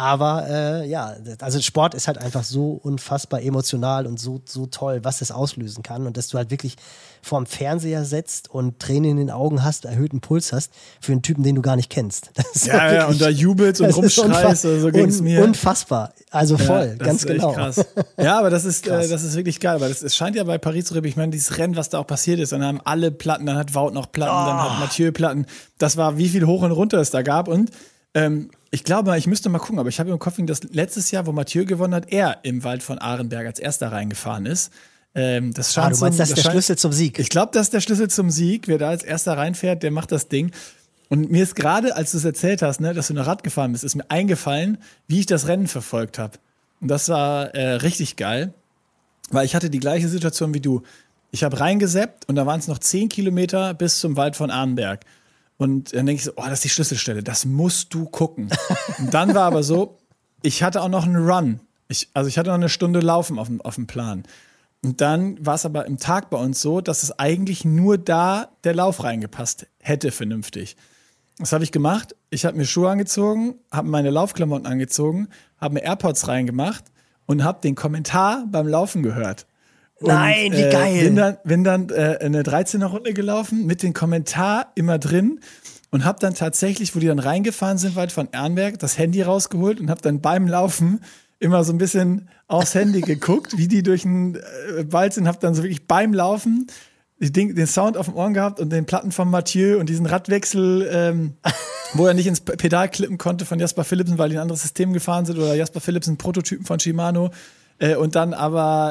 Aber also Sport ist halt einfach so unfassbar emotional und so toll, was es auslösen kann. Und dass du halt wirklich vorm Fernseher sitzt und Tränen in den Augen hast, erhöhten Puls hast, für einen Typen, den du gar nicht kennst. Ja, und da jubelst und rumschreist, so ging es mir. Unfassbar. Also voll, das ganz ist echt genau. Krass. Ja, aber das ist wirklich geil, weil es scheint ja bei Paris-Roubaix, ich meine, dieses Rennen, was da auch passiert ist, dann haben alle Platten, dann hat Wout noch Platten, dann hat Mathieu Platten. Das war, wie viel hoch und runter es da gab. Und ich glaube, ich müsste mal gucken, aber ich habe im Kopf, dass letztes Jahr, wo Mathieu gewonnen hat, er im Wald von Arenberg als erster reingefahren ist. Das scheint du meinst, das ist der Schlüssel zum Sieg? Ich glaube, das ist der Schlüssel zum Sieg. Wer da als erster reinfährt, der macht das Ding. Und mir ist gerade, als du es erzählt hast, ne, dass du noch Rad gefahren bist, ist mir eingefallen, wie ich das Rennen verfolgt habe. Und das war richtig geil, weil ich hatte die gleiche Situation wie du. Ich habe reingesappt und da waren es noch 10 Kilometer bis zum Wald von Arenberg. Und dann denke ich so, das ist die Schlüsselstelle, das musst du gucken. Und dann war aber so, ich hatte auch noch einen Run. Ich hatte noch eine Stunde Laufen auf dem Plan. Und dann war es aber im Tag bei uns so, dass es eigentlich nur da der Lauf reingepasst hätte vernünftig. Was habe ich gemacht? Ich habe mir Schuhe angezogen, habe meine Laufklamotten angezogen, habe mir AirPods reingemacht und habe den Kommentar beim Laufen gehört. Nein, wie geil. Bin dann eine 13er Runde gelaufen mit dem Kommentar immer drin und habe dann tatsächlich, wo die dann reingefahren sind, weit von Arenberg, das Handy rausgeholt und habe dann beim Laufen immer so ein bisschen aufs Handy geguckt, wie die durch den Wald sind, habe dann so wirklich beim Laufen den Sound auf dem Ohren gehabt und den Platten von Mathieu und diesen Radwechsel, wo er nicht ins Pedal klippen konnte von Jasper Philipsen, weil die ein anderes System gefahren sind oder Jasper Philipsen Prototypen von Shimano und dann aber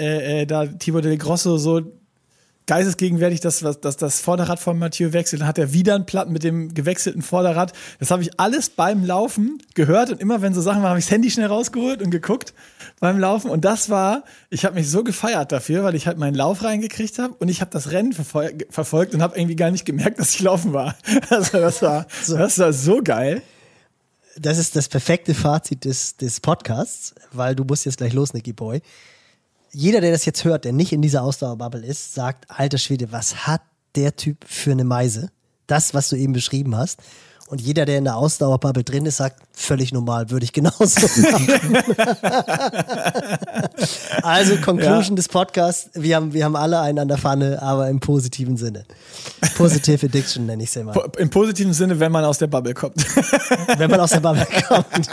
da Thibaut Del Grosso so geistesgegenwärtig das Vorderrad von Mathieu wechselt, dann hat er wieder einen Platten mit dem gewechselten Vorderrad. Das habe ich alles beim Laufen gehört und immer wenn so Sachen waren, habe ich das Handy schnell rausgeholt und geguckt beim Laufen und ich habe mich so gefeiert dafür, weil ich halt meinen Lauf reingekriegt habe und ich habe das Rennen verfolgt und habe irgendwie gar nicht gemerkt, dass ich laufen war. Also das war so geil. Das ist das perfekte Fazit des Podcasts, weil du musst jetzt gleich los, Nicky Boy. Jeder, der das jetzt hört, der nicht in dieser Ausdauerbubble ist, sagt, alter Schwede, was hat der Typ für eine Meise? Das, was du eben beschrieben hast. Und jeder, der in der Ausdauerbubble drin ist, sagt, völlig normal, würde ich genauso machen. Also, Conclusion des Podcasts, wir haben alle einen an der Pfanne, aber im positiven Sinne. Positive Addiction nenne ich es immer. Im positiven Sinne, wenn man aus der Bubble kommt. Wenn man aus der Bubble kommt.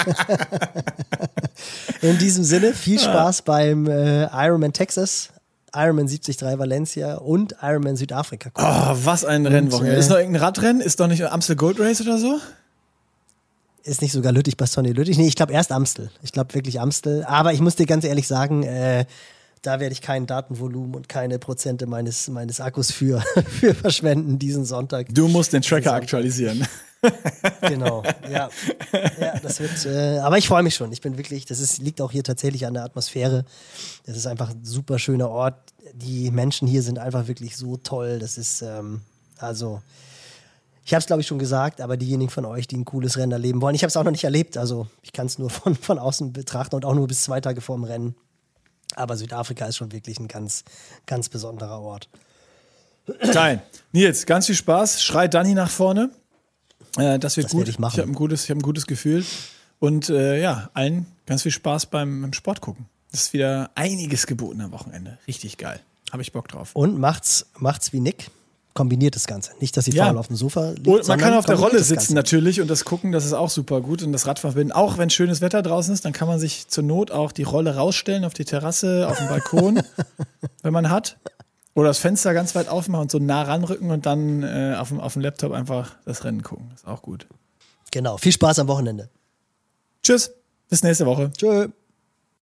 In diesem Sinne, viel Spaß beim Ironman Texas, Ironman 73 Valencia und Ironman Südafrika. Oh, was ein Rennwochenende. Ist noch irgendein Radrennen? Ist doch nicht Amstel Gold Race oder so? Ist nicht sogar Lüttich-Bastogne-Lüttich? Nee, ich glaube erst Amstel. Ich glaube wirklich Amstel. Aber ich muss dir ganz ehrlich sagen, da werde ich kein Datenvolumen und keine Prozente meines Akkus für verschwenden diesen Sonntag. Du musst den Tracker aktualisieren. Genau, ja, das wird, aber ich freue mich schon. Ich bin wirklich, liegt auch hier tatsächlich an der Atmosphäre. Das ist einfach ein super schöner Ort. Die Menschen hier sind einfach wirklich so toll. Das ist, ich habe es glaube ich schon gesagt, aber diejenigen von euch, die ein cooles Rennen erleben wollen, ich habe es auch noch nicht erlebt. Also ich kann es nur von außen betrachten und auch nur bis 2 Tage vor dem Rennen. Aber Südafrika ist schon wirklich ein ganz, ganz besonderer Ort. Geil. Nils, ganz viel Spaß. Schrei Dani nach vorne. Das wird gut. Ich habe ein gutes Gefühl. Und allen ganz viel Spaß beim Sport gucken. Das ist wieder einiges geboten am Wochenende. Richtig geil. Habe ich Bock drauf. Und macht's wie Nick. Kombiniert das Ganze. Nicht, dass sie faul auf dem Sofa liegt. Und man kann auf der Rolle sitzen natürlich und das gucken, das ist auch super gut. Und das Radfahren verbinden. Auch wenn schönes Wetter draußen ist, dann kann man sich zur Not auch die Rolle rausstellen auf die Terrasse, auf den Balkon, wenn man hat. Oder das Fenster ganz weit aufmachen und so nah ranrücken und dann auf dem Laptop einfach das Rennen gucken. Das ist auch gut. Genau. Viel Spaß am Wochenende. Tschüss. Bis nächste Woche. Tschö.